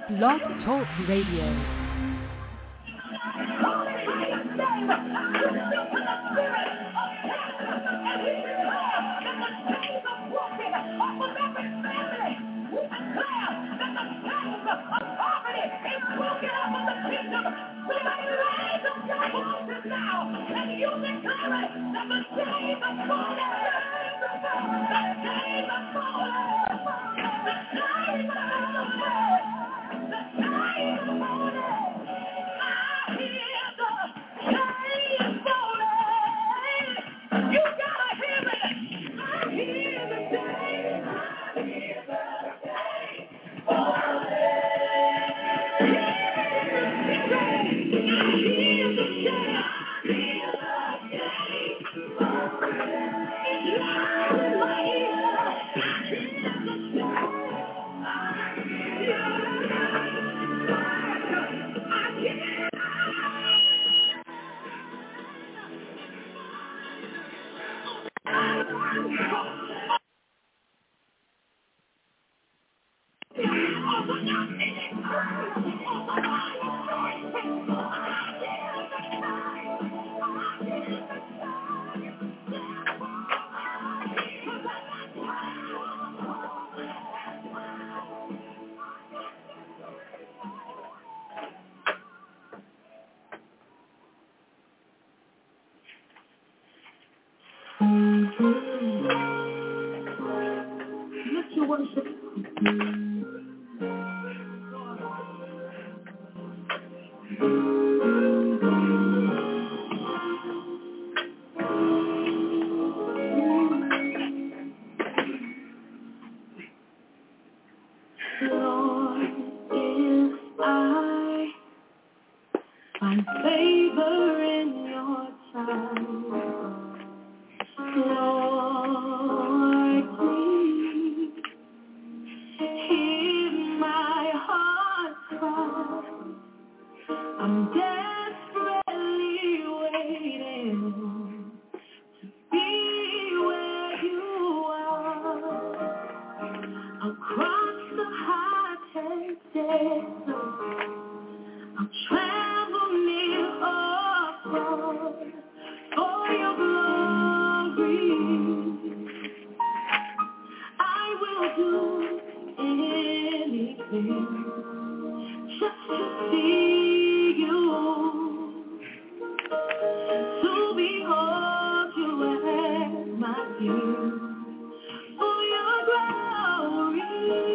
Blog Talk Radio. Lift your worship. Lord, if I find favor in your sight, Lord, please hear my heart's cry. I'm desperately waiting to be where you are. Across the high desert, I'll travel near or far for your glory. I will do anything just to see you, to behold you as my King. For your glory,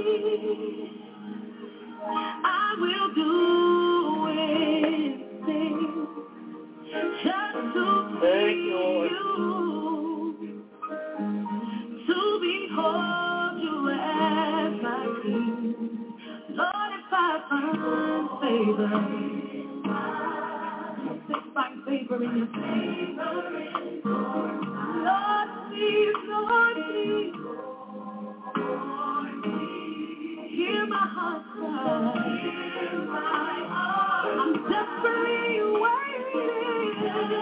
I will do anything just to see you, to behold you as my King. Lord, if I find favor, find favor in your favor. Lord, please, hear my heart cry. I'm desperately waiting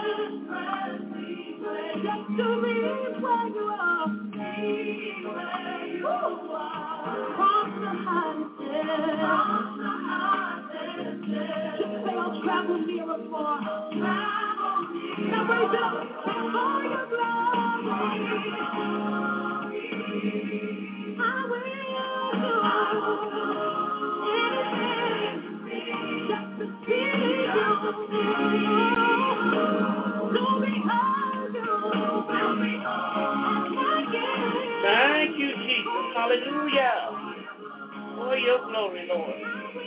just to be where you are. Cross the highest desert. Just say I'll travel near or far. Now raise it up for your glory. I will do anything just to see you, to behold you. Thank you, Jesus. Hallelujah. For your glory, Lord.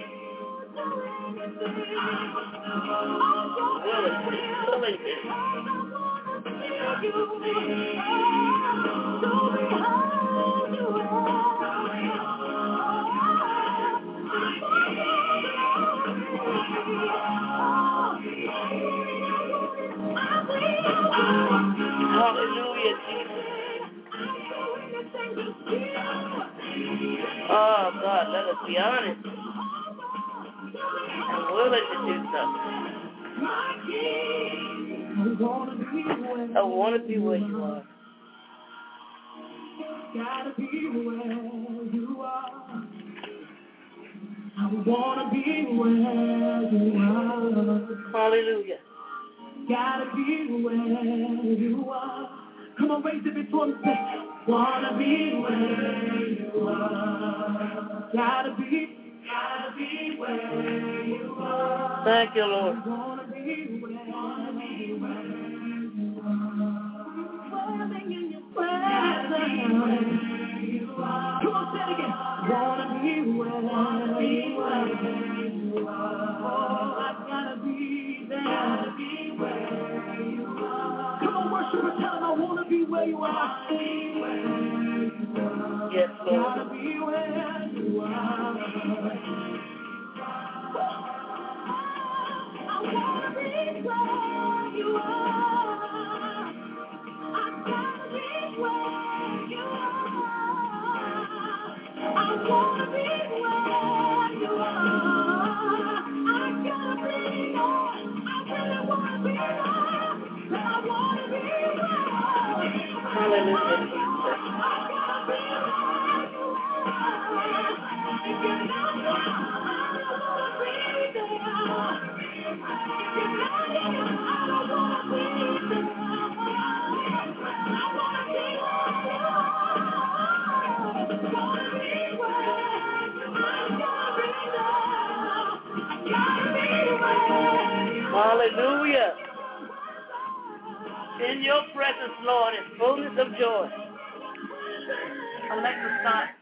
Hallelujah, Jesus. Oh, God, let us be honest. I'm willing to do something. I want to be where you are. Gotta be where you are. I wanna be where you are. Hallelujah. Gotta be where you are. Come on, raise it before me. Wanna be where you are. Gotta be where you are. Thank you, Lord. Wanna be where you are. Dwelling in your presence. Come on, say it again. Wanna be where you are. Oh, I gotta be there. Gotta be where you are. Come on, worshiper, tell him I wanna be where you are. Yes, Lord. Gotta be where you are. I wanna be where you are. I gotta be where you are. I wanna be where you are. I gotta be there. I really wanna be there. I wanna be there. Hallelujah, Jesus. I gotta be where you are. If you're not there, I don't wanna be there. If you're not here, I don't wanna be there. I wanna be where you are. Wanna be where I gotta be there. I gotta be where you are. Hallelujah. In your presence, Lord, is fullness of joy. Alexa,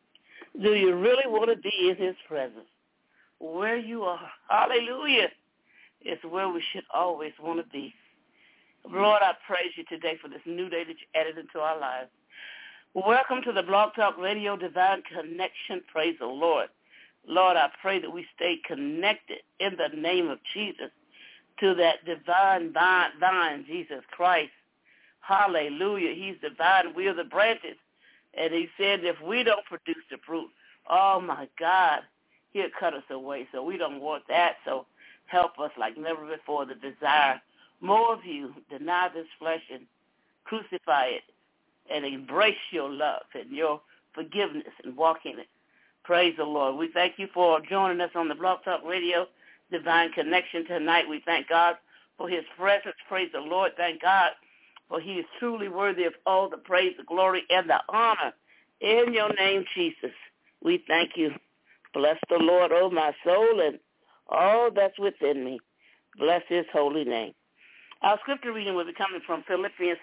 do you really want to be in his presence? Where you are, hallelujah, is where we should always want to be. Lord, I praise you today for this new day that you added into our lives. Welcome to the Blog Talk Radio Divine Connection. Praise the Lord. Lord, I pray that we stay connected in the name of Jesus to that divine vine, Jesus Christ. Hallelujah. He's divine. We are the branches. And he said if we don't produce the fruit, oh, my God, he'll cut us away. So we don't want that. So help us like never before to desire more of you. Deny this flesh and crucify it and embrace your love and your forgiveness and walk in it. Praise the Lord. We thank you for joining us on the Blog Talk Radio Divine Connection tonight. We thank God for his presence. Praise the Lord. Thank God for he is truly worthy of all the praise, the glory, and the honor. In your name, Jesus, we thank you. Bless the Lord, oh my soul, and all that's within me. Bless his holy name. Our scripture reading will be coming from Philippians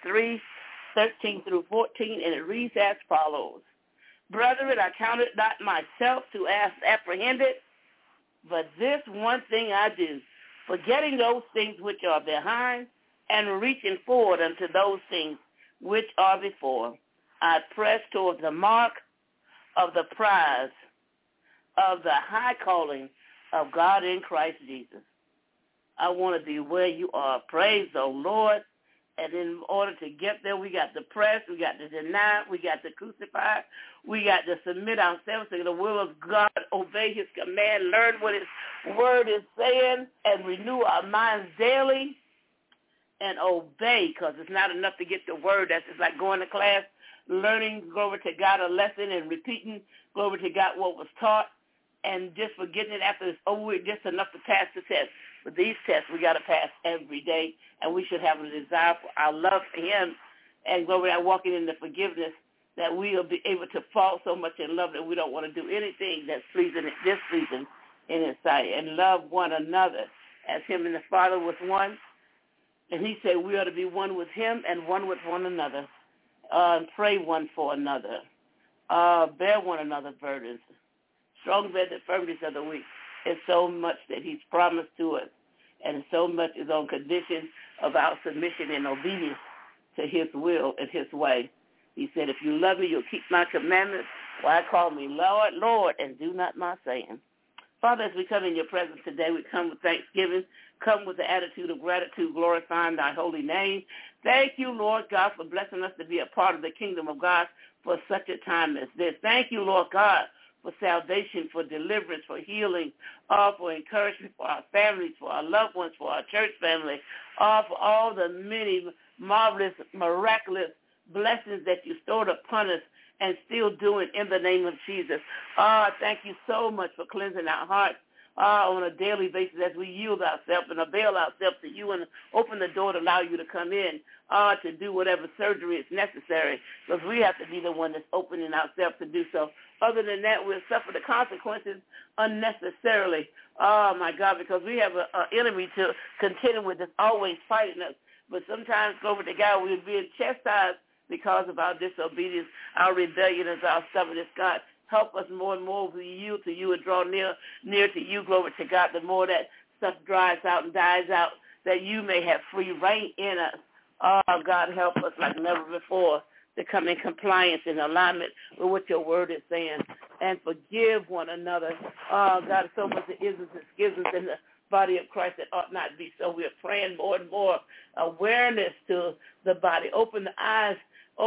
3:13 through 14, and it reads as follows. Brethren, I count it not myself to apprehend it, but this one thing I do, forgetting those things which are behind and reaching forward unto those things which are before, I press toward the mark of the prize of the high calling of God in Christ Jesus. I want to be where you are. Praise the Lord. And in order to get there, we got to press, we got to deny, we got to crucify, we got to submit ourselves to the will of God, obey his command, learn what his word is saying, and renew our minds daily and obey, because it's not enough to get the word. That's just like going to class, learning, glory to God, a lesson, and repeating, glory to God, what was taught, and just forgetting it after it's over, just enough to pass the test. But these tests we got to pass every day, and we should have a desire for our love for him and glory to walking in the forgiveness that we will be able to fall so much in love that we don't want to do anything that's displeasing in his sight, and love one another as him and the Father was one. And he said we ought to be one with him and one with one another, and pray one for another, bear one another's burdens, strong bear the infirmities of the weak. It's so much that he's promised to us, and so much is on condition of our submission and obedience to his will and his way. He said, if you love me, you'll keep my commandments. Why call me Lord, Lord, and do not my saying. Father, as we come in your presence today, we come with thanksgiving, come with the attitude of gratitude, glorifying thy holy name. Thank you, Lord God, for blessing us to be a part of the kingdom of God for such a time as this. Thank you, Lord God, for salvation, for deliverance, for healing, for encouragement for our families, for our loved ones, for our church family, for all the many marvelous, miraculous blessings that you stored upon us and still doing in the name of Jesus. Thank you so much for cleansing our hearts on a daily basis as we yield ourselves and avail ourselves to you and open the door to allow you to come in to do whatever surgery is necessary, because we have to be the one that's opening ourselves to do so. Other than that, we'll suffer the consequences unnecessarily. Oh, my God, because we have an enemy to contend with that's always fighting us. But sometimes, glory to God, we're being chastised because of our disobedience, our rebellion, and our stubbornness. God, help us more and more. We yield to you and draw near to you, glory to God, the more that stuff dries out and dies out, that you may have free reign in us. Oh, God, help us like never before to come in compliance and alignment with what your word is saying, and forgive one another. Oh, God, so much isms and schisms in the body of Christ that ought not be so. We are praying more and more awareness to the body. Open our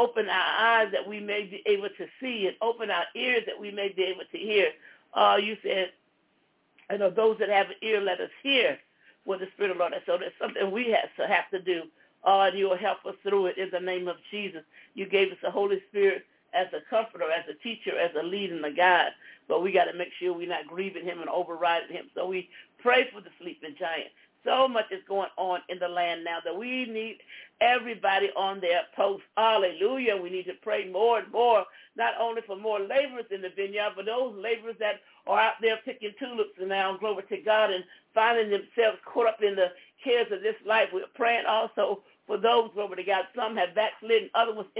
eyes that we may be able to see, and open our ears that we may be able to hear. You said, those that have an ear, let us hear what the Spirit of the Lord has. So there's something we have to do. And you will help us through it in the name of Jesus. You gave us the Holy Spirit as a comforter, as a teacher, as a lead and a guide. But we got to make sure we're not grieving him and overriding him. So we pray for the sleeping giant. So much is going on in the land now that we need everybody on their post. Hallelujah. We need to pray more and more, not only for more laborers in the vineyard, but those laborers that are out there picking tulips and now, glory to God, and finding themselves caught up in the cares of this life. We're praying also for those, glory to God. Some have backslidden, other ones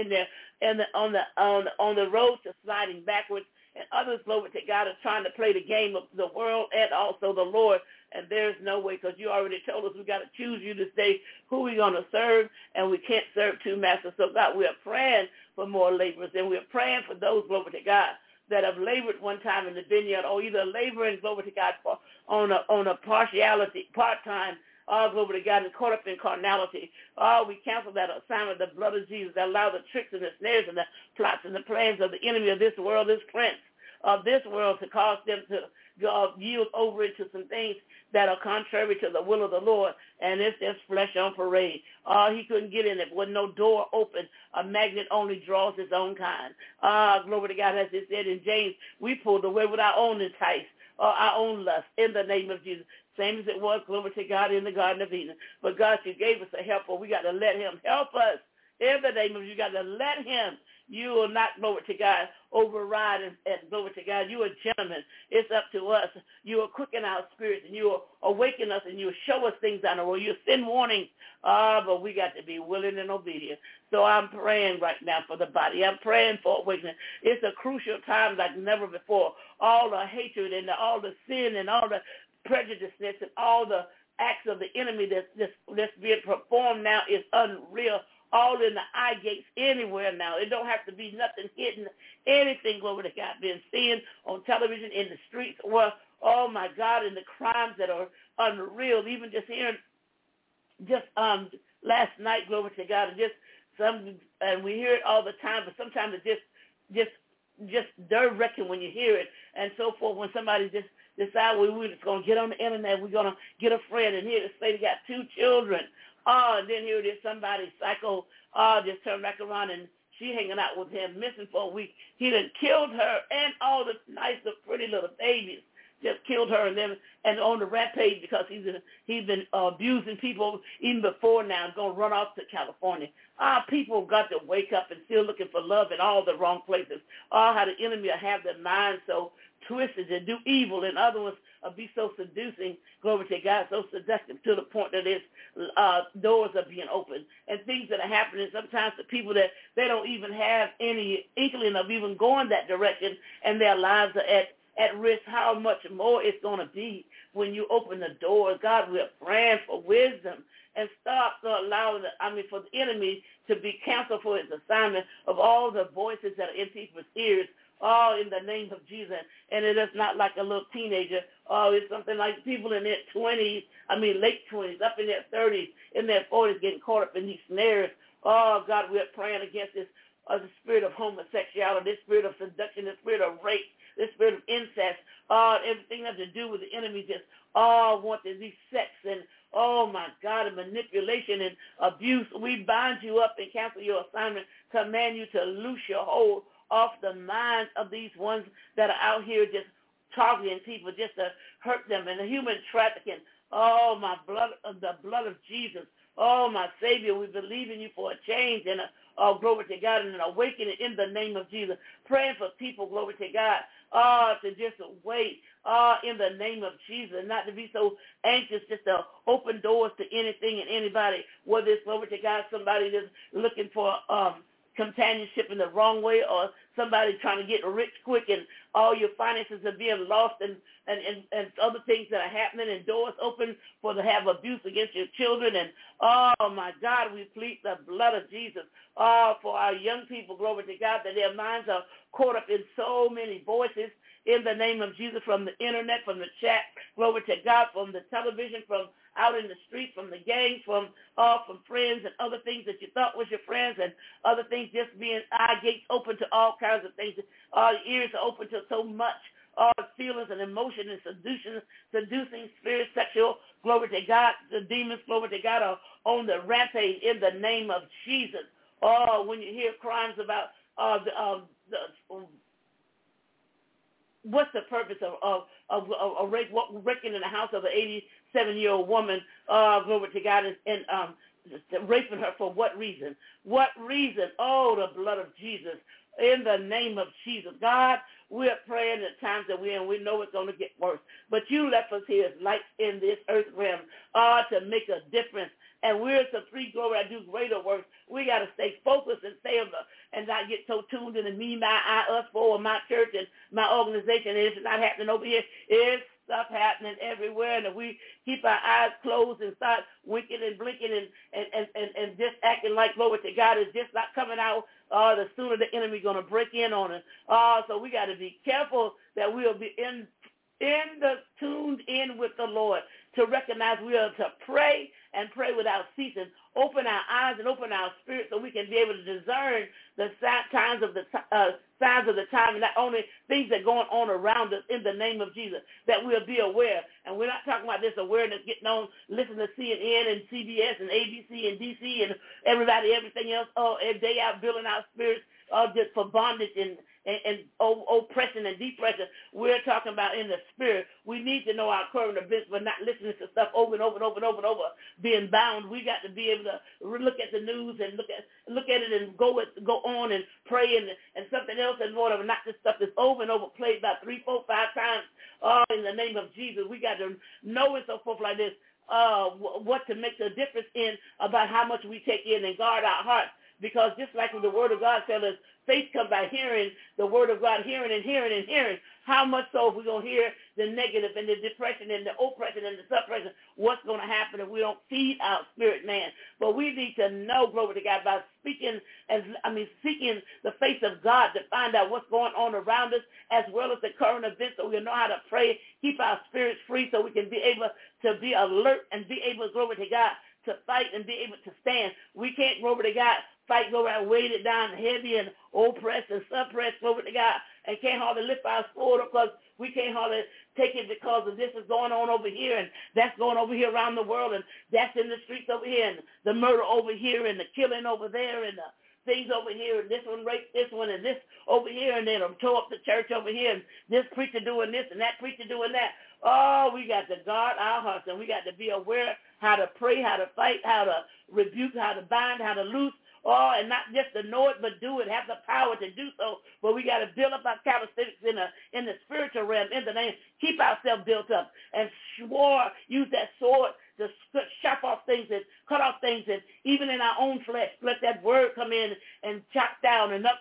on the road to sliding backwards, and others, glory to God, are trying to play the game of the world and also the Lord. And there's no way, because you already told us we got to choose you to say who we're going to serve, and we can't serve two masters. So, God, we are praying for more laborers, and we're praying for those, glory to God, that have labored one time in the vineyard, or either laboring, glory to God, on a partiality, part-time, glory to God, and caught up in carnality. We cancel that assignment of the blood of Jesus that allow the tricks and the snares and the plots and the plans of the enemy of this world, this prince of this world, to cause them to yield over into some things that are contrary to the will of the Lord, and it's just flesh on parade. He couldn't get in it. With no door open, a magnet only draws its own kind. Glory to God, as it said in James, we pulled away with our own entice, our own lust, in the name of Jesus. Same as it was, glory to God, in the Garden of Eden. But God, you gave us a helper. We got to let him help us. In the name of Jesus, you got to let him. You will not, glory to God, override and glory to God. You are a gentleman. It's up to us. You will quicken our spirits, and you will awaken us, and you will show us things on the road. You'll send warnings, but we got to be willing and obedient. So I'm praying right now for the body. I'm praying for awakening. It's a crucial time like never before. All the hatred and all the sin and all the prejudiceness and all the acts of the enemy that's being performed now is unreal. All in the eye gates anywhere now. It don't have to be nothing hidden. Anything, glory to God, being seen on television, in the streets, or, oh, my God, in the crimes that are unreal. Even just hearing, last night, glory to God, and we hear it all the time, but sometimes it just nerve-wracking when you hear it, and so forth. When somebody just decide we're just going to get on the internet, we're going to get a friend, and here this lady got 2 children. And then here it is, somebody psycho, just turned back around, and she hanging out with him, missing for a week. He done killed her and all the nice, pretty little babies. Just killed her and on the rampage because he's been abusing people even before now. He's going to run off to California. People got to wake up and still looking for love in all the wrong places. How the enemy will have their minds so twisted to do evil, and other ones be so seducing, glory to God, so seductive to the point that doors are being opened and things that are happening sometimes to people that they don't even have any inkling of even going that direction, and their lives are at risk. How much more it's going to be when you open the doors. God, we're praying for wisdom and stop allowing for the enemy to be canceled for his assignment of all the voices that are in people's ears. In the name of Jesus. And it is not like a little teenager. It's something like people in their 20s, late 20s, up in their 30s, in their 40s, getting caught up in these snares. God, we're praying against this, the spirit of homosexuality, this spirit of seduction, this spirit of rape, this spirit of incest, everything that has to do with the enemy just want to be sex and, oh, my God, and manipulation and abuse. We bind you up and cancel your assignment, command you to loose your hold off the minds of these ones that are out here just targeting people just to hurt them, and the human trafficking. Oh, my blood, the blood of Jesus. Oh, my Savior, we believe in you for a change and glory to God, and an awakening in the name of Jesus. Praying for people, glory to God, to just wait in the name of Jesus, and not to be so anxious just to open doors to anything and anybody, whether it's, glory to God, somebody that's looking for companionship in the wrong way, or somebody trying to get rich quick and all your finances are being lost, and other things that are happening, and doors open for to have abuse against your children. And oh my God, we plead the blood of Jesus for our young people, glory to God, that their minds are caught up in so many voices in the name of Jesus, from the internet, from the chat, glory to God, from the television, from out in the streets, from the gangs, from friends and other things that you thought was your friends, and other things, just being eye gates open to all kinds of things. Our ears are open to so much. All feelings and emotion and seducing spirits, sexual, glory to God, the demons, glory to God, are on the rampage in the name of Jesus. Oh, when you hear crimes about what's the purpose of breaking in the house of an 87-year-old woman, glory to God, and raping her for what reason? What reason? Oh, the blood of Jesus. In the name of Jesus. God, we're praying at times that we're in. We know it's going to get worse. But you left us here as lights in this earth realm to make a difference. And we're some free glory. I do greater works. We got to stay focused and stay and not get so tuned in to me, my, I, us, for my church and my organization. It's not happening over here. It's stuff happening everywhere, and if we keep our eyes closed and start winking and blinking and just acting like glory to God is just not coming out, the sooner the enemy going to break in on us. So we got to be careful that we'll be tuned in with the Lord, to recognize we are to pray and pray without ceasing. Open our eyes and open our spirit so we can be able to discern the signs of the time, and not only things that are going on around us in the name of Jesus, that we'll be aware. And we're not talking about this awareness getting on, listening to CNN and CBS and ABC and DC and everything else, day out building our spirits just for bondage and oppression and depression. We're talking about in the spirit. We need to know our current events, but not listening to stuff over and over and over and over and over, being bound. We got to be able to look at the news and look at it and go on and pray and something else and whatever, not this stuff that's over and over, played about 3, 4, 5 times. In the name of Jesus, we got to know and so forth like this. What to make the difference in about how much we take in and guard our hearts. Because just like the Word of God tells us, faith comes by hearing the Word of God, hearing and hearing and hearing. How much so if we're going to hear the negative and the depression and the oppression and the suppression, what's going to happen if we don't feed our spirit man? But we need to know, glory to God, by seeking the face of God to find out what's going on around us, as well as the current events, so we know how to pray, keep our spirits free, so we can be able to be alert and be able, glory to God, to fight and be able to stand. We can't, glory to God, fight, glory, and weight it down heavy and oppressed and suppressed, glory to God, and can't hardly lift our sword because we can't hardly take it because of this is going on over here and that's going over here around the world and that's in the streets over here and the murder over here and the killing over there and the things over here and this one raped this one and this over here and then tore up the church over here and this preacher doing this and that preacher doing that. Oh, we got to guard our hearts and we got to be aware how to pray, how to fight, how to rebuke, how to bind, how to loose. Oh, and not just to know it, but do it, have the power to do so. But we got to build up our calisthenics in the spiritual realm, in the name. Keep ourselves built up and use that sword to chop off things and cut off things, and even in our own flesh, let that word come in and chop down and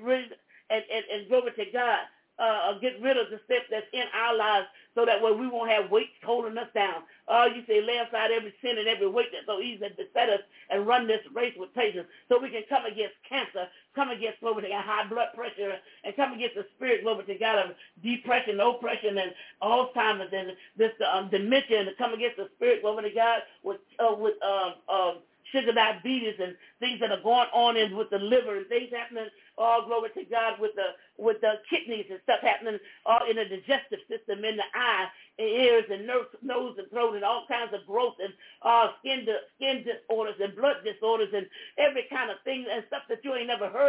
glory to God. Get rid of the stuff that's in our lives so that way we won't have weights holding us down. You say lay aside every sin and every weight that so easily beset us and run this race with patience so we can come against cancer, come against, glory to God, high blood pressure, and come against the spirit, glory to God, of depression, oppression, and Alzheimer's, and this dementia, and come against the spirit, glory to God, with sugar diabetes and things that are going on with the liver and things happening, glory to God, with the kidneys and stuff happening in the digestive system, in the eye, and ears and nose and throat and all kinds of growth and skin disorders and blood disorders and every kind of thing and stuff that you ain't never heard of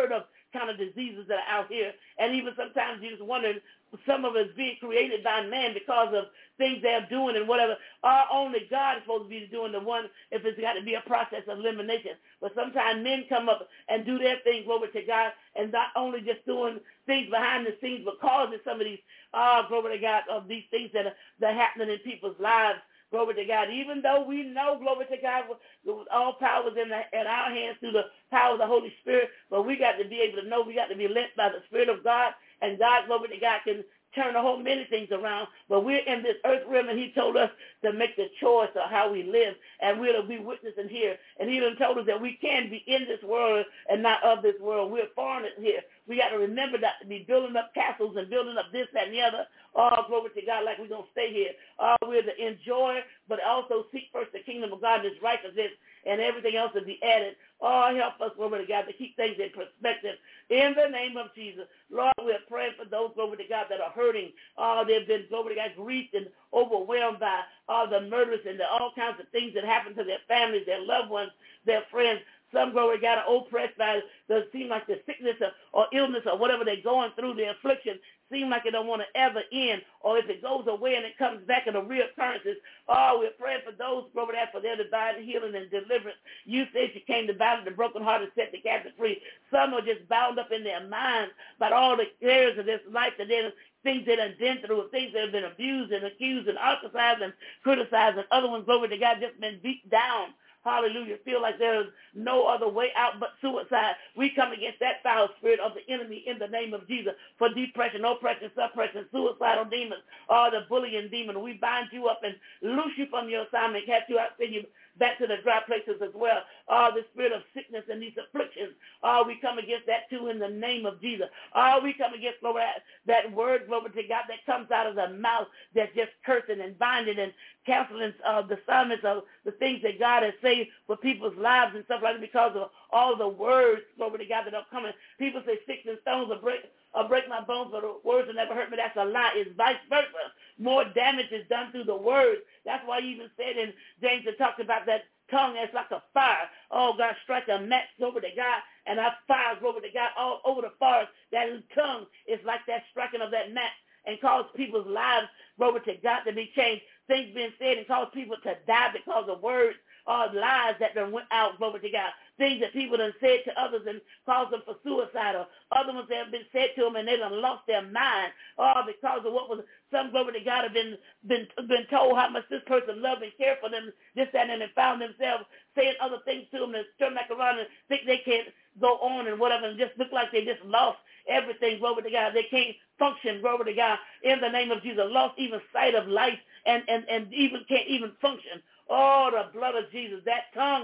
kind of diseases that are out here. And even sometimes you just wonder, some of us being created by man because of things they're doing and whatever. Only God is supposed to be doing the one if it's got to be a process of elimination. But sometimes men come up and do their thing, glory to God, and not only just doing things behind the scenes, but causing some of these, glory to God, of these things that are happening in people's lives. Glory to God. Even though we know, glory to God, all power is in our hands through the power of the Holy Spirit, but we got to be able to know, we got to be led by the Spirit of God, and God, glory to God, can turn a whole many things around. But we're in this earth realm, and he told us to make the choice of how we live, and we're to be witnessing here. And he done told us that we can be in this world and not of this world. We're foreigners here. We got to remember that, to be building up castles and building up this, that, and the other. Oh, glory to God, like we're going to stay here. We're to enjoy, but also seek first the kingdom of God and his righteousness, and everything else will be added. Oh, help us, glory to God, to keep things in perspective. In the name of Jesus, Lord, we're praying for those, glory to God, that are hurting. They've been, glory to God, grieved and overwhelmed by the murders and all kinds of things that happen to their families, their loved ones, their friends. Some, glory to God, are oppressed by the seem like the sickness or illness or whatever they're going through, the affliction, seem like it don't want to ever end, or if it goes away and it comes back in the reoccurrences. Oh, we're praying for those, glory to God, for their divine healing and deliverance. You said you came to bind the brokenhearted, set the captive free. Some are just bound up in their minds by all the cares of this life, and then things that have been through, things that have been abused and accused and ostracized and criticized, and other ones, glory to God, just been beat down. Hallelujah. Feel like there's no other way out but suicide. We come against that foul spirit of the enemy in the name of Jesus. For depression, oppression, suppression, suicidal demons, the bullying demon. We bind you up and loose you from your assignment, cast you out, send you back to the dry places as well. The spirit of sickness and these afflictions. We come against that too in the name of Jesus. We come against, Lord, that word, glory to God, that comes out of the mouth that's just cursing and binding and canceling the assignments of the things that God has saved for people's lives and stuff like that because of all the words, glory to God, that are coming. People say sticks and stones will break my bones, but the words will never hurt me. That's a lie. It's vice versa. More damage is done through the words. That's why he even said in James, it talks about that tongue as like a fire. Oh, God, strike a match, glory to God, and I fire, glory to God, all over the forest. That tongue is like that striking of that match and cause people's lives, glory to God, to be changed. Things being said and cause people to die because of words or lies that done went out, glory to God. Things that people done said to others and caused them for suicide, or other ones that have been said to them and they done lost their mind, because of what was, some, glory to God, have been told how much this person loved and cared for them, this, that, and they found themselves saying other things to them and turn back around and think they can't go on and whatever, and just look like they just lost everything, glory to God. They can't function, glory to God, in the name of Jesus. Lost even sight of life and even can't even function. Oh, the blood of Jesus, that tongue.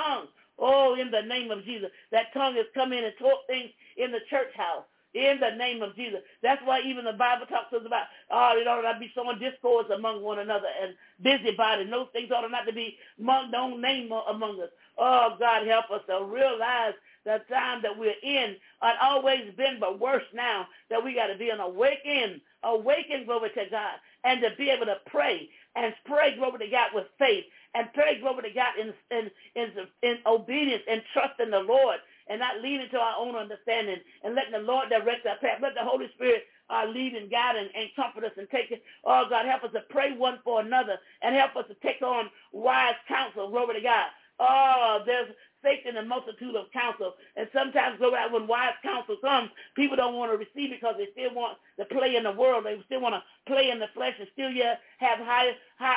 Oh, in the name of Jesus. That tongue has come in and taught things in the church house. In the name of Jesus. That's why even the Bible talks to us about, it ought not be sowing discords among one another and busybody. Those things ought not to be known name among us. Oh, God, help us to realize the time that we're in had always been, but worse now, that we got to be an awakened, glory to God, and to be able to pray, and pray, glory to God, with faith, and pray, glory to God, in obedience and trust in the Lord, and not leaning to our own understanding, and letting the Lord direct our path. Let the Holy Spirit lead and guide and comfort us and take it. Oh, God, help us to pray one for another, and help us to take on wise counsel, glory to God. Oh, there's safety in the multitude of counsel. And sometimes, when wise counsel comes, people don't want to receive it because they still want to play in the world. They still want to play in the flesh and still have high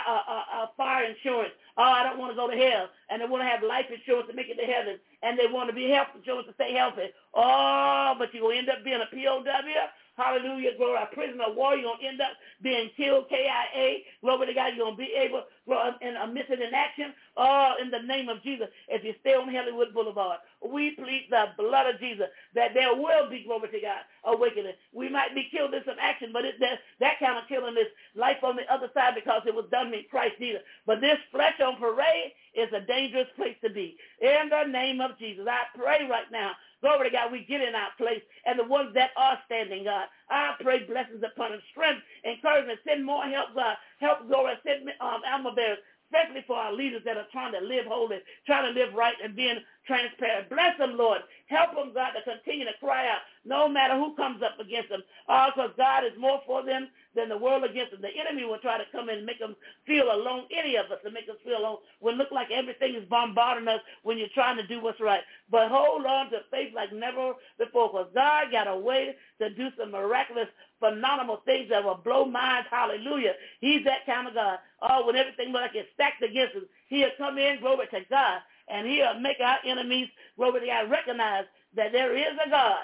fire insurance. Oh, I don't want to go to hell. And they want to have life insurance to make it to heaven. And they want to be health insurance to stay healthy. Oh, but you're going to end up being a POW. Hallelujah, glory. A prisoner of war, you're going to end up being killed, KIA. Glory to God, you're going to be able, and missing in action. Oh, in the name of Jesus, if you stay on Hollywood Boulevard, we plead the blood of Jesus that there will be, glory to God, awakening. We might be killed in some action, but that kind of killing is life on the other side because it was done in Christ Jesus. But this flesh on parade is a dangerous place to be. In the name of Jesus, I pray right now, glory to God, we get in our place, and the ones that are standing, God, I pray blessings upon them, strength, encouragement, send more help, God, help, glory, send armor bearers, especially for our leaders that are trying to live holy, trying to live right, and being transparent. Bless them, Lord. Help them, God, to continue to cry out no matter who comes up against them. Because God is more for them than the world against them. The enemy will try to come in and make them feel alone, any of us, to make us feel alone. Will look like everything is bombarding us when you're trying to do what's right. But hold on to faith like never before, because God got a way to do some miraculous, phenomenal things that will blow minds. Hallelujah. He's that kind of God. Oh, when everything looks like it's stacked against us, he'll come in, glory to God, and he'll make our enemies, glory to God, recognize that there is a God.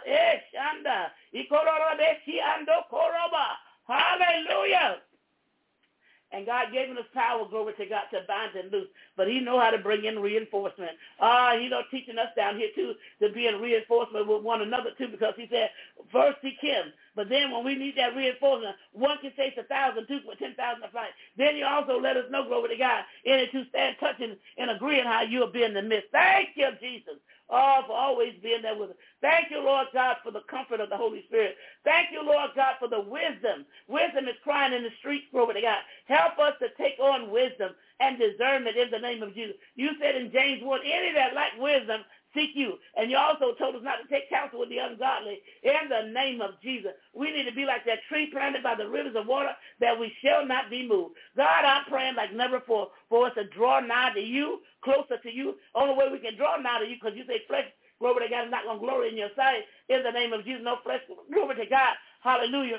Hallelujah. And God gave us power, glory to God, to bind and loose. But he know how to bring in reinforcement. He know teaching us down here, too, to be in reinforcement with one another, too, because he said, first seek him. But then when we need that reinforcement, one can say 1,000, 2 for 10,000 a flight. Then you also let us know, glory to God, any two stand touching and agreeing how you'll be in the midst. Thank you, Jesus. For always being there with us. Thank you, Lord God, for the comfort of the Holy Spirit. Thank you, Lord God, for the wisdom. Wisdom is crying in the streets, glory to God. Help us to take on wisdom and discernment in the name of Jesus. You said in James 1, any that lack wisdom, seek you. And you also told us not to take counsel with the ungodly in the name of Jesus. We need to be like that tree planted by the rivers of water that we shall not be moved. God, I'm praying like never before for us to draw nigh to you, closer to you. Only way we can draw nigh to you, because you say flesh, glory to God, is not going to glory in your sight. In the name of Jesus, no flesh, glory to God. Hallelujah.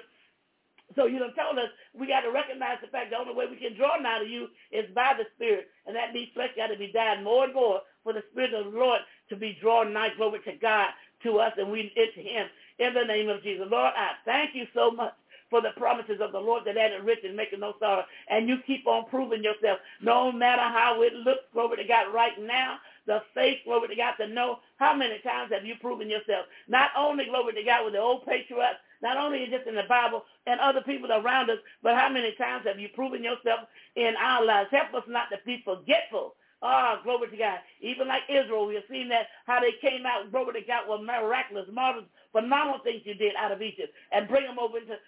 So you done told us we got to recognize the fact the only way we can draw nigh to you is by the Spirit. And that means flesh got to be dying more and more for the Spirit of the Lord to be drawn nigh, glory to God, to us, and we into him in the name of Jesus. Lord, I thank you so much for the promises of the Lord that added rich and making no sorrow. And you keep on proving yourself no matter how it looks, glory to God, right now. The faith, glory to God, to know how many times have you proven yourself. Not only, glory to God, with the old patriarchs, not only just in the Bible and other people around us, but how many times have you proven yourself in our lives? Help us not to be forgetful. Glory to God. Even like Israel, we have seen that, how they came out, glory to God, with miraculous, marvelous, phenomenal things you did out of Egypt and bring them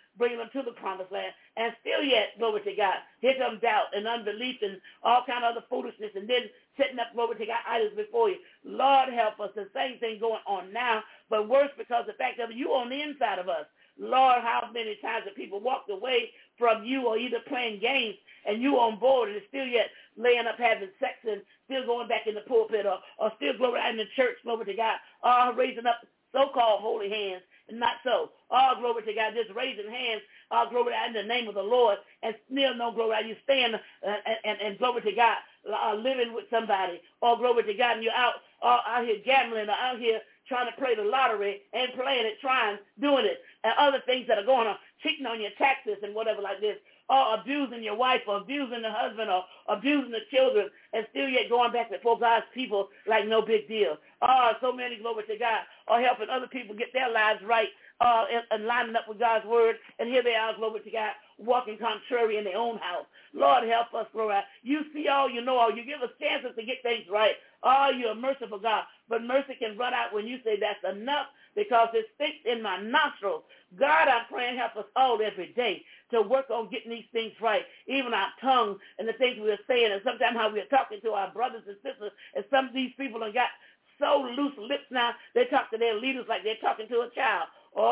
to the promised land. And still yet, glory to God, here comes doubt and unbelief and all kind of other foolishness, and then setting up, glory to God, idols before you. Lord, help us. The same thing going on now, but worse because the fact that you on the inside of us. Lord, how many times have people walked away from you or either playing games and you on board and still yet laying up having sex and still going back in the pulpit or still glory in the church, glory to God, raising up so-called holy hands and not so. Glory to God, just raising hands, glory to God, in the name of the Lord, and still no glory to God. You stand and glory to God, living with somebody, or glory to God, and you're out here gambling or out here trying to play the lottery and playing it, doing it, and other things that are going on, cheating on your taxes and whatever like this, or abusing your wife or abusing the husband or abusing the children, and still yet going back before God's people like no big deal. So many, glory to God, are helping other people get their lives right and lining up with God's word, and here they are, glory to God, walking contrary in their own house. Lord, help us, glory. You see all, you know all. You give us chances to get things right. You're a merciful God, but mercy can run out when you say that's enough because it sticks in my nostrils. God, I'm praying, help us all every day to work on getting these things right, even our tongue and the things we're saying, and sometimes how we're talking to our brothers and sisters, and some of these people have got so loose lips now, they talk to their leaders like they're talking to a child.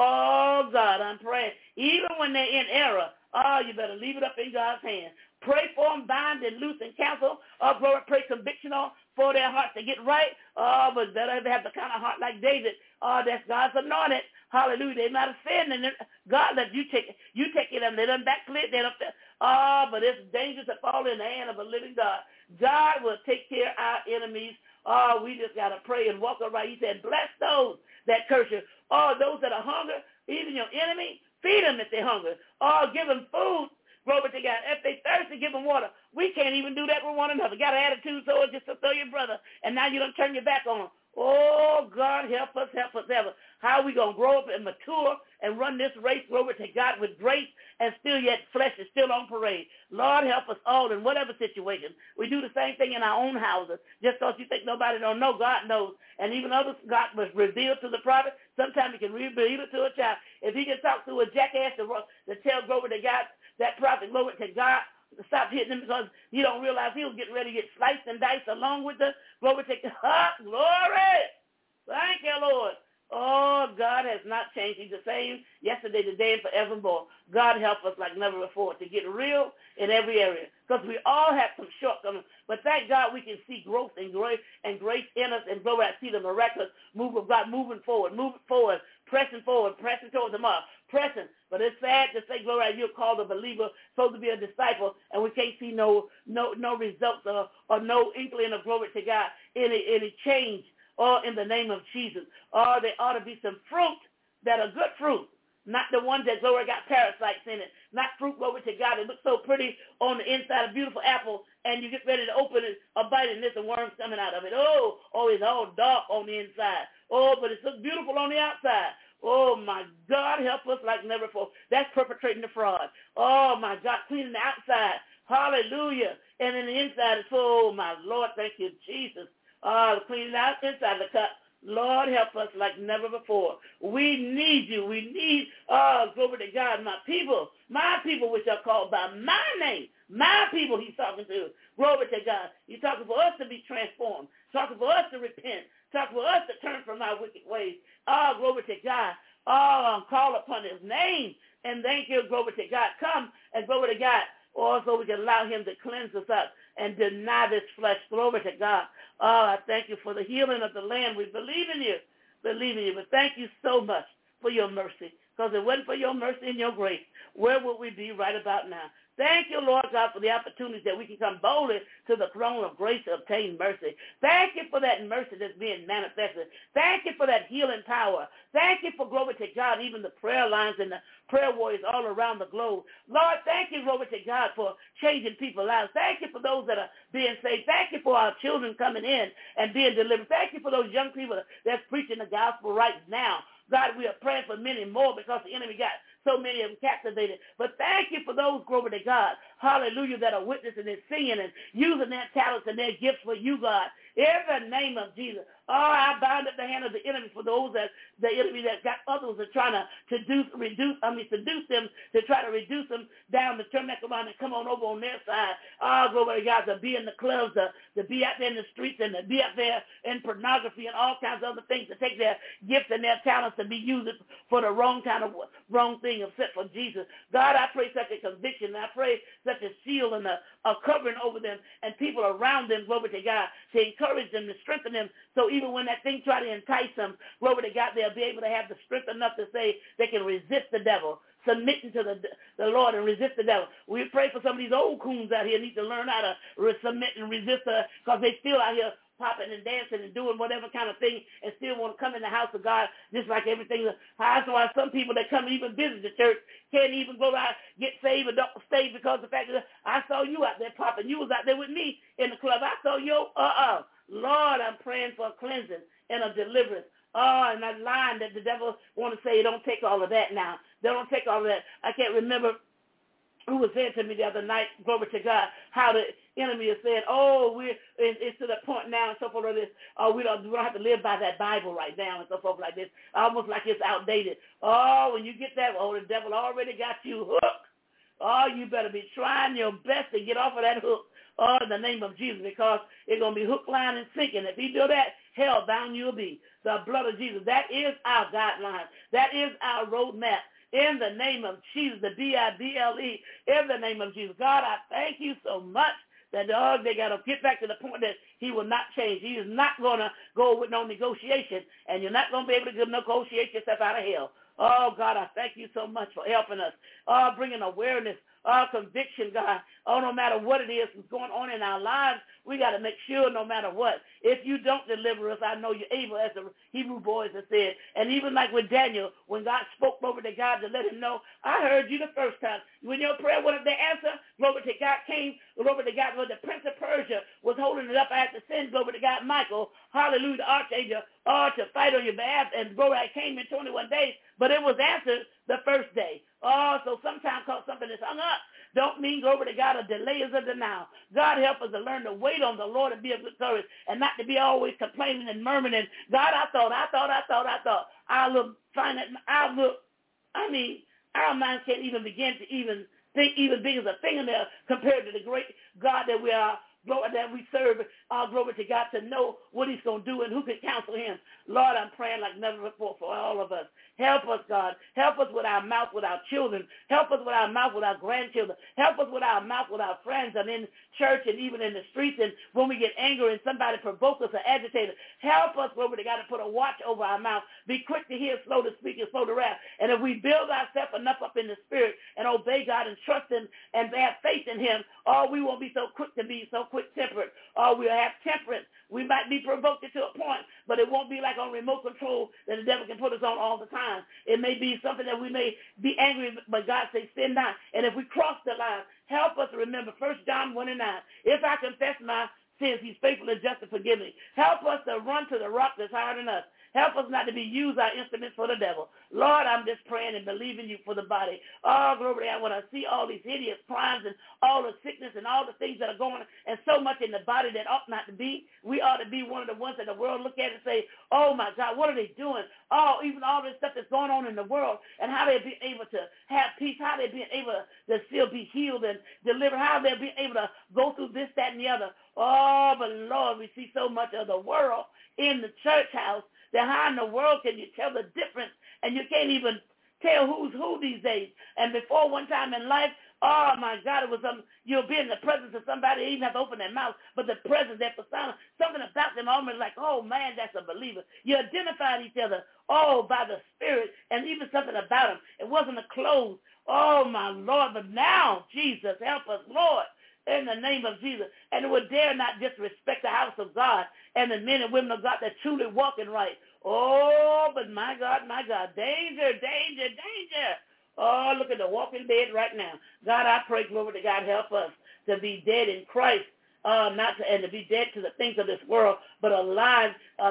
Oh, God, I'm praying, even when they're in error, you better leave it up in God's hands. Pray for them, bind and loose and counsel. Glory, pray conviction on for their hearts to get right. But better have the kind of heart like David. That's God's anointed. Hallelujah. They might have sinned, and God let you take it, and they done backslid. But it's dangerous to fall in the hand of a living God. God will take care of our enemies. We just got to pray and walk upright. He said, bless those that curse you. Those that are hungry, even your enemy, feed them if they're hungry. Give them food. Glory to God. If they thirsty, give them water. We can't even do that with one another. Got an attitude so just to throw your brother, and now you don't turn your back on him. Oh, God, help us ever. How are we going to grow up and mature and run this race, glory to God, with grace, and still yet flesh is still on parade? Lord, help us all in whatever situation. We do the same thing in our own houses. Just because you think nobody don't know, God knows. And even others, God was revealed to the prophet. Sometimes he can reveal it to a child. If he can talk to a jackass to tell glory to God, that prophet, glory to God, stop hitting him because he don't realize he was getting ready to get sliced and diced along with the glory to God. Glory. Thank you, Lord. Oh, God has not changed. He's the same yesterday, today, and forevermore. God help us like never before to get real in every area because we all have some shortcomings. But thank God we can see growth and grace in us, and glory, I see the miraculous move of God moving forward, pressing towards the mark, pressing. But it's sad to say, glory, you're called a believer, supposed to be a disciple, and we can't see no results or no inkling of glory to God, any change. Or in the name of Jesus. Or there ought to be some fruit that are good fruit, not the ones that, glory, got parasites in it. Not fruit, glory to God. It looks so pretty on the inside, a beautiful apple, and you get ready to open it, a bite, and there's some worms coming out of it. Oh, it's all dark on the inside. Oh, but it looks beautiful on the outside. Oh, my God, help us like never before. That's perpetrating the fraud. Oh, my God, cleaning the outside. Hallelujah. And in the inside, it's, oh, my Lord, thank you, Jesus. Cleaning out inside the cup. Lord, help us like never before. We need you. We need, glory to God, my people which are called by my name. My people he's talking to. Glory to God. He's talking for us to be transformed. Talking for us to repent. Talking for us to turn from our wicked ways. Glory to God. Call upon his name. And thank you, glory to God. Come and glory to God. Also, we can allow him to cleanse us up and deny this flesh. Glory to God. I thank you for the healing of the land. We believe in you. But thank you so much for your mercy. Because if it wasn't for your mercy and your grace, where would we be right about now? Thank you, Lord God, for the opportunities that we can come boldly to the throne of grace to obtain mercy. Thank you for that mercy that's being manifested. Thank you for that healing power. Thank you for, glory to God, even the prayer lines and the prayer warriors all around the globe. Lord, thank you, glory to God, for changing people's lives. Thank you for those that are being saved. Thank you for our children coming in and being delivered. Thank you for those young people that's preaching the gospel right now. God, we are praying for many more because the enemy got so many of them captivated. But thank you for those, glory to God, hallelujah, that are witnessing and singing and using their talents and their gifts for you, God. In the name of Jesus. I bind up the hand of the enemy for those that the enemy that got others that are trying to seduce them, to try to reduce them down, to turn back around and come on over on their side. Glory to God, to be in the clubs, to be out there in the streets, and to be out there in pornography and all kinds of other things, to take their gifts and their talents and be used for the wrong thing except for Jesus. God, I pray such a conviction. I pray such a shield and a covering over them and people around them, glory to God, to encourage them, to strengthen them, so even when that thing try to entice them, glory to God, they'll be able to have the strength enough to say they can resist the devil, submitting to the Lord and resist the devil. We pray for some of these old coons out here need to learn how to submit and resist because they still out here popping and dancing and doing whatever kind of thing and still want to come in the house of God just like everything. That's why some people that come even visit the church can't even go out, get saved, or don't stay because of the fact that I saw you out there popping. You was out there with me in the club. I saw you. Lord, I'm praying for a cleansing and a deliverance. And that line that the devil want to say, don't take all of that now. They don't take all of that. I can't remember who was saying to me the other night, glory to God, how the enemy is saying, it's to the point now and so forth like this. We don't have to live by that Bible right now and so forth like this. Almost like it's outdated. When you get that, the devil already got you hooked. You better be trying your best to get off of that hook. In the name of Jesus, because it's going to be hook, line, and sinking. If you do that, hell bound you'll be. The blood of Jesus, that is our guideline. That is our roadmap. In the name of Jesus, the Bible, in the name of Jesus. God, I thank you so much that they got to get back to the point that he will not change. He is not going to go with no negotiation, and you're not going to be able to negotiate yourself out of hell. God, I thank you so much for helping us. Bringing awareness, conviction, God. No matter what it is that's going on in our lives, we got to make sure no matter what. If you don't deliver us, I know you're able, as the Hebrew boys have said. And even like with Daniel, when God spoke over to God to let him know, I heard you the first time. When your prayer wasn't the answer, glory to God came, glory to God, when the Prince of Persia was holding it up, I had to send, glory to God, Michael, hallelujah, the archangel, to fight on your behalf, and glory, I came in 21 days, but it was answered the first day. So sometimes cause something is hung up don't mean, glory to God, a delay is a denial. God help us to learn to wait on the Lord and be of good courage and not to be always complaining and murmuring. God, I thought. Our minds can't even begin to even think even big as a fingernail compared to the great God that we are, that we serve, glory to God, to know what he's going to do and who can counsel him. Lord, I'm praying like never before for all of us. Help us, God. Help us with our mouth with our children. Help us with our mouth with our grandchildren. Help us with our mouth with our friends and in church and even in the streets and when we get angry and somebody provokes us or agitates us. Help us, glory to God, to put a watch over our mouth. Be quick to hear, slow to speak, and slow to wrath. And if we build ourselves enough up in the spirit and obey God and trust him and have faith in him, we won't be so quick to be so quick-tempered. We'll have temperance. We might be provoked to a point, but it won't be like on remote control that the devil can put us on all the time. It may be something that we may be angry, but God says, sin not. And if we cross the line, help us to remember 1 John 1:9. If I confess my sins, he's faithful and just to forgive me. Help us to run to the rock that's higher than us. Help us not to be used our instruments for the devil. Lord, I'm just praying and believing you for the body. Oh, glory to God, when I see all these hideous crimes and all the sickness and all the things that are going on and so much in the body that ought not to be, we ought to be one of the ones that the world look at and say, oh, my God, what are they doing? Oh, even all this stuff that's going on in the world and how they're being able to have peace, how they're being able to still be healed and delivered, how they're being able to go through this, that, and the other. Oh, but Lord, we see so much of the world in the church house that how in the world can you tell the difference? And you can't even tell who's who these days. And before one time in life, oh, my God, it was you'll be in the presence of somebody, even have to open their mouth, but the presence, that persona, something about them almost like, oh, man, that's a believer. You identified each other, by the Spirit, and even something about them. It wasn't the clothes. Oh, my Lord, but now, Jesus, help us, Lord, in the name of Jesus. And it would dare not disrespect the house of God and the men and women of God that truly walking right. Oh, but my God, danger, danger, danger. Oh, look at the walking dead right now. God, I pray, glory to God, help us to be dead in Christ, and to be dead to the things of this world, but alive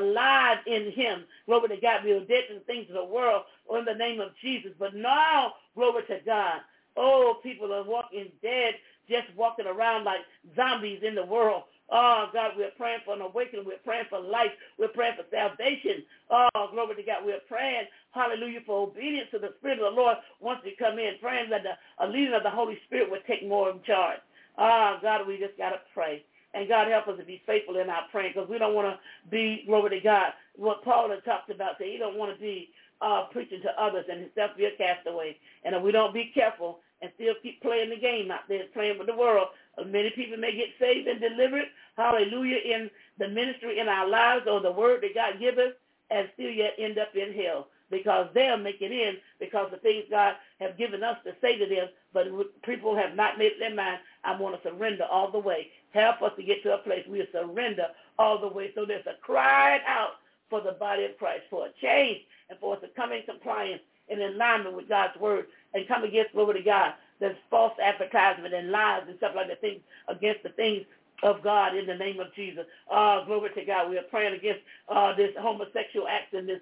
in him. Glory to God, we are dead to the things of the world in the name of Jesus. But now, glory to God, oh, people are walking dead, just walking around like zombies in the world. Oh, God, we're praying for an awakening. We're praying for life. We're praying for salvation. Oh, glory to God. We're praying, hallelujah, for obedience to the Spirit of the Lord once we come in, praying that a leader of the Holy Spirit would take more in charge. Oh, God, we just got to pray. And God, help us to be faithful in our praying because we don't want to be, glory to God, what Paul had talked about. He don't want to be preaching to others and himself be a castaway. And if we don't be careful and still keep playing the game out there, playing with the world, many people may get saved and delivered, hallelujah, in the ministry in our lives or the word that God gives us, and still yet end up in hell because they'll make it in because the things God have given us to say to them, but people have not made their mind, I want to surrender all the way. Help us to get to a place where we surrender all the way. So there's a cry out for the body of Christ, for a change, and for us to come in compliance and in alignment with God's word and come against, glory to God, there's false advertisement and lies and stuff like that, things against the things of God in the name of Jesus. Glory to God. We are praying against this homosexual acts and this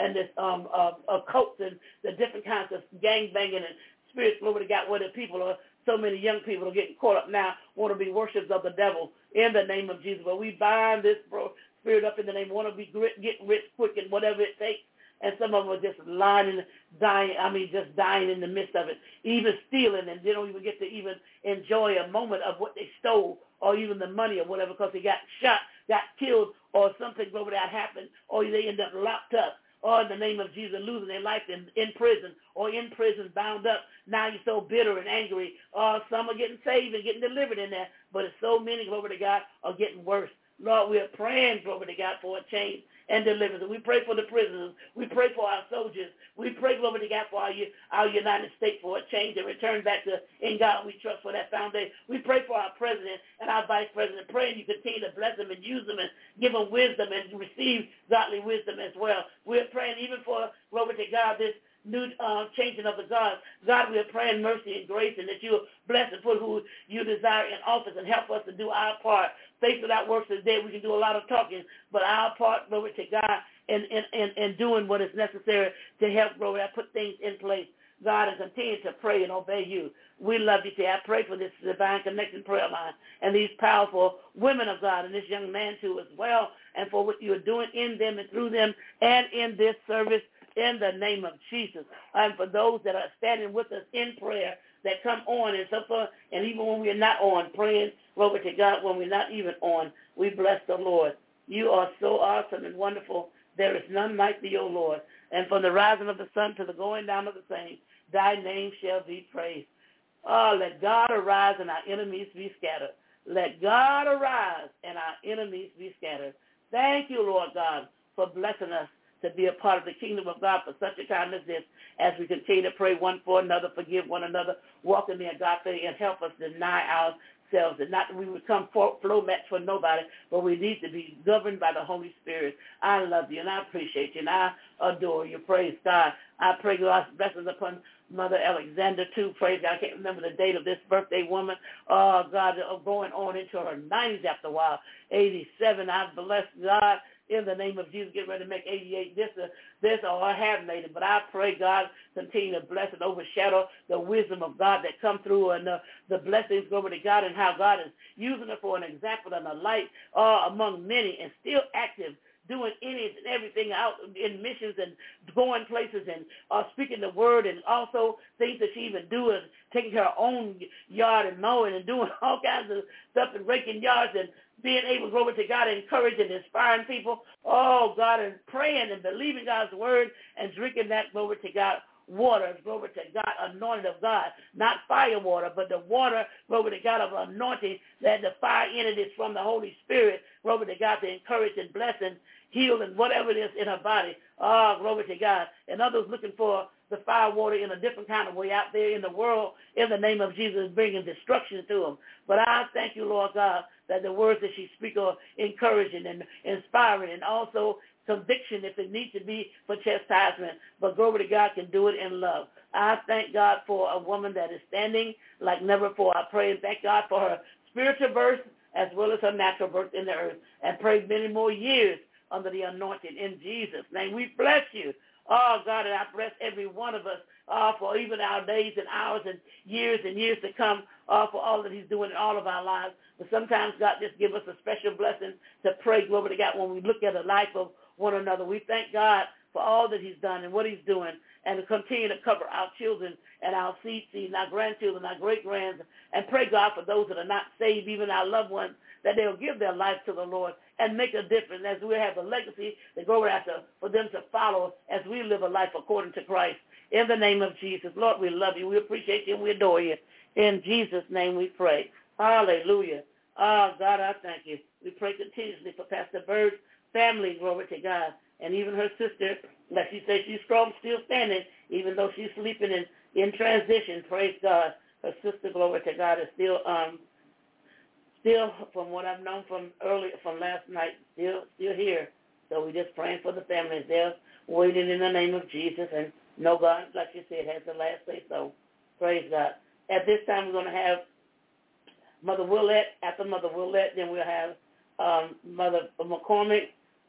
cults and the different kinds of gang banging and spirits, glory to God, where the people are, so many young people are getting caught up now, want to be worshipers of the devil in the name of Jesus. But we bind this spirit up in the name, want to be get rich quick and whatever it takes. And some of them are just lying and dying, just dying in the midst of it, even stealing, and they don't even get to even enjoy a moment of what they stole or even the money or whatever because they got shot, got killed, or something over that happened, or they end up locked up, or in the name of Jesus, losing their life in prison, or in prison bound up. Now you're so bitter and angry. Some are getting saved and getting delivered in there, but it's so many, glory to God, are getting worse. Lord, we are praying, glory to God, for a change and deliverance. We pray for the prisoners. We pray for our soldiers. We pray, glory to God, for our United States for a change and return back to in God we trust for that foundation. We pray for our president and our vice president, praying you continue to bless them and use them and give them wisdom and receive godly wisdom as well. We're praying even for, glory to God, this new changing of the gods. God, we are praying mercy and grace and that you will bless and put who you desire in office and help us to do our part. Faith without works is dead. We can do a lot of talking, but our part, glory to God, in doing what is necessary to help, glory, I put things in place. God, and continue to pray and obey you. We love you today. I pray for this divine connection prayer line and these powerful women of God and this young man too as well, and for what you are doing in them and through them and in this service in the name of Jesus. And for those that are standing with us in prayer, that come on and so forth, and even when we're not on, praying, glory to God, when we're not even on, we bless the Lord. You are so awesome and wonderful. There is none like thee, O Lord. And from the rising of the sun to the going down of the same, thy name shall be praised. Oh, let God arise and our enemies be scattered. Let God arise and our enemies be scattered. Thank you, Lord God, for blessing us to be a part of the kingdom of God for such a time as this, as we continue to pray one for another, forgive one another, walk in the agape, and help us deny ourselves, and not that we become flow mats for nobody, but we need to be governed by the Holy Spirit. I love you, and I appreciate you, and I adore you. Praise God. I pray God's blessings upon Mother Alexander, too. Praise God. I can't remember the date of this birthday woman. Oh, God, going on into her 90s after a while. 87. I bless God. In the name of Jesus, get ready to make 88 this or I have made it. But I pray God continue to bless and overshadow the wisdom of God that come through, and the blessings over to God, and how God is using it for an example and a light among many, and still active, doing any and everything out in missions and going places and speaking the word, and also things that she even do is taking her own yard and mowing and doing all kinds of stuff and raking yards and being able, glory to God, encouraging and inspiring people. Oh, God, and praying and believing God's word and drinking that, glory to God, water, glory to God, anointed of God, not fire water, but the water, glory to God, of anointing, that the fire in it is from the Holy Spirit, glory to God, to encourage and bless and heal and whatever it is in her body. Oh, glory to God. And others looking for the fire water in a different kind of way out there in the world, in the name of Jesus, bringing destruction to them. But I thank you, Lord God, that the words that she speaks are encouraging and inspiring, and also conviction if it needs to be for chastisement. But glory to God can do it in love. I thank God for a woman that is standing like never before. I pray and thank God for her spiritual birth as well as her natural birth in the earth, and pray many more years under the anointing in Jesus' name. We bless you. Oh, God, and I bless every one of us for even our days and hours and years to come, for all that he's doing in all of our lives. But sometimes God just give us a special blessing to pray, glory to God, when we look at the life of one another. We thank God for all that he's done and what he's doing, and to continue to cover our children and our seed, and our grandchildren, our great-grands, and pray, God, for those that are not saved, even our loved ones, that they'll give their life to the Lord and make a difference, as we have a legacy that go after for them to follow as we live a life according to Christ. In the name of Jesus, Lord, we love you, we appreciate you, and we adore you. In Jesus' name we pray. Hallelujah. Oh, God, I thank you. We pray continuously for Pastor Bird's family, glory to God, and even her sister, like she says, she's strong, still standing, even though she's sleeping in transition. Praise God. Her sister, glory to God, is still from what I've known from last night, still here. So we just praying for the families. They're waiting in the name of Jesus, and no, God, like you said, has the last say so. Praise God. At this time, we're going to have Mother Willette. After Mother Willette, then we'll have Mother McCormick,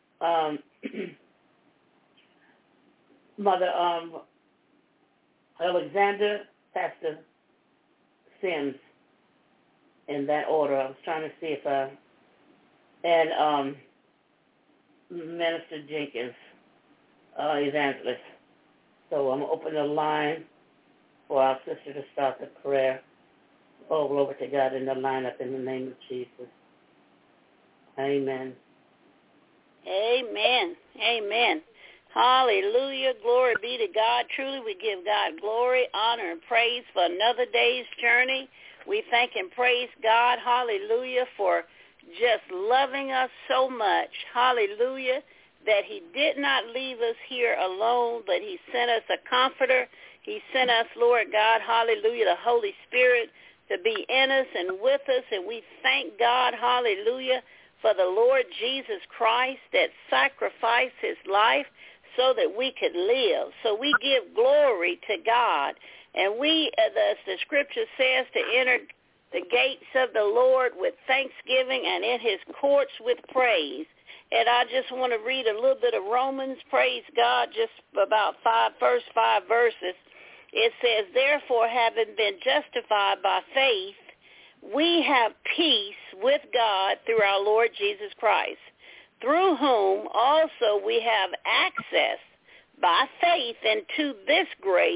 Mother Alexander, Pastor Sims, in that order. I was trying to see if and Minister Jenkins, evangelist. So I'm going to open the line for our sister to start the prayer. Oh, glory to God, in the lineup in the name of Jesus. Amen. Amen. Amen. Hallelujah. Glory be to God. Truly we give God glory, honor, and praise for another day's journey. We thank and praise God, hallelujah, for just loving us so much, hallelujah, that he did not leave us here alone, but he sent us a comforter. He sent us, Lord God, hallelujah, the Holy Spirit to be in us and with us, and we thank God, hallelujah, for the Lord Jesus Christ that sacrificed his life so that we could live. So we give glory to God. And we, as the scripture says, to enter the gates of the Lord with thanksgiving and in his courts with praise. And I just want to read a little bit of Romans, praise God, just about first five verses. It says, therefore, having been justified by faith, we have peace with God through our Lord Jesus Christ, through whom also we have access by faith into this grace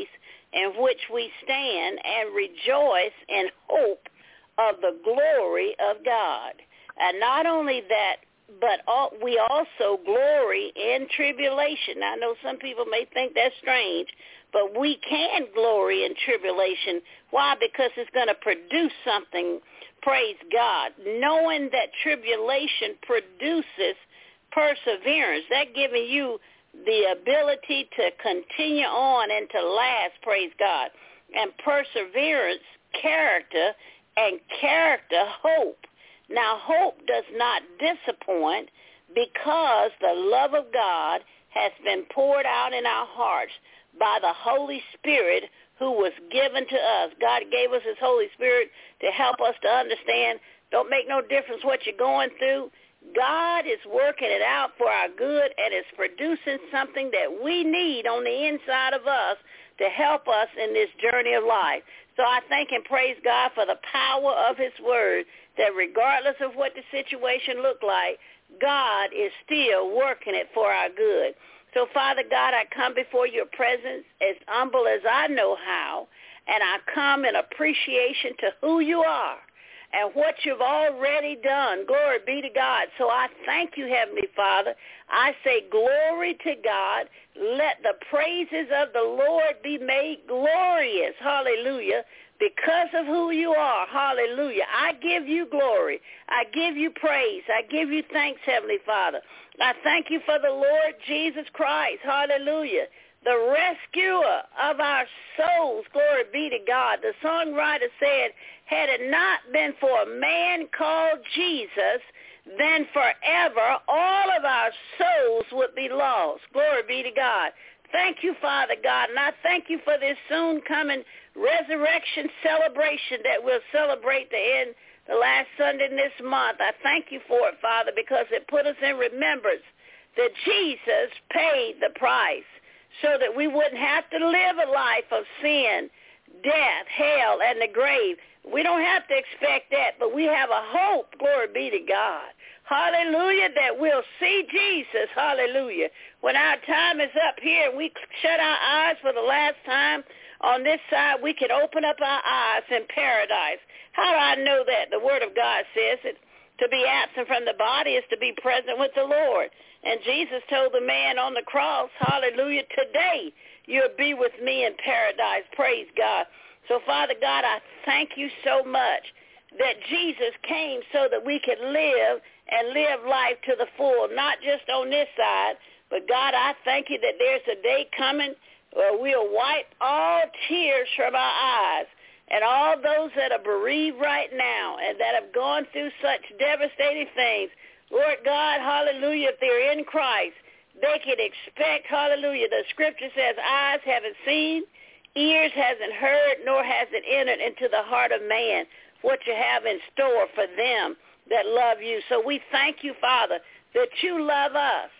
in which we stand and rejoice in hope of the glory of God. And not only that, but we also glory in tribulation. I know some people may think that's strange, but we can glory in tribulation. Why? Because it's going to produce something, praise God. Knowing that tribulation produces perseverance, that giving you the ability to continue on and to last, praise God. And perseverance, character, and character, hope. Now, hope does not disappoint because the love of God has been poured out in our hearts by the Holy Spirit who was given to us. God gave us his Holy Spirit to help us to understand. Don't make no difference what you're going through. God is working it out for our good and is producing something that we need on the inside of us to help us in this journey of life. So I thank and praise God for the power of his word, that regardless of what the situation looked like, God is still working it for our good. So, Father God, I come before your presence as humble as I know how, and I come in appreciation to who you are and what you've already done. Glory be to God. So I thank you, Heavenly Father. I say glory to God. Let the praises of the Lord be made glorious. Hallelujah. Because of who you are. Hallelujah. I give you glory. I give you praise. I give you thanks, Heavenly Father. I thank you for the Lord Jesus Christ. Hallelujah. The rescuer of our souls. Glory be to God. The songwriter said, had it not been for a man called Jesus, then forever all of our souls would be lost. Glory be to God. Thank you, Father God. And I thank you for this soon coming resurrection celebration that we'll celebrate the last Sunday in this month. I thank you for it, Father, because it put us in remembrance that Jesus paid the price so that we wouldn't have to live a life of sin, death, hell, and the grave. We don't have to expect that, but we have a hope, glory be to God. Hallelujah, that we'll see Jesus, hallelujah. When our time is up here and we shut our eyes for the last time on this side, we can open up our eyes in paradise. How do I know that? The Word of God says it. To be absent from the body is to be present with the Lord. And Jesus told the man on the cross, hallelujah, today you'll be with me in paradise. Praise God. So, Father God, I thank you so much that Jesus came so that we could live and live life to the full, not just on this side, but God, I thank you that there's a day coming where we'll wipe all tears from our eyes. And all those that are bereaved right now and that have gone through such devastating things, Lord God, hallelujah, if they're in Christ, they can expect, hallelujah, the scripture says, eyes haven't seen, ears hasn't heard, nor has it entered into the heart of man what you have in store for them that love you. So we thank you, Father, that you love us.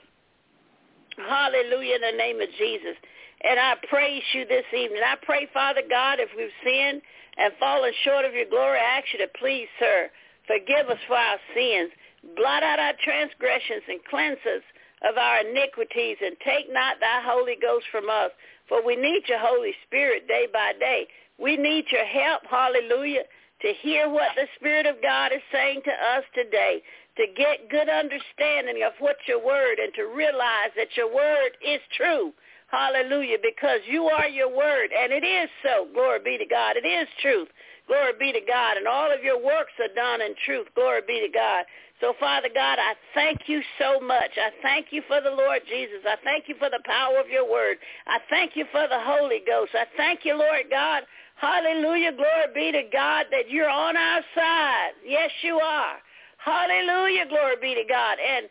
Hallelujah, in the name of Jesus. And I praise you this evening. I pray, Father God, if we've sinned and fallen short of your glory, I ask you to please, sir, forgive us for our sins. Blot out our transgressions and cleanse us of our iniquities, and take not thy Holy Ghost from us. For we need your Holy Spirit day by day. We need your help, hallelujah, to hear what the Spirit of God is saying to us today, to get good understanding of what your word, and to realize that your word is true. Hallelujah, because you are your word, and it is so. Glory be to God. It is truth. Glory be to God. And all of your works are done in truth. Glory be to God. So, Father God, I thank you so much. I thank you for the Lord Jesus. I thank you for the power of your word. I thank you for the Holy Ghost. I thank you, Lord God. Hallelujah. Glory be to God that you're on our side. Yes, you are. Hallelujah. Glory be to God. And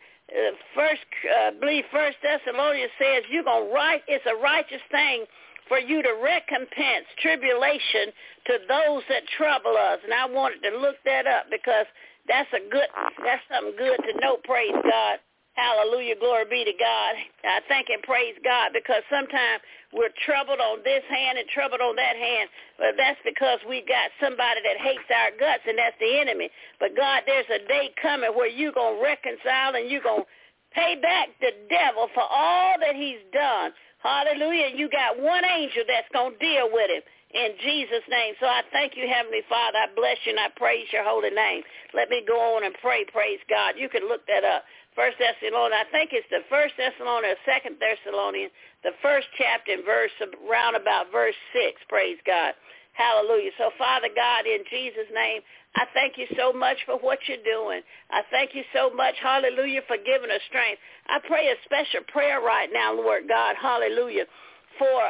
I believe First Thessalonians says it's a righteous thing for you to recompense tribulation to those that trouble us. And I wanted to look that up because that's something good to know. Praise God. Hallelujah. Glory be to God. I thank and praise God because sometimes we're troubled on this hand and troubled on that hand. But that's because we got somebody that hates our guts, and that's the enemy. But God, there's a day coming where you're going to reconcile and you're going to pay back the devil for all that he's done. Hallelujah. You got one angel that's going to deal with him in Jesus' name. So I thank you, Heavenly Father. I bless you and I praise your holy name. Let me go on and pray. Praise God. You can look that up. 1 Thessalonians, I think it's the 1 Thessalonians, 2 Thessalonians, the first chapter and round about verse 6. Praise God. Hallelujah. So, Father God, in Jesus' name, I thank you so much for what you're doing. I thank you so much, hallelujah, for giving us strength. I pray a special prayer right now, Lord God, hallelujah, for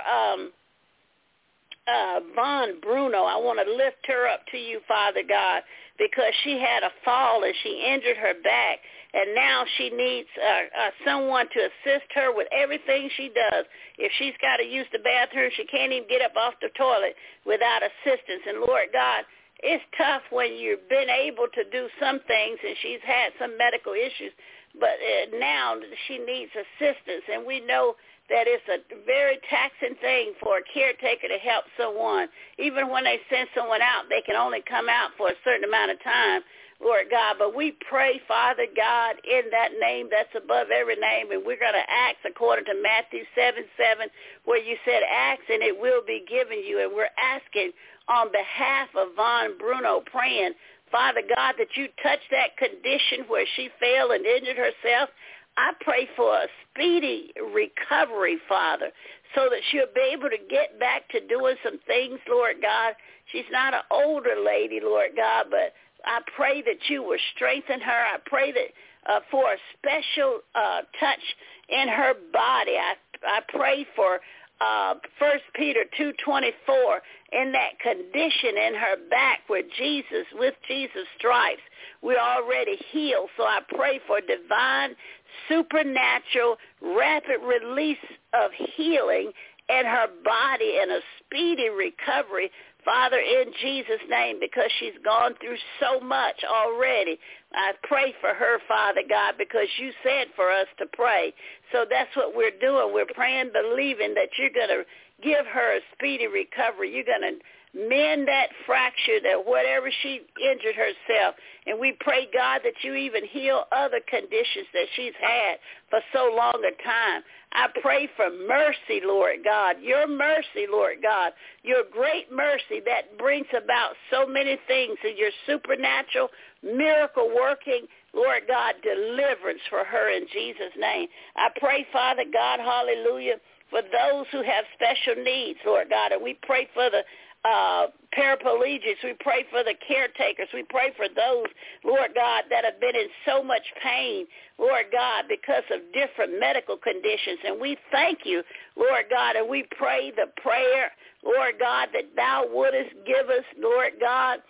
Von Bruno. I want to lift her up to you, Father God, because she had a fall and she injured her back, and now she needs someone to assist her with everything she does. If she's got to use the bathroom, she can't even get up off the toilet without assistance. And Lord God, it's tough when you've been able to do some things and she's had some medical issues, but now she needs assistance. And we know that it's a very taxing thing for a caretaker to help someone. Even when they send someone out, they can only come out for a certain amount of time, Lord God. But we pray, Father God, in that name that's above every name, and we're going to act according to Matthew 7:7, where you said, ask and it will be given you. And we're asking on behalf of Von Bruno, praying, Father God, that you touch that condition where she fell and injured herself. I pray for a speedy recovery, Father, so that she'll be able to get back to doing some things, Lord God. She's not an older lady, Lord God, but I pray that you will strengthen her. I pray that for a special touch in her body. I pray for 1 Peter 2:24, in that condition in her back where with Jesus' stripes, we're already healed. So I pray for divine, supernatural, rapid release of healing in her body and a speedy recovery, Father, in Jesus' name, because she's gone through so much already. I pray for her, Father God, because you said for us to pray. So that's what we're doing. We're praying, believing that you're going to give her a speedy recovery. You're going to mend that fracture, that whatever she injured herself. And we pray, God, that you even heal other conditions that she's had for so long a time. I pray for mercy, Lord God, your mercy, Lord God, your great mercy that brings about so many things, and your supernatural, miracle-working, Lord God, deliverance for her in Jesus' name. I pray, Father God, hallelujah, for those who have special needs, Lord God, and we pray for the paraplegics. We pray for the caretakers. We pray for those, Lord God, that have been in so much pain, Lord God, because of different medical conditions. And we thank you, Lord God, and we pray the prayer, Lord God, that thou wouldest give us, Lord God,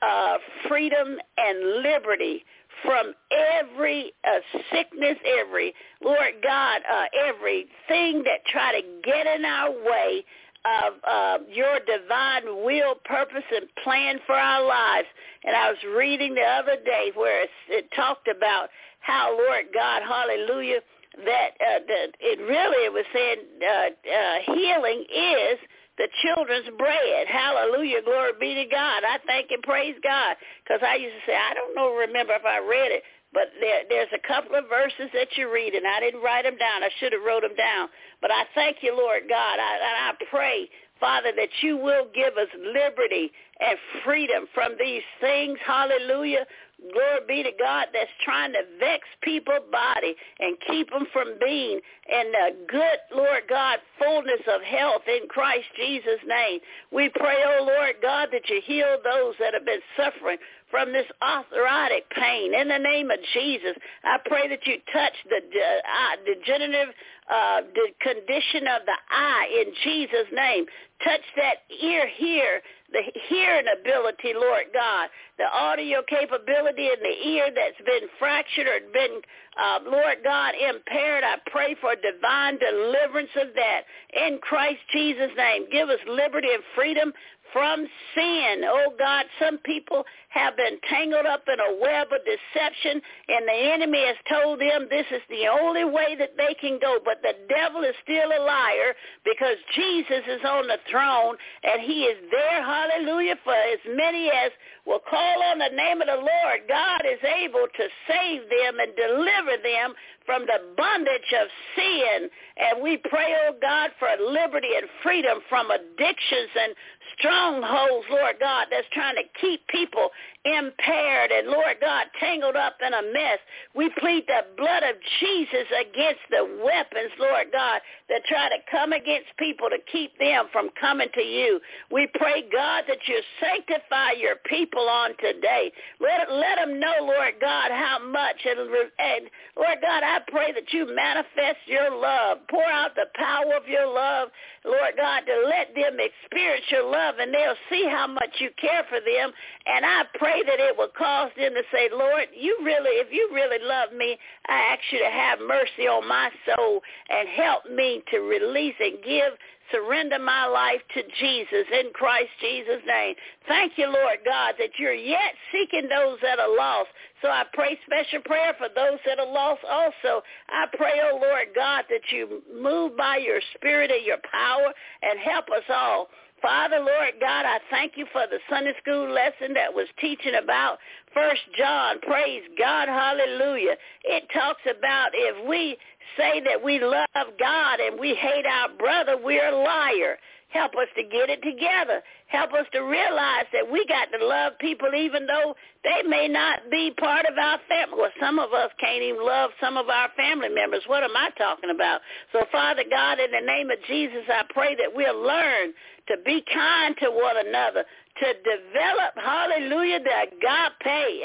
freedom and liberty from every sickness, Lord God, everything that try to get in our way of your divine will, purpose, and plan for our lives. And I was reading the other day where it talked about how, Lord God, hallelujah, that it was saying healing is the children's bread. Hallelujah, glory be to God. I thank and praise God, because I used to say, I don't remember if I read it, but there's a couple of verses that you read, and I didn't write them down. I should have wrote them down. But I thank you, Lord God. I pray, Father, that you will give us liberty and freedom from these things. Hallelujah. Glory be to God, that's trying to vex people's body and keep them from being in the good, Lord God, fullness of health in Christ Jesus' name. We pray, oh Lord God, that you heal those that have been suffering from this arthritic pain. In the name of Jesus, I pray that you touch the degenerative condition of the eye in Jesus' name. Touch that ear here, the hearing ability, Lord God, the audio capability in the ear that's been fractured or been, Lord God, impaired. I pray for divine deliverance of that in Christ Jesus' name. Give us liberty and freedom from sin. Oh, God, some people have been tangled up in a web of deception, and the enemy has told them this is the only way that they can go. But the devil is still a liar, because Jesus is on the throne, and he is there, hallelujah, for as many as will call on the name of the Lord. God is able to save them and deliver them from the bondage of sin. And we pray, oh God, for liberty and freedom from addictions and strongholds, Lord God, that's trying to keep people impaired and, Lord God, tangled up in a mess. We plead the blood of Jesus against the weapons, Lord God, that try to come against people to keep them from coming to you. We pray, God, that you sanctify your people on today. Let them know, Lord God, how much. And Lord God, I pray that you manifest your love. Pour out the power of your love, Lord God, to let them experience your love, and they'll see how much you care for them. And I pray that it will cause them to say, Lord, if you really love me, I ask you to have mercy on my soul and help me to release and surrender my life to Jesus in Christ Jesus' name. Thank you, Lord God, that you're yet seeking those that are lost. So I pray special prayer for those that are lost also. I pray, oh Lord God, that you move by your spirit and your power and help us all. Father, Lord God, I thank you for the Sunday school lesson that was teaching about 1 John. Praise God, hallelujah. It talks about if we say that we love God and we hate our brother, we're a liar. Help us to get it together. Help us to realize that we got to love people even though they may not be part of our family. Well, some of us can't even love some of our family members. What am I talking about? So, Father God, in the name of Jesus, I pray that we'll learn to be kind to one another, to develop, hallelujah, the agape,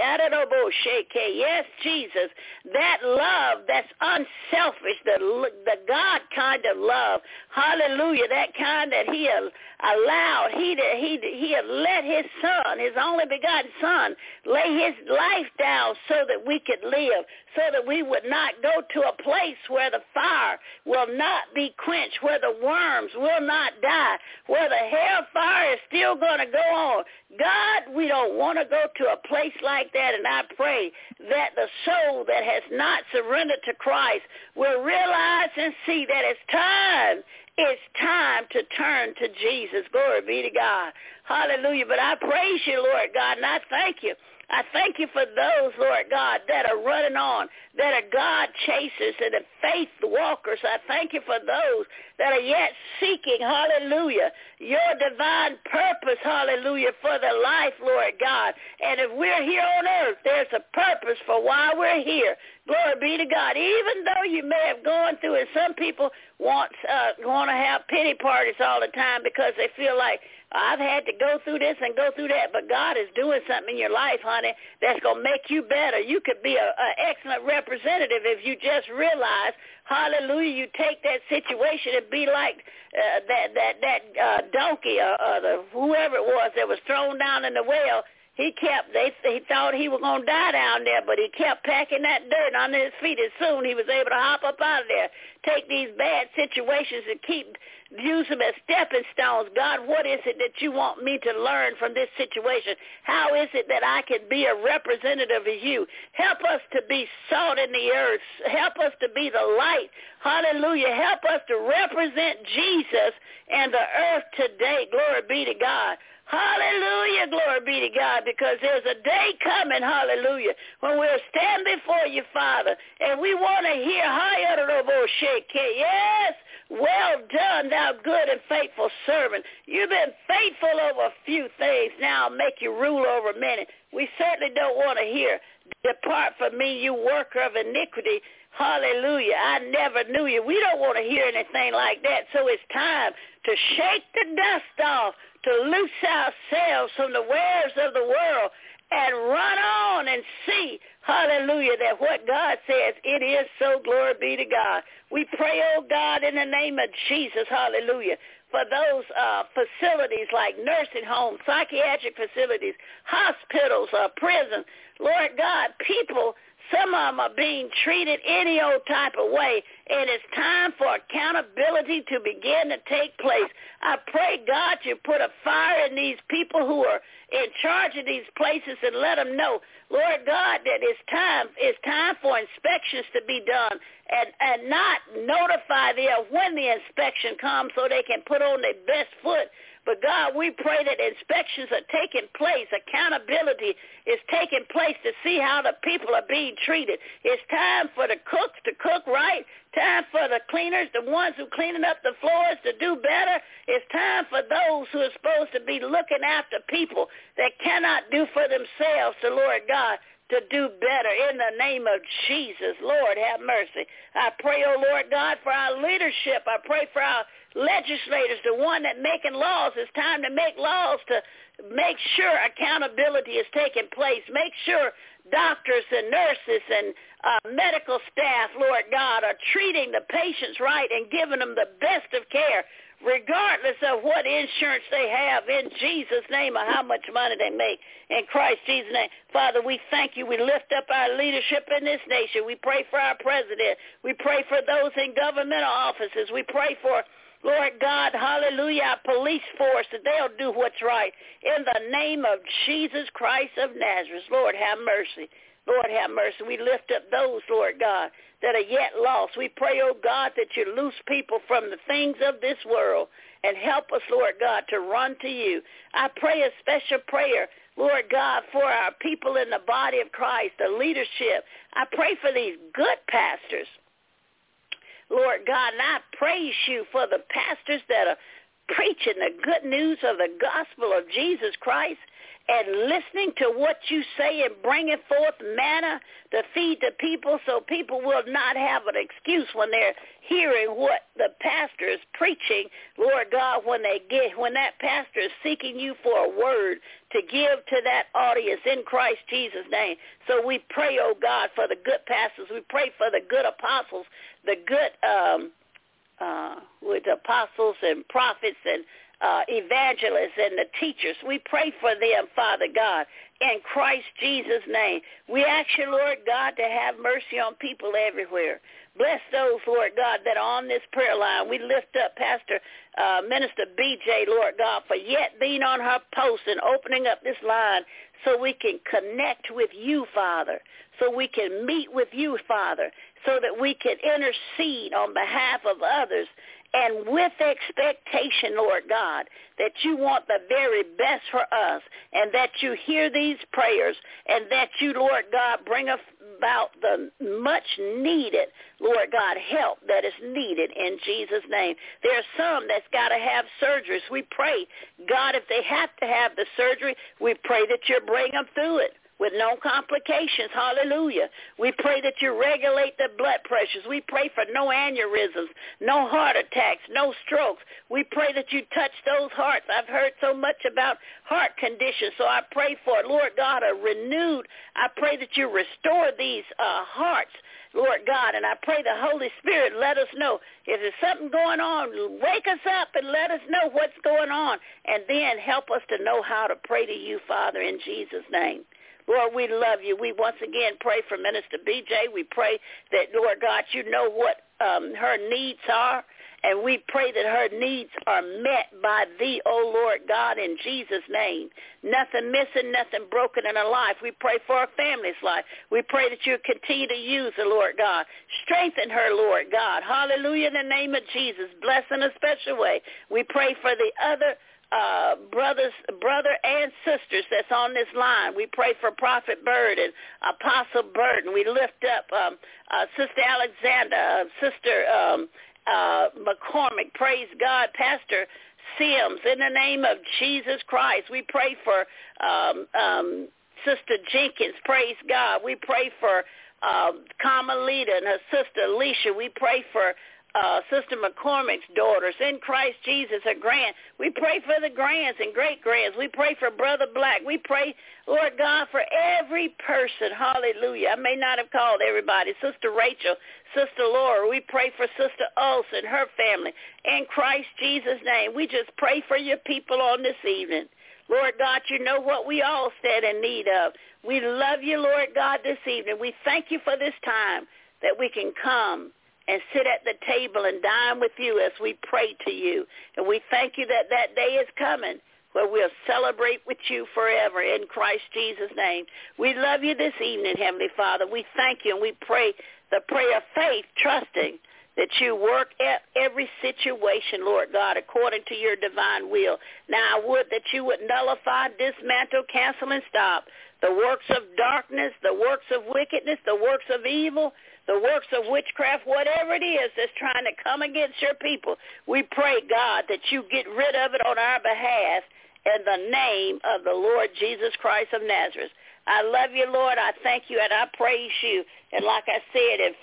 yes, Jesus, that love that's unselfish, the God kind of love, hallelujah, that kind that he allowed, he let his son, his only begotten son, lay his life down so that we could live, so that we would not go to a place where the fire will not be quenched, where the worms will not die, where the hellfire is still going to go on. God, we don't want to go to a place like that, and I pray that the soul that has not surrendered to Christ will realize and see that it's time to turn to Jesus. Glory be to God. Hallelujah. But I praise you, Lord God, and I thank you. I thank you for those, Lord God, that are running on, that are God chasers and the faith walkers. I thank you for those that are yet seeking, hallelujah, your divine purpose, hallelujah, for their life, Lord God. And if we're here on earth, there's a purpose for why we're here. Glory be to God. Even though you may have gone through it, some people want to have pity parties all the time because they feel like, I've had to go through this and go through that, but God is doing something in your life, honey, that's going to make you better. You could be an excellent representative if you just realize, hallelujah, you take that situation and be like that donkey or whoever it was that was thrown down in the well. He thought he was going to die down there, but he kept packing that dirt under his feet, and soon he was able to hop up out of there. Take these bad situations and use them as stepping stones. God, what is it that you want me to learn from this situation? How is it that I can be a representative of you? Help us to be salt in the earth. Help us to be the light. Hallelujah. Help us to represent Jesus and the earth today. Glory be to God. Hallelujah, glory be to God, because there's a day coming, hallelujah, when we'll stand before you, Father, and we want to hear, yes, well done, thou good and faithful servant. You've been faithful over a few things. Now I'll make you rule over many. We certainly don't want to hear, depart from me, you worker of iniquity. Hallelujah, I never knew you. We don't want to hear anything like that, so it's time to shake the dust off, to loose ourselves from the wares of the world and run on and see, hallelujah, that what God says, it is so. Glory be to God. We pray, oh God, in the name of Jesus, hallelujah, for those facilities like nursing homes, psychiatric facilities, hospitals, prisons. Lord God, people, some of them are being treated any old type of way, and it's time for accountability to begin to take place. I pray, God, you put a fire in these people who are in charge of these places and let them know, Lord God, that it's time for inspections to be done and not notify them when the inspection comes so they can put on their best foot. But, God, we pray that inspections are taking place. Accountability is taking place to see how the people are being treated. It's time for the cooks to cook right. Time for the cleaners, the ones who cleaning up the floors, to do better. It's time for those who are supposed to be looking after people that cannot do for themselves, the Lord God, to do better in the name of Jesus. Lord, have mercy. I pray, oh Lord God, for our leadership. I pray for our legislators, the one that making laws. It's time to make laws to make sure accountability is taking place. Make sure doctors and nurses and medical staff, Lord God, are treating the patients right and giving them the best of care, regardless of what insurance they have, in Jesus' name, or how much money they make, in Christ Jesus' name. Father, we thank you. We lift up our leadership in this nation. We pray for our president. We pray for those in governmental offices. We pray for, Lord God, hallelujah, our police force, that they'll do what's right. In the name of Jesus Christ of Nazareth, Lord, have mercy. Lord, have mercy. We lift up those, Lord God, that are yet lost. We pray, oh God, that you loose people from the things of this world and help us, Lord God, to run to you. I pray a special prayer, Lord God, for our people in the body of Christ, the leadership. I pray for these good pastors, Lord God, and I praise you for the pastors that are preaching the good news of the gospel of Jesus Christ and listening to what you say and bringing forth manna to feed the people, so people will not have an excuse when they're hearing what the pastor is preaching, Lord God, when that pastor is seeking you for a word to give to that audience in Christ Jesus' name. So we pray, oh God, for the good pastors. We pray for the good apostles, the good with apostles and prophets and evangelists and the teachers. We pray for them, Father God, in Christ Jesus' name. We ask you, Lord God, to have mercy on people everywhere. Bless those, Lord God, that are on this prayer line. We lift up Pastor Minister BJ, Lord God, for yet being on her post and opening up this line so we can connect with you, Father, so we can meet with you, Father, so that we can intercede on behalf of others, and with expectation, Lord God, that you want the very best for us, and that you hear these prayers, and that you, Lord God, bring about the much needed, Lord God, help that is needed in Jesus' name. There are some that's got to have surgeries. We pray, God, if they have to have the surgery, we pray that you bring them through it with no complications. Hallelujah. We pray that you regulate the blood pressures. We pray for no aneurysms, no heart attacks, no strokes. We pray that you touch those hearts. I've heard so much about heart conditions, so I pray for, Lord God, a renewed. I pray that you restore these hearts, Lord God, and I pray the Holy Spirit let us know if there's something going on. Wake us up and let us know what's going on, and then help us to know how to pray to you, Father, in Jesus' name. Lord, we love you. We once again pray for Minister BJ. We pray that, Lord God, you know what her needs are, and we pray that her needs are met by thee, O Lord God, in Jesus' name. Nothing missing, nothing broken in her life. We pray for her family's life. We pray that you continue to use her, Lord God. Strengthen her, Lord God. Hallelujah, in the name of Jesus. Bless in a special way. We pray for the other brother and sisters that's on this line. We pray for Prophet Bird and Apostle Burden. We lift up Sister Alexander, Sister McCormick. Praise God. Pastor Sims, in the name of Jesus Christ. We pray for Sister Jenkins. Praise God. We pray for Carmelita and her sister Alicia. We pray for Sister McCormick's daughters in Christ Jesus, her grand. We pray for the grands and great-grands. We pray for Brother Black. We pray, Lord God, for every person. Hallelujah. I may not have called everybody. Sister Rachel, Sister Laura. We pray for Sister Olson, her family. In Christ Jesus' name, we just pray for your people on this evening. Lord God, you know what we all stand in need of. We love you, Lord God, this evening. We thank you for this time that we can come and sit at the table and dine with you as we pray to you. And we thank you that that day is coming where we'll celebrate with you forever in Christ Jesus' name. We love you this evening, Heavenly Father. We thank you, and we pray the prayer of faith, trusting that you work at every situation, Lord God, according to your divine will. Now, I would that you would nullify, dismantle, cancel, and stop the works of darkness, the works of wickedness, the works of evil, the works of witchcraft, whatever it is that's trying to come against your people. We pray, God, that you get rid of it on our behalf in the name of the Lord Jesus Christ of Nazareth. I love you, Lord. I thank you, and I praise you. And like I said in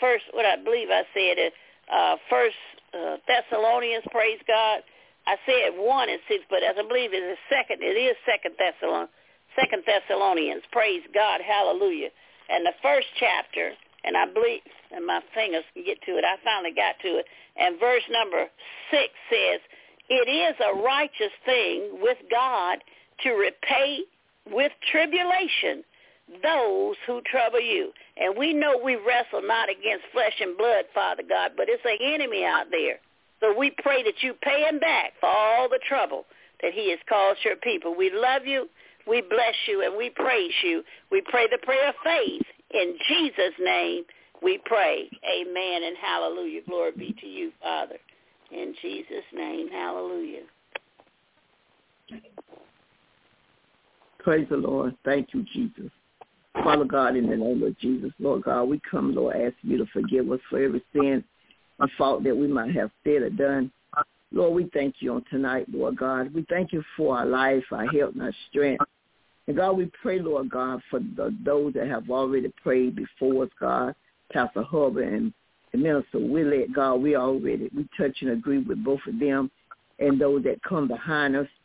First Thessalonians, praise God. I said 1 and 6, but as I believe it is Second Thessalonians. Praise God, hallelujah. And the first chapter, and I believe, and my fingers can get to it. I finally got to it. And verse number 6 says, "It is a righteous thing with God to repay with tribulation those who trouble you." And we know we wrestle not against flesh and blood, Father God, but it's an enemy out there. So we pray that you pay him back for all the trouble that he has caused your people. We love you, we bless you, and we praise you. We pray the prayer of faith. In Jesus' name we pray. Amen and hallelujah. Glory be to you, Father. In Jesus' name, hallelujah. Praise the Lord. Thank you, Jesus. Father God, in the name of Jesus, Lord God, we come, Lord, asking you to forgive us for every sin and fault that we might have said or done. Lord, we thank you on tonight, Lord God. We thank you for our life, our health, and our strength. And God, we pray, Lord God, for those that have already prayed before us, God, Pastor Hubbard and Minister Willett, God, we touch and agree with both of them and those that come behind us.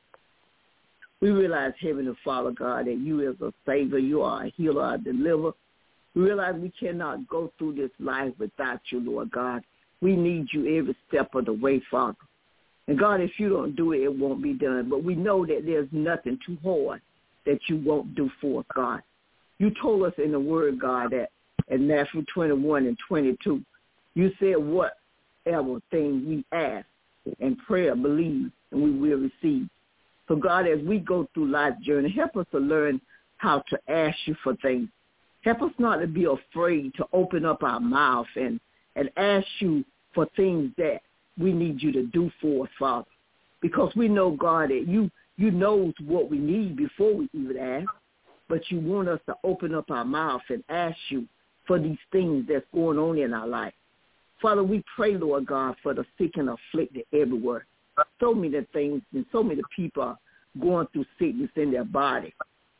We realize, Heavenly Father, God, that you is a Savior, you are a healer, a deliverer. We realize we cannot go through this life without you, Lord God. We need you every step of the way, Father. And God, if you don't do it, it won't be done. But we know that there's nothing too hard that you won't do for us, God. You told us in the Word, God, that in Matthew 21 and 22, you said whatever thing we ask in prayer, believe, and we will receive. So, God, as we go through life's journey, help us to learn how to ask you for things. Help us not to be afraid to open up our mouth and ask you for things that we need you to do for us, Father. Because we know, God, that you know what we need before we even ask, but you want us to open up our mouth and ask you for these things that's going on in our life. Father, we pray, Lord God, for the sick and afflicted everywhere. So many things and so many people are going through sickness in their body.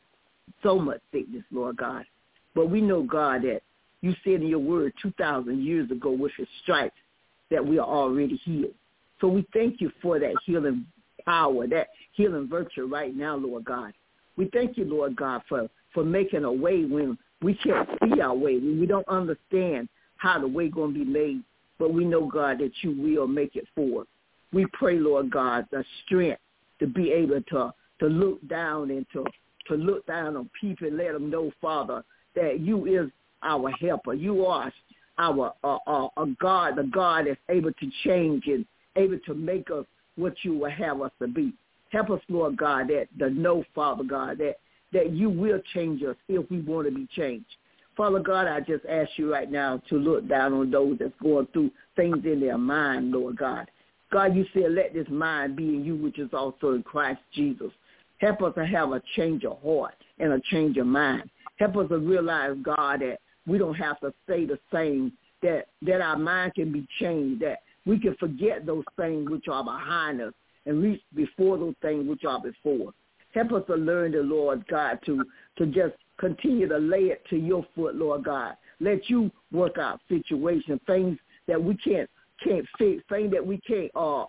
So much sickness, Lord God. But we know, God, that you said in your word 2,000 years ago with your stripes that we are already healed. So we thank you for that healing power, that healing virtue right now, Lord God. We thank you, Lord God, for making a way when we can't see our way, when we don't understand how the way going to be made. But we know, God, that you will make it for us. We pray, Lord God, the strength to be able to look down and to look down on people and let them know, Father, that you is our helper. You are our a God, the God that's able to change and able to make us what you will have us to be. Help us, Lord God, to know, Father God, that you will change us if we want to be changed. Father God, I just ask you right now to look down on those that's going through things in their mind, Lord God. God, you said, let this mind be in you, which is also in Christ Jesus. Help us to have a change of heart and a change of mind. Help us to realize, God, that we don't have to stay the same, that our mind can be changed, that we can forget those things which are behind us and reach before those things which are before us. Help us to learn the Lord God to just continue to lay it to your foot, Lord God. Let you work out situations, things that we can't fix, things that we can't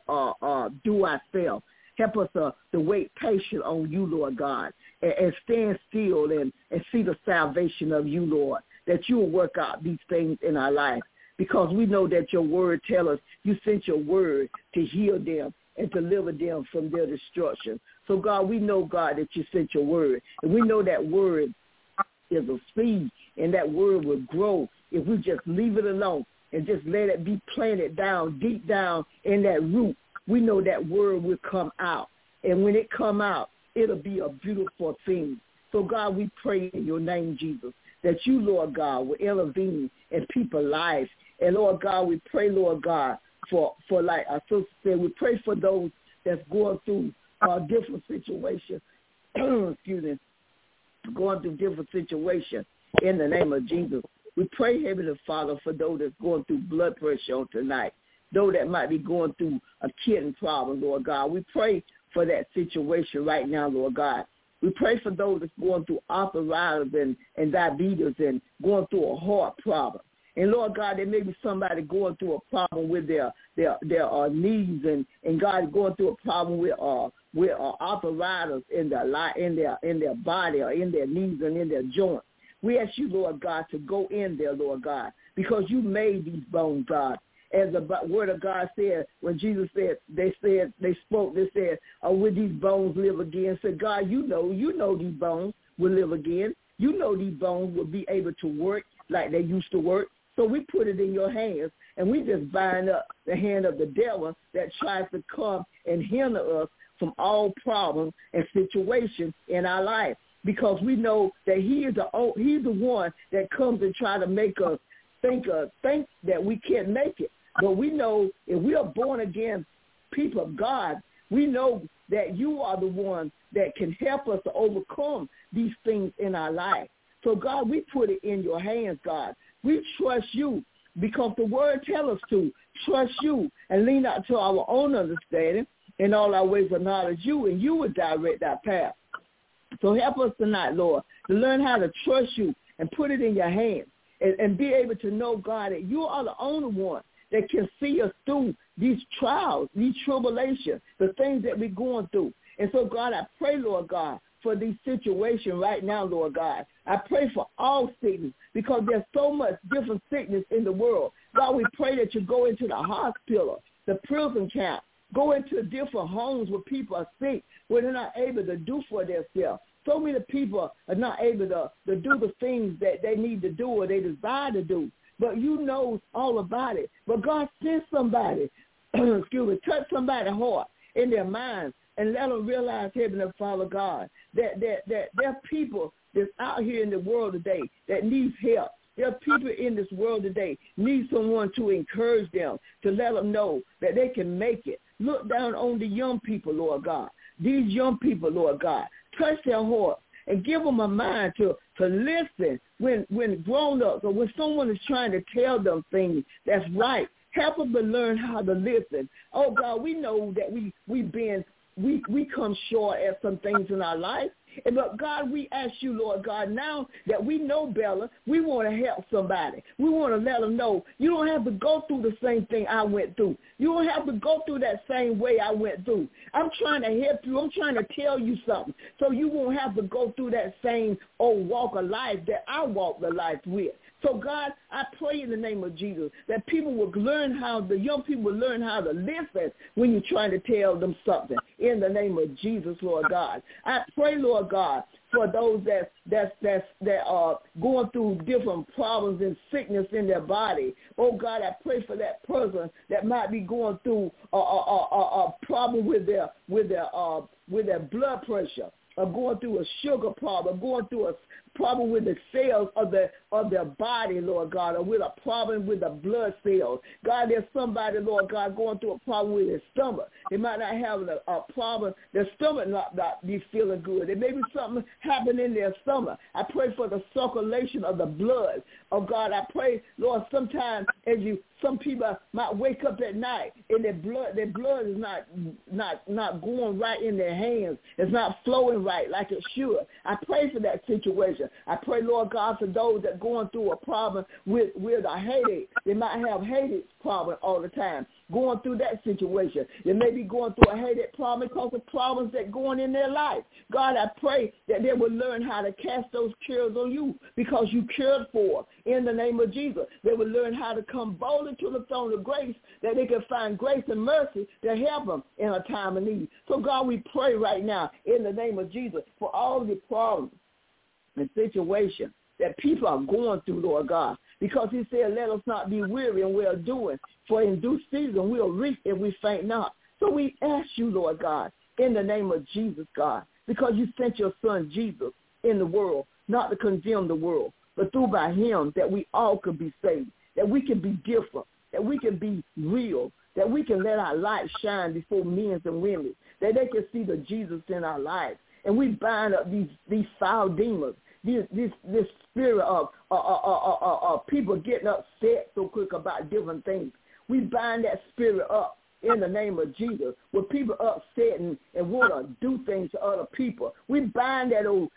do ourselves. Help us to wait patient on you, Lord God, and stand still and see the salvation of you, Lord, that you will work out these things in our life. Because we know that your word tells us you sent your word to heal them and deliver them from their destruction. So, God, we know, God, that you sent your word. And we know that word is a seed, and that word will grow if we just leave it alone and just let it be planted down, deep down in that root, we know that word will come out. And when it come out, it'll be a beautiful thing. So, God, we pray in your name, Jesus, that you, Lord God, will intervene in people's lives. And, Lord God, we pray, Lord God, for like our sister said, we pray for those that's going through different situations, excuse me, going through different situations in the name of Jesus. We pray, Heavenly Father, for those that's going through blood pressure on tonight, those that might be going through a kidney problem, Lord God. We pray for that situation right now, Lord God. We pray for those that's going through arthritis and diabetes and going through a heart problem. And, Lord God, there may be somebody going through a problem with their knees and God going through a problem with arthritis in their body or in their knees and in their joints. We ask you, Lord God, to go in there, Lord God, because you made these bones, God. As the word of God said, when Jesus said, they said, will these bones live again? Said, God, you know these bones will live again. You know these bones will be able to work like they used to work. So we put it in your hands, and we just bind up the hand of the devil that tries to come and hinder us from all problems and situations in our life, because we know that he's the one that comes and try to make us think that we can't make it. But we know if we are born again people of God, we know that you are the one that can help us to overcome these things in our life. So, God, we put it in your hands, God. We trust you because the word tells us to trust you and lean out to our own understanding. In all our ways acknowledge you, and you will direct our path. So help us tonight, Lord, to learn how to trust you and put it in your hands and be able to know, God, that you are the only one that can see us through these trials, these tribulations, the things that we're going through. And so, God, I pray, Lord God, for these situations right now, Lord God. I pray for all sickness because there's so much different sickness in the world. God, we pray that you go into the hospital, the prison camp, go into different homes where people are sick, where they're not able to do for themselves. So many people are not able to do the things that they need to do or they desire to do. But you know all about it. But God, send somebody, touch somebody's heart in their minds and let them realize, Heavenly Father God, that there are people that's out here in the world today that needs help. There are people in this world today need someone to encourage them, to let them know that they can make it. Look down on the young people, Lord God. These young people, Lord God, touch their heart and give them a mind to listen when grown-ups or when someone is trying to tell them things that's right. Help them to learn how to listen. Oh, God, we know that we come short at some things in our life. But, God, we ask you, Lord God, now that we know better, we want to help somebody. We want to let them know you don't have to go through the same thing I went through. You don't have to go through that same way I went through. I'm trying to help you. I'm trying to tell you something so you won't have to go through that same old walk of life that I walked the life with. So, God, I pray in the name of Jesus that the young people will learn how to listen when you're trying to tell them something. In the name of Jesus, Lord God. I pray, Lord God, for those that are going through different problems and sickness in their body. Oh, God, I pray for that person that might be going through a problem with their blood pressure, or going through a sugar problem, going through a problem with the cells of their body, Lord God, or with a problem with the blood cells. God, there's somebody, Lord God, going through a problem with their stomach. They might not have a problem. Their stomach not be feeling good. There may be something happening in their stomach. I pray for the circulation of the blood. Oh, God, I pray, Lord, sometimes some people might wake up at night and their blood is not going right in their hands. It's not flowing right like it should. I pray for that situation. I pray, Lord God, for those that are going through a problem with a headache. They might have headache problem all the time. Going through that situation. They may be going through a headache problem because of problems that go on in their life. God, I pray that they will learn how to cast those cares on you because you cared for in the name of Jesus. They will learn how to come boldly to the throne of grace that they can find grace and mercy to help them in a time of need. So, God, we pray right now in the name of Jesus for all the problems and situations that people are going through, Lord God, because he said, let us not be weary in well doing, for in due season we'll reap if we faint not. So we ask you, Lord God, in the name of Jesus, God, because you sent your son Jesus in the world, not to condemn the world, but through by him that we all could be saved, that we can be different, that we can be real, that we can let our light shine before men and women, that they can see the Jesus in our lives. And we bind up these foul demons, this spirit of people getting upset so quick about different things. We bind that spirit up in the name of Jesus, where people are upset and want to do things to other people. We bind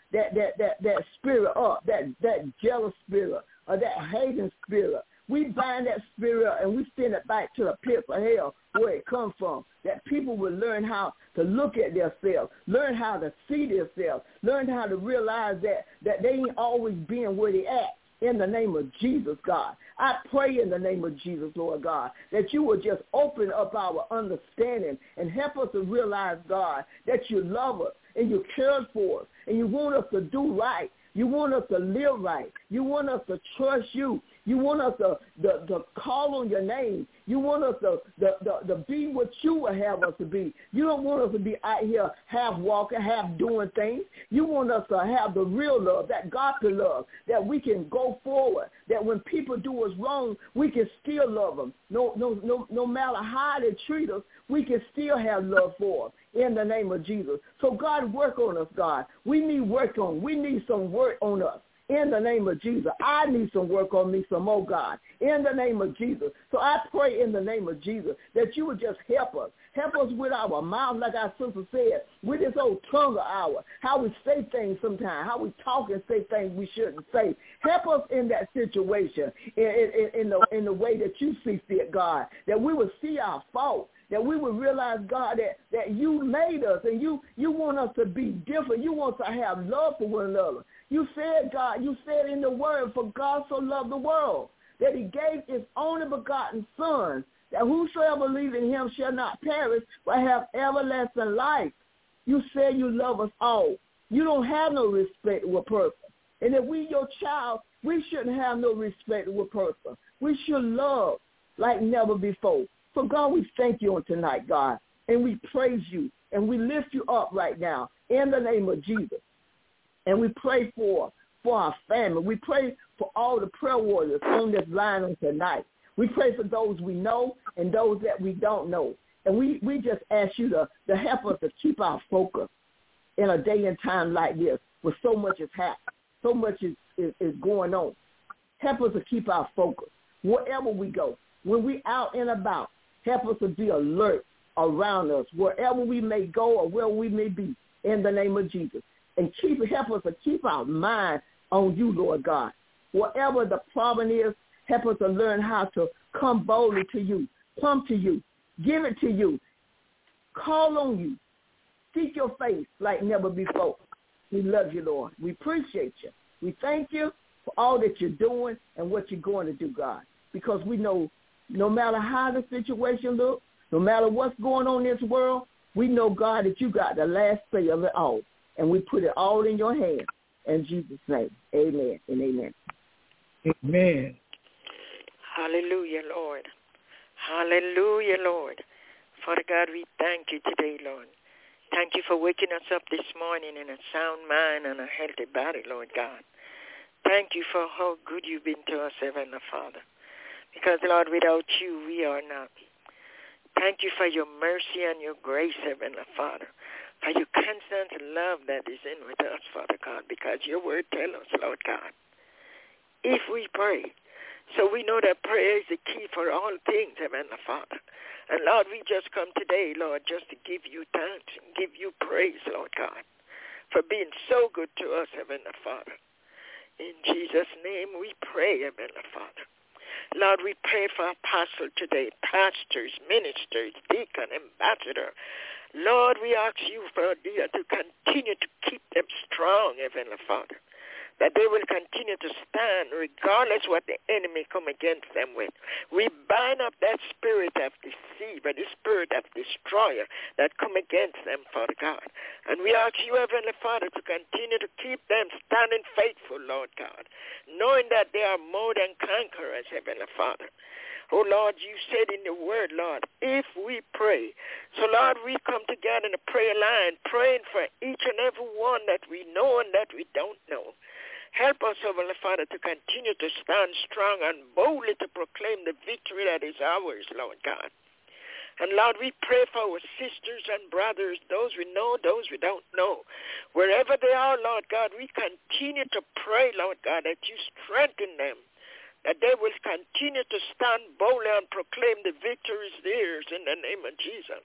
that spirit up, that jealous spirit or that hating spirit. We bind that spirit and we send it back to the pit of hell where it comes from, that people will learn how to look at themselves, learn how to see themselves, learn how to realize that they ain't always being where they at. In the name of Jesus, God, I pray in the name of Jesus, Lord God, that you will just open up our understanding and help us to realize, God, that you love us and you care for us and you want us to do right. You want us to live right. You want us to trust you. You want us to call on your name. You want us to be what you would have us to be. You don't want us to be out here half walking, half doing things. You want us to have the real love, that godly love, that we can go forward, that when people do us wrong, we can still love them. No matter how they treat us, we can still have love for them in the name of Jesus. So God, work on us, God. We need work on. We need some work on us. In the name of Jesus. I need some work on me some more, God, in the name of Jesus. So I pray in the name of Jesus that you would just help us. Help us with our mouth, like our sister said, with this old tongue of ours, how we say things sometimes, how we talk and say things we shouldn't say. Help us in that situation in the way that you see fit, God, that we would see our fault, that we would realize, God, that you made us and you want us to be different. You want to have love for one another. You said, God, you said in the word, for God so loved the world, that he gave his only begotten son, that whosoever believes in him shall not perish, but have everlasting life. You said you love us all. You don't have no respect with a person. And if we your child, we shouldn't have no respect with a person. We should love like never before. So, God, we thank you on tonight, God, and we praise you, and we lift you up right now in the name of Jesus. And we pray for our family. We pray for all the prayer warriors on this line on tonight. We pray for those we know and those that we don't know. And we just ask you to help us to keep our focus in a day and time like this where so much is happening, so much is going on. Help us to keep our focus wherever we go. When we out and about, help us to be alert around us, wherever we may go or where we may be, in the name of Jesus. And help us to keep our mind on you, Lord God. Whatever the problem is, help us to learn how to come boldly to you, come to you, give it to you, call on you, seek your face like never before. We love you, Lord. We appreciate you. We thank you for all that you're doing and what you're going to do, God, because we know no matter how the situation looks, no matter what's going on in this world, we know, God, that you got the last say of it all. And we put it all in your hands. In Jesus' name, amen and amen. Amen. Hallelujah, Lord. Hallelujah, Lord. Father God, we thank you today, Lord. Thank you for waking us up this morning in a sound mind and a healthy body, Lord God. Thank you for how good you've been to us, Heavenly Father. Because, Lord, without you, we are not. Thank you for your mercy and your grace, Heavenly Father. For your constant love that is in with us, Father God, because your word tells us, Lord God, if we pray. So we know that prayer is the key for all things, Heavenly Father. And, Lord, we just come today, Lord, just to give you thanks and give you praise, Lord God, for being so good to us, Heavenly Father. In Jesus' name we pray, Heavenly Father. Lord, we pray for apostles today, pastors, ministers, deacon, ambassador. Lord, we ask you, for dear, to continue to keep them strong, Heavenly Father. that they will continue to stand regardless what the enemy come against them with. We bind up that spirit of deceiver, the spirit of destroyer that come against them, Father God. And we ask you, Heavenly Father, to continue to keep them standing faithful, Lord God, knowing that they are more than conquerors, Heavenly Father. Oh, Lord, you said in the word, Lord, if we pray. So, Lord, we come together in a prayer line, praying for each and every one that we know and that we don't know. Help us, Heavenly Father, to continue to stand strong and boldly to proclaim the victory that is ours, Lord God. And, Lord, we pray for our sisters and brothers, those we know, those we don't know. Wherever they are, Lord God, we continue to pray, Lord God, that you strengthen them, that they will continue to stand boldly and proclaim the victory is theirs in the name of Jesus.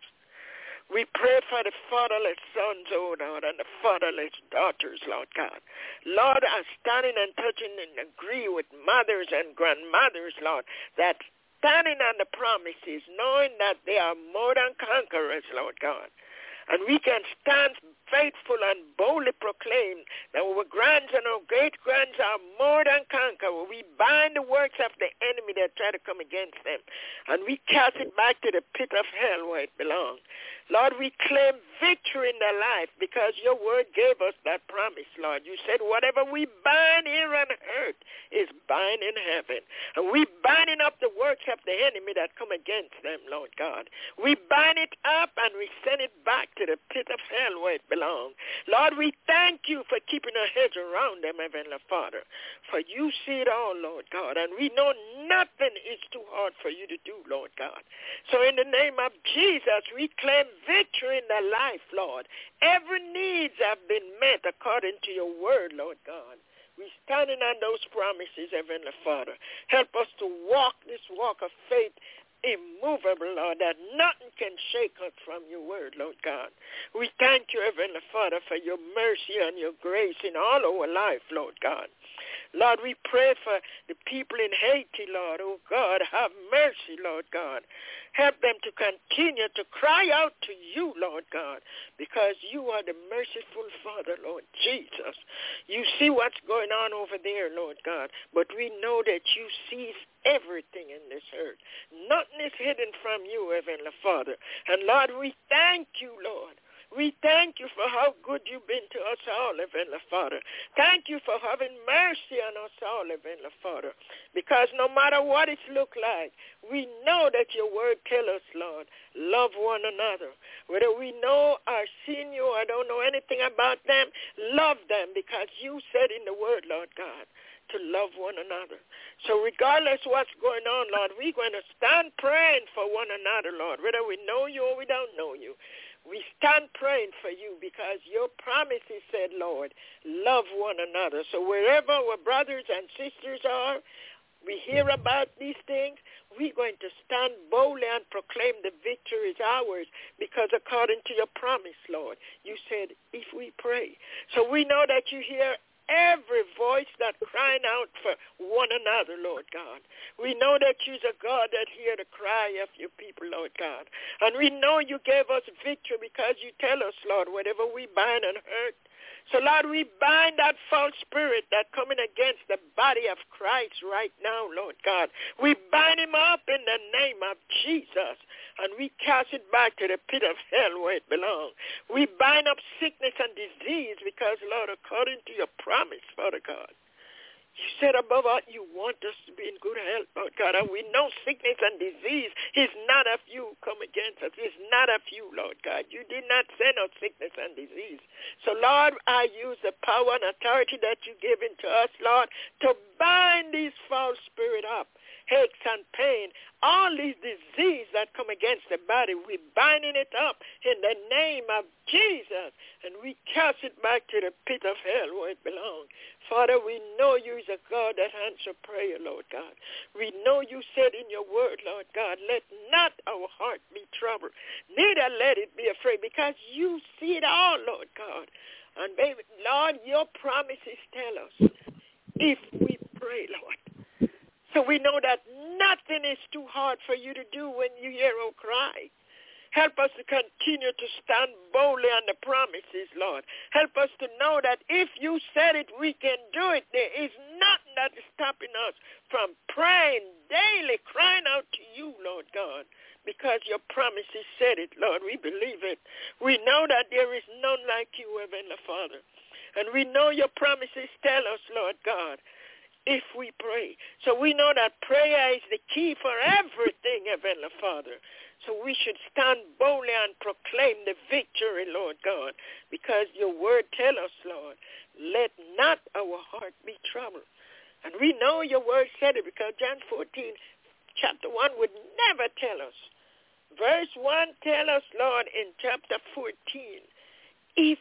We pray for the fatherless sons, oh Lord, and the fatherless daughters, Lord God. Lord, I'm standing and touching and agree with mothers and grandmothers, Lord, that standing on the promises, knowing that they are more than conquerors, Lord God. And we can stand faithful and boldly proclaim that our grands and our great-grands are more than conquerors. We bind the works of the enemy that try to come against them, and we cast it back to the pit of hell where it belongs. Lord, we claim victory in their life because your word gave us that promise, Lord. You said whatever we bind here on earth is bind in heaven. And we binding up the works of the enemy that come against them, Lord God. We bind it up and we send it back to the pit of hell where it belongs. Lord, we thank you for keeping a hedge around them, Heavenly Father. For you see it all, Lord God. And we know nothing is too hard for you to do, Lord God. So in the name of Jesus, we claim victory in their life, Lord. Every needs have been met according to your word, Lord God. We're standing on those promises, Heavenly Father. Help us to walk this walk of faith immovable, Lord, that nothing can shake us from your word, Lord God. We thank you, Heavenly Father, for your mercy and your grace in all our life, Lord God. Lord, we pray for the people in Haiti, Lord. Oh, God, have mercy, Lord God. Help them to continue to cry out to you, Lord God, because you are the merciful Father, Lord Jesus. You see what's going on over there, Lord God, but we know that you see everything in this earth. Nothing is hidden from you, Heavenly Father. And, Lord, we thank you, Lord. We thank you for how good you've been to us all, Heavenly Father. Thank you for having mercy on us all, Heavenly Father. Because no matter what it look like, we know that your word tells us, Lord, love one another. Whether we know or seen you or don't know anything about them, love them because you said in the word, Lord God, to love one another. So regardless what's going on, Lord, we're going to stand praying for one another, Lord, whether we know you or we don't know you. We stand praying for you because your promises said, Lord, love one another. So wherever our brothers and sisters are, we hear about these things, we're going to stand boldly and proclaim the victory is ours because according to your promise, Lord, you said, if we pray. So we know that you hear every voice that crying out for one another, Lord God. We know that you're a God that hear the cry of your people, Lord God. And we know you gave us victory because you tell us, Lord, whatever we bind and hurt. So, Lord, we bind that false spirit that coming against the body of Christ right now, Lord God. We bind him up in the name of Jesus, and we cast it back to the pit of hell where it belongs. We bind up sickness and disease because, Lord, according to your promise, Father God, you said above all you want us to be in good health, Lord God. And we know sickness and disease is not of you come against us. It's not of you, Lord God. You did not send us sickness and disease. So, Lord, I use the power and authority that you've given to us, Lord, to bind these false spirit up. Aches and pain, all these diseases that come against the body, we're binding it up in the name of Jesus, and we cast it back to the pit of hell where it belongs. Father, we know you is a God that answers prayer, Lord God. We know you said in your word, Lord God, let not our heart be troubled, neither let it be afraid, because you see it all, Lord God. And baby, Lord, your promises tell us if we pray, Lord. So we know that nothing is too hard for you to do when you hear our cry. Help us to continue to stand boldly on the promises, Lord. Help us to know that if you said it, we can do it. There is nothing that is stopping us from praying daily, crying out to you, Lord God, because your promises said it, Lord. We believe it. We know that there is none like you, Heavenly Father. And we know your promises tell us, Lord God, if we pray. So we know that prayer is the key for everything, Heavenly Father. So we should stand boldly and proclaim the victory, Lord God, because your word tells us, Lord, let not our heart be troubled. And we know your word said it because John 14, chapter 1 would never tell us. Verse 1 tell us, Lord, in chapter 14, if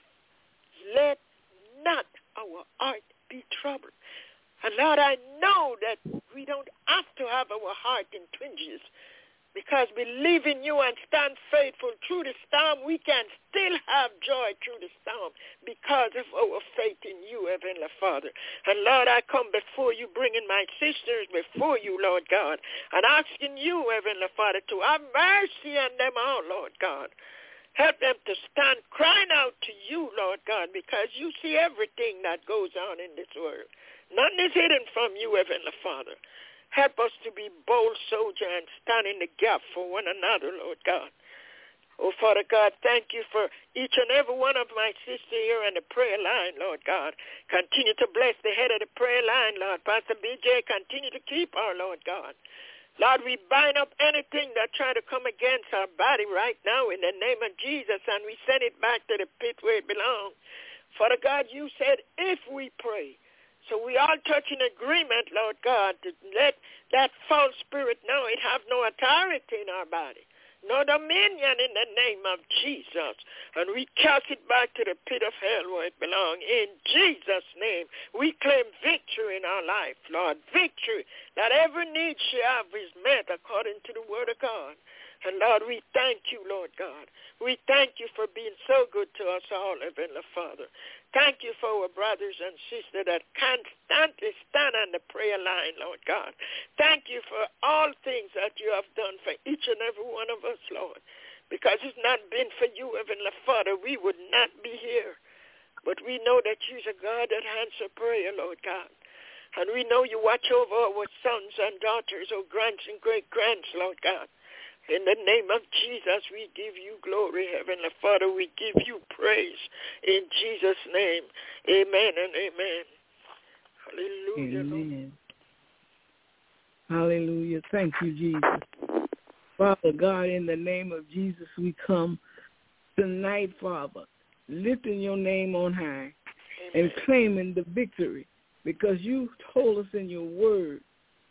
let not our heart be troubled. And Lord, I know that we don't have to have our heart in twinges, because believe in you and stand faithful through the storm, we can still have joy through the storm because of our faith in you, Heavenly Father. And Lord, I come before you, bringing my sisters before you, Lord God, and asking you, Heavenly Father, to have mercy on them all, Lord God. Help them to stand crying out to you, Lord God, because you see everything that goes on in this world. Nothing is hidden from you, Heavenly Father. Help us to be bold soldiers and stand in the gap for one another, Lord God. Oh, Father God, thank you for each and every one of my sisters here on the prayer line, Lord God. Continue to bless the head of the prayer line, Lord. Pastor BJ, continue to keep our Lord God. Lord, we bind up anything that try to come against our body right now in the name of Jesus, and we send it back to the pit where it belongs. Father God, you said if we pray. So we all touch in agreement, Lord God, to let that false spirit know it have no authority in our body, no dominion in the name of Jesus. And we cast it back to the pit of hell where it belongs. In Jesus' name, we claim victory in our life, Lord, victory that every need she have is met according to the word of God. And Lord, we thank you, Lord God. We thank you for being so good to us all, Heavenly Father. Thank you for our brothers and sisters that constantly stand on the prayer line, Lord God. Thank you for all things that you have done for each and every one of us, Lord. Because it's not been for you, Heavenly Father, we would not be here. But we know that you're a God that answers prayer, Lord God. And we know you watch over our sons and daughters, our grands and great-grands, Lord God. In the name of Jesus, we give you glory, Heavenly Father. We give you praise. In Jesus' name, amen and amen. Hallelujah. Amen. Hallelujah. Thank you, Jesus. Father God, in the name of Jesus, we come tonight, Father, lifting your name on high and claiming the victory, because you told us in your word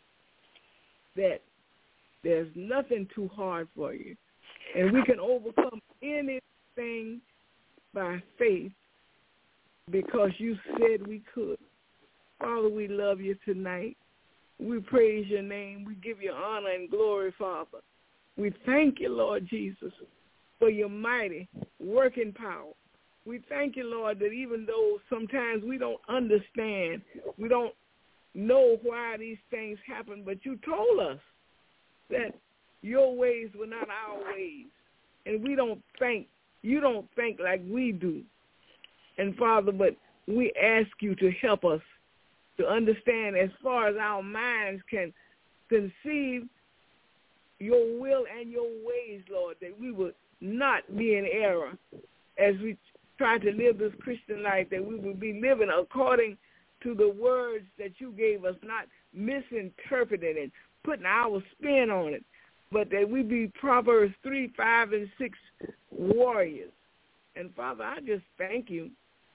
that there's nothing too hard for you. And we can overcome anything by faith because you said we could. Father, we love you tonight. We praise your name. We give you honor and glory, Father. We thank you, Lord Jesus, for your mighty working power. We thank you, Lord, that even though sometimes we don't understand, we don't know why these things happen, but you told us that your ways were not our ways. And you don't think like we do. And Father, but we ask you to help us to understand as far as our minds can conceive your will and your ways, Lord, that we would not be in error as we try to live this Christian life, that we would be living according to the words that you gave us, not misinterpreting it, putting our spin on it, but that we be Proverbs 3, 5, and 6 warriors. And Father, I just thank you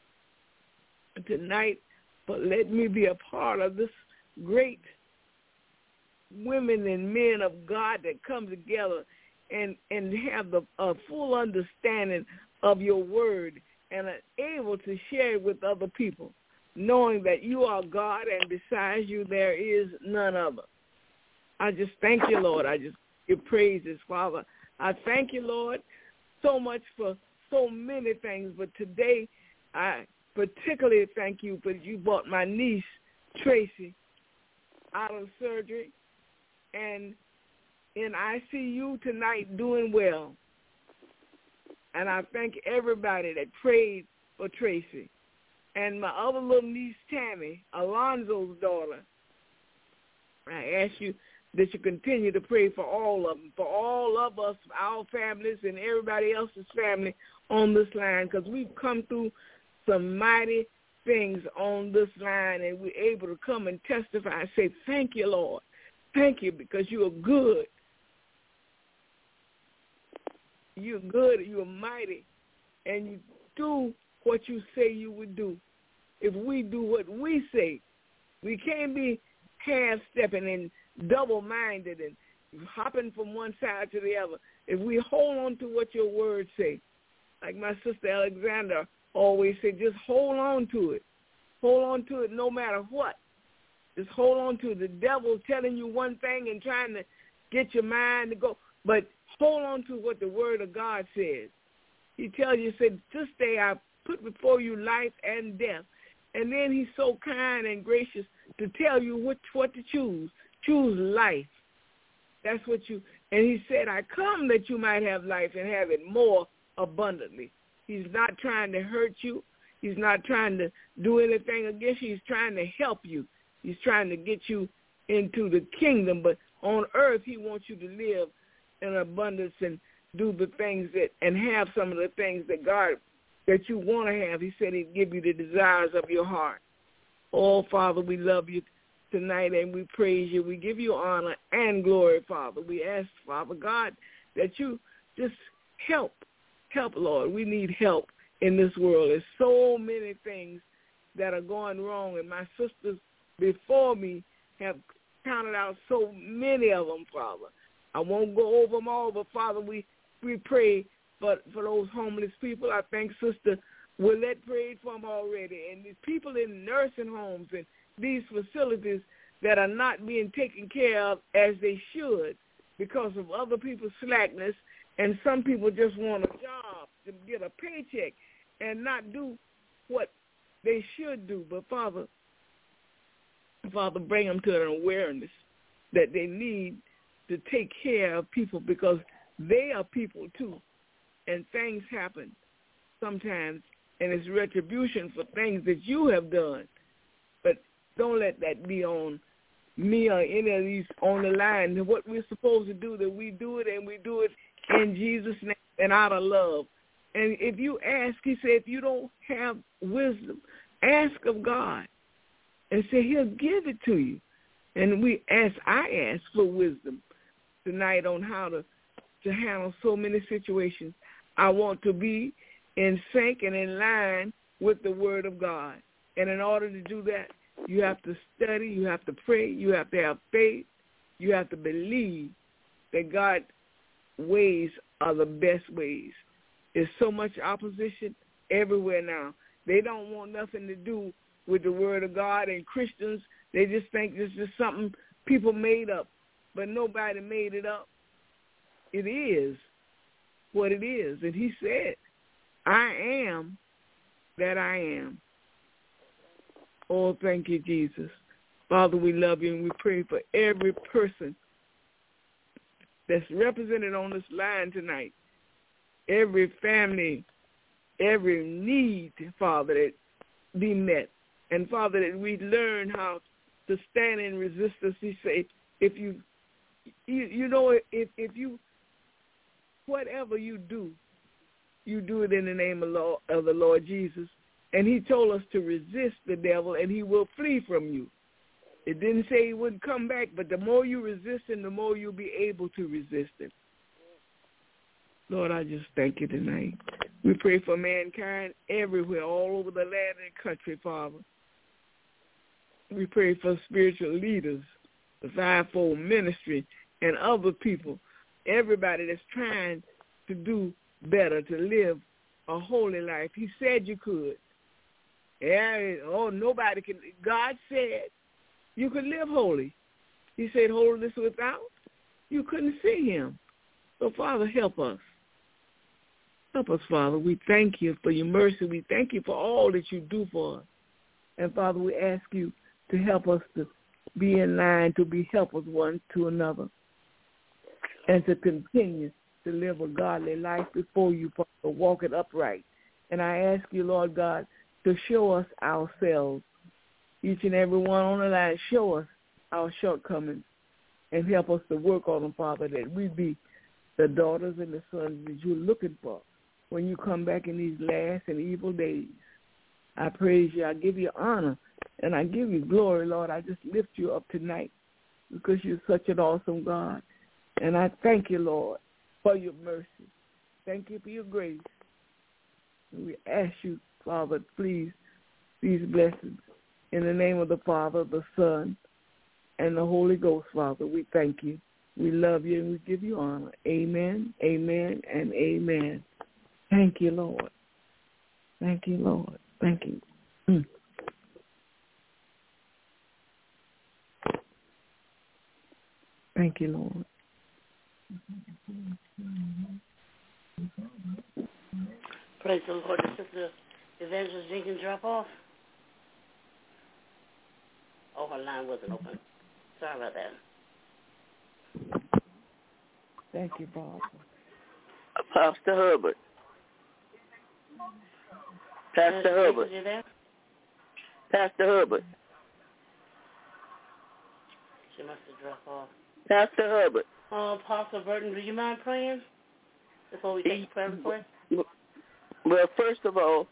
tonight for letting me be a part of this great women and men of God that come together and have a full understanding of your word and are able to share it with other people, knowing that you are God and besides you there is none other. I just thank you, Lord. I just give praises, Father. I thank you, Lord, so much for so many things, but today I particularly thank you because you brought my niece, Tracy, out of surgery and in ICU tonight doing well. And I thank everybody that prayed for Tracy. And my other little niece, Tammy, Alonzo's daughter, I ask you that you continue to pray for all of them, for all of us, our families, and everybody else's family on this line, because we've come through some mighty things on this line, and we're able to come and testify and say, thank you, Lord. Thank you, because you are good. You're good, you're mighty, and you do what you say you would do. If we do what we say, we can't be half-stepping and double-minded and hopping from one side to the other. If we hold on to what your words say, like my sister Alexandra always said, just hold on to it. Hold on to it no matter what. Just hold on to the devil telling you one thing and trying to get your mind to go. But hold on to what the word of God says. He tells you, said, this day I put before you life and death. And then he's so kind and gracious to tell you what to choose. Choose life. That's what you, and he said, I come that you might have life and have it more abundantly. He's not trying to hurt you. He's not trying to do anything against you. He's trying to help you. He's trying to get you into the kingdom. But on earth, he wants you to live in abundance and do the things that, and have some of the things that God, that you want to have. He said he'd give you the desires of your heart. Oh, Father, we love you tonight and we praise you. We give you honor and glory, Father. We ask, Father God, that you just help, Lord. We need help in this world. There's so many things that are going wrong, and my sisters before me have counted out so many of them, Father. I won't go over them all, but, Father, we pray for those homeless people. I think Sister Willette prayed for them already, and these people in nursing homes and these facilities that are not being taken care of as they should because of other people's slackness, and some people just want a job to get a paycheck and not do what they should do. But, Father, bring them to an awareness that they need to take care of people because they are people too, and things happen sometimes, and it's retribution for things that you have done. But don't let that be on me or any of these on the line. What we're supposed to do, that we do it, and we do it in Jesus' name and out of love. And if you ask, he said, if you don't have wisdom, ask of God and say he'll give it to you. And I ask for wisdom tonight on how to handle so many situations. I want to be in sync and in line with the word of God. And in order to do that, you have to study, you have to pray, you have to have faith, you have to believe that God's ways are the best ways. There's so much opposition everywhere now. They don't want nothing to do with the word of God, and Christians, they just think this is something people made up, but nobody made it up. It is what it is. And he said, I am that I am. Oh, thank you, Jesus. Father, we love you, and we pray for every person that's represented on this line tonight, every family, every need, Father, that be met. And, Father, that we learn how to stand in resistance. He say, if you whatever you do it in the name of the Lord Jesus. And he told us to resist the devil, and he will flee from you. It didn't say he wouldn't come back, but the more you resist him, the more you'll be able to resist him. Lord, I just thank you tonight. We pray for mankind everywhere, all over the land and country, Father. We pray for spiritual leaders, the fivefold ministry, and other people, everybody that's trying to do better, to live a holy life. He said you could. Nobody can. God said you could live holy. He said holiness without, you couldn't see him. So, Father, help us. Help us, Father. We thank you for your mercy. We thank you for all that you do for us. And, Father, we ask you to help us to be in line, to be helpers one to another, and to continue to live a godly life before you, Father, walk it upright. And I ask you, Lord God, to show us ourselves, each and every one on the line, show us our shortcomings and help us to work on them, Father, that we be the daughters and the sons that you're looking for when you come back in these last and evil days. I praise you. I give you honor, and I give you glory, Lord. I just lift you up tonight because you're such an awesome God. And I thank you, Lord, for your mercy. Thank you for your grace. And we ask you, Father, please, these blessings. In the name of the Father, the Son, and the Holy Ghost, Father, we thank you. We love you and we give you honor. Amen, amen, and amen. Thank you, Lord. Thank you, Lord. Thank you. Thank you, Lord. Praise the Lord. This is the Evangelist Jenkins drop off. Oh, her line wasn't open. Sorry about that. Thank you, Bob. Pastor Herbert. Pastor Herbert. You there? Pastor Herbert. She must have dropped off. Pastor Herbert. Apostle Burton, do you mind praying before we take the prayer request? Well, first of all,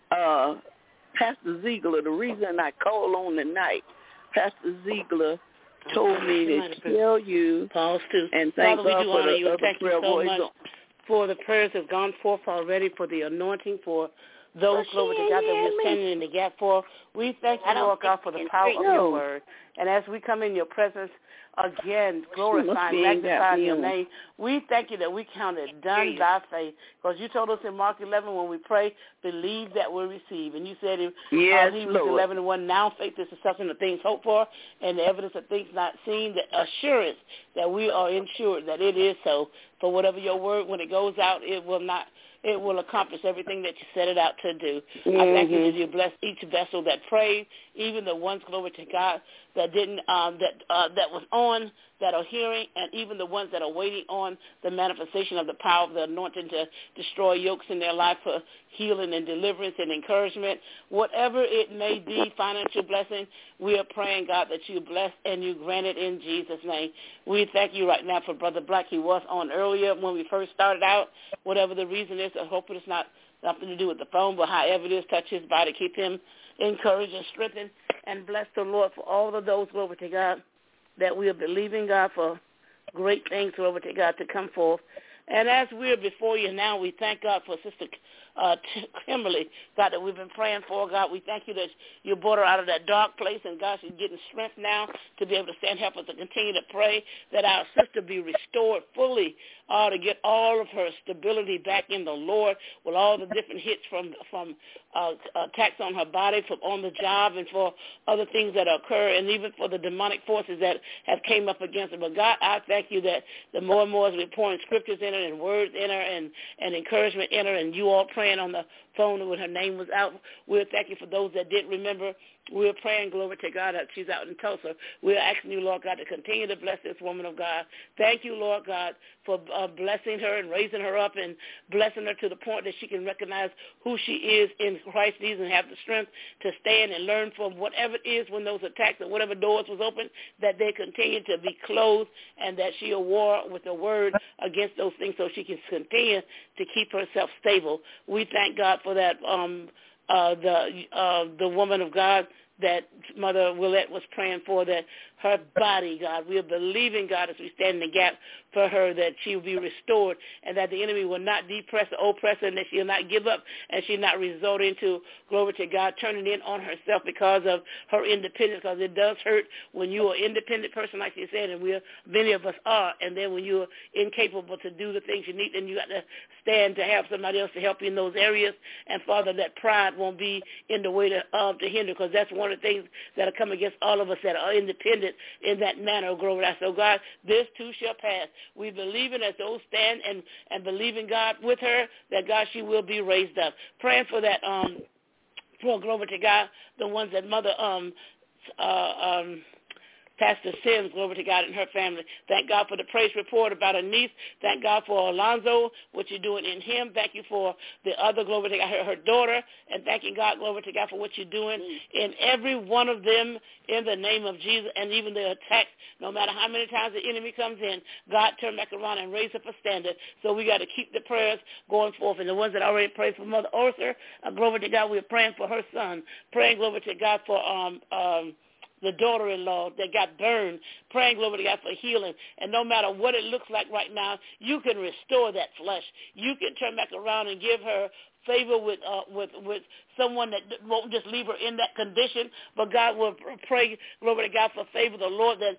Pastor Ziegler, the reason I called on tonight, Pastor Ziegler told me to tell you and thank Father, God we do for honor the you and thank you so much for the prayers that have gone forth already, for the anointing, for those, glory to God, that we're standing in the gap for. We thank you, Lord God, for the power of your word. And as we come in your presence again, glorifying, magnifying your name, we thank you that we count it done by faith. Because you told us in Mark 11 when we pray, believe that we'll receive. And you said in Hebrews 11:1, now faith is the substance of things hoped for and the evidence of things not seen, the assurance that we are ensured that it is so. For whatever your word, when it goes out, it will accomplish everything that you set it out to do. I thank you that you bless each vessel that prayed, even the ones, glory to God, that didn't, that was on, that are hearing, and even the ones that are waiting on the manifestation of the power of the anointing to destroy yokes in their life for healing and deliverance and encouragement. Whatever it may be, financial blessing, we are praying, God, that you bless and you grant it in Jesus' name. We thank you right now for Brother Black. He was on earlier when we first started out. Whatever the reason is, I hope it's not nothing to do with the phone, but however it is, touch his body, keep him encouraged and strengthened, and bless the Lord for all of those, glory to God, that we are believing, God, for great things, glory to God, to come forth. And as we're before you now, we thank God for Sister Kimberly, God, that we've been praying for. God, we thank you that you brought her out of that dark place, and God, she's getting strength now to be able to stand. Help us to continue to pray that our sister be restored fully, to get all of her stability back in the Lord, with all the different hits from attacks on her body, from on the job, and for other things that occur, and even for the demonic forces that have came up against her. But God, I thank you that the more and more as we're pouring scriptures in her and words in her and encouragement in her, and you all praying on the phone when her name was out, we'll thank you for those that didn't remember. We're praying, glory to God, that she's out in Tulsa. We're asking you, Lord God, to continue to bless this woman of God. Thank you, Lord God, for blessing her and raising her up and blessing her to the point that she can recognize who she is in Christ Jesus and have the strength to stand and learn from whatever it is when those attacks or whatever doors was open, that they continue to be closed, and that she will war with the word against those things so she can continue to keep herself stable. We thank God for that, the woman of God that Mother Willette was praying for, that her body, God, we are believing, God, as we stand in the gap for her, that she will be restored, and that the enemy will not depress or oppress her, and that she will not give up, and she will not resort into, glory to God, turning in on herself because of her independence, because it does hurt when you are an independent person, like you said, and many of us are, and then when you are incapable to do the things you need, then you got to stand to have somebody else to help you in those areas. And Father, that pride won't be in the way to hinder, because that's one of the things that are coming against all of us that are independent in that manner, glory to God. So God, this too shall pass. We believe in as those stand and believe in God with her, that God, she will be raised up. Praying for that, for glory to God, the ones that Mother Pastor Sims, glory to God, and her family. Thank God for the praise report about her niece. Thank God for Alonzo, what you're doing in him. Thank you for the other, glory to God, her daughter. And thanking God, glory to God, for what you're doing in every one of them in the name of Jesus. And even the attacks, no matter how many times the enemy comes in, God turn back around and raise up a standard. So we got to keep the prayers going forth. And the ones that already prayed for Mother Arthur, glory to God, we're praying for her son. Praying, glory to God, for the daughter-in-law that got burned, praying, glory to God, for healing. And no matter what it looks like right now, you can restore that flesh. You can turn back around and give her favor with someone that won't just leave her in that condition, but God will pray, glory to God, for favor of the Lord, that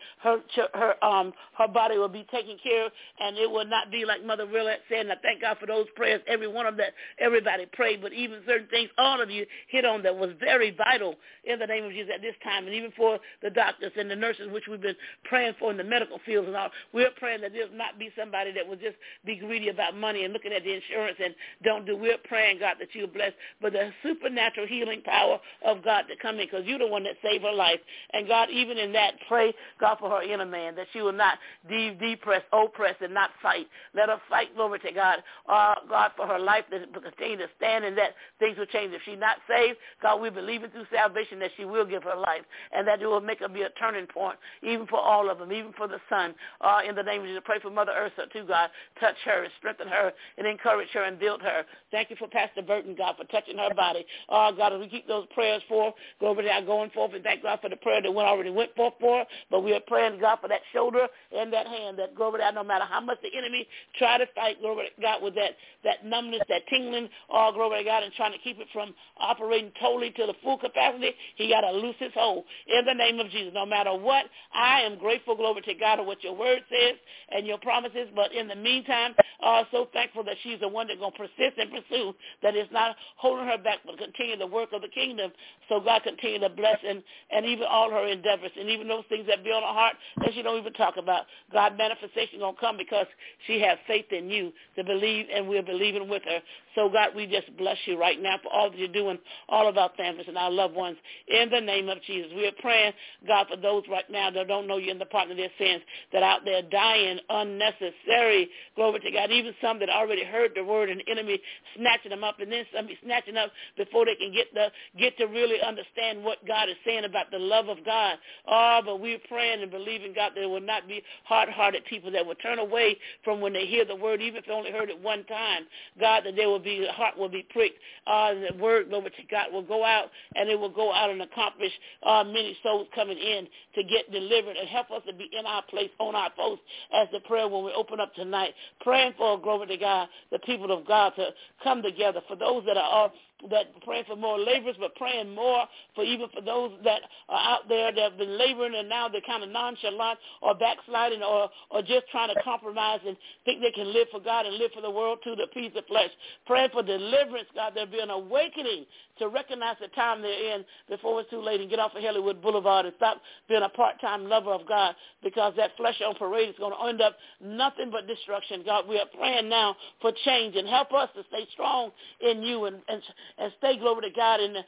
her body will be taken care of, and it will not be like Mother Willett said. And I thank God for those prayers, every one of that, everybody prayed, but even certain things all of you hit on that was very vital in the name of Jesus at this time, and even for the doctors and the nurses, which we've been praying for in the medical fields and all. We're praying that there'll not be somebody that will just be greedy about money and looking at the insurance and don't do. We're praying, God, that you'll bless, but the supernatural healing power of God to come in, because you're the one that saved her life. And God, even in that, pray, God, for her inner man, that she will not depress, oppress, and not fight. Let her fight, glory to God, God, for her life, that to continue to stand, and that things will change. If she's not saved, God, we believe it through salvation that she will give her life, and that it will make her be a turning point, even for all of them, even for the son. In the name of Jesus, pray for Mother Ursa, too, God. Touch her and strengthen her and encourage her and build her. Thank you for Pastor Burton, God, for touching her body. God, as we keep those prayers for, glory to God, going forth, and thank God for the prayer that already went forth for, but we are praying, God, for that shoulder and that hand, that, glory to God, no matter how much the enemy try to fight, glory to God, with that numbness, that tingling, glory to God, and trying to keep it from operating totally to the full capacity, he got to loose his hold in the name of Jesus. No matter what, I am grateful, glory to God, of what your word says and your promises, but in the meantime, so thankful that she's the one that's going to persist and pursue, that is not holding her back, but continue the work of the kingdom. So God continue to bless and even all her endeavors, and even those things that be on her heart that she don't even talk about. God, manifestation going to come because she has faith in you to believe, and we're believing with her. So, God, we just bless you right now for all that you're doing, all of our families and our loved ones, in the name of Jesus. We are praying, God, for those right now that don't know you in the pardon of their sins, that out there dying unnecessary, glory to God, even some that already heard the word and the enemy snatching them up, and then some be snatching up before they can get to really understand what God is saying about the love of God. But we're praying and believing, God, that there will not be hard-hearted people that will turn away from when they hear the word, even if they only heard it one time. God, that the heart will be pricked. The word, glory to God, will go out, and it will go out and accomplish many souls coming in to get delivered, and help us to be in our place, on our post, as the prayer when we open up tonight, praying for, glory to God, the people of God to come together. For those that are praying for more laborers, but praying more for even for those that are out there that have been laboring and now they're kind of nonchalant or backsliding or just trying to compromise and think they can live for God and live for the world to the peace of flesh. Praying for deliverance, God. There'll be an awakening to recognize the time they're in before it's too late, and get off of Hollywood Boulevard and stop being a part-time lover of God, because that flesh on parade is going to end up nothing but destruction. God, we are praying now for change, and help us to stay strong in you and stay, glory to God, in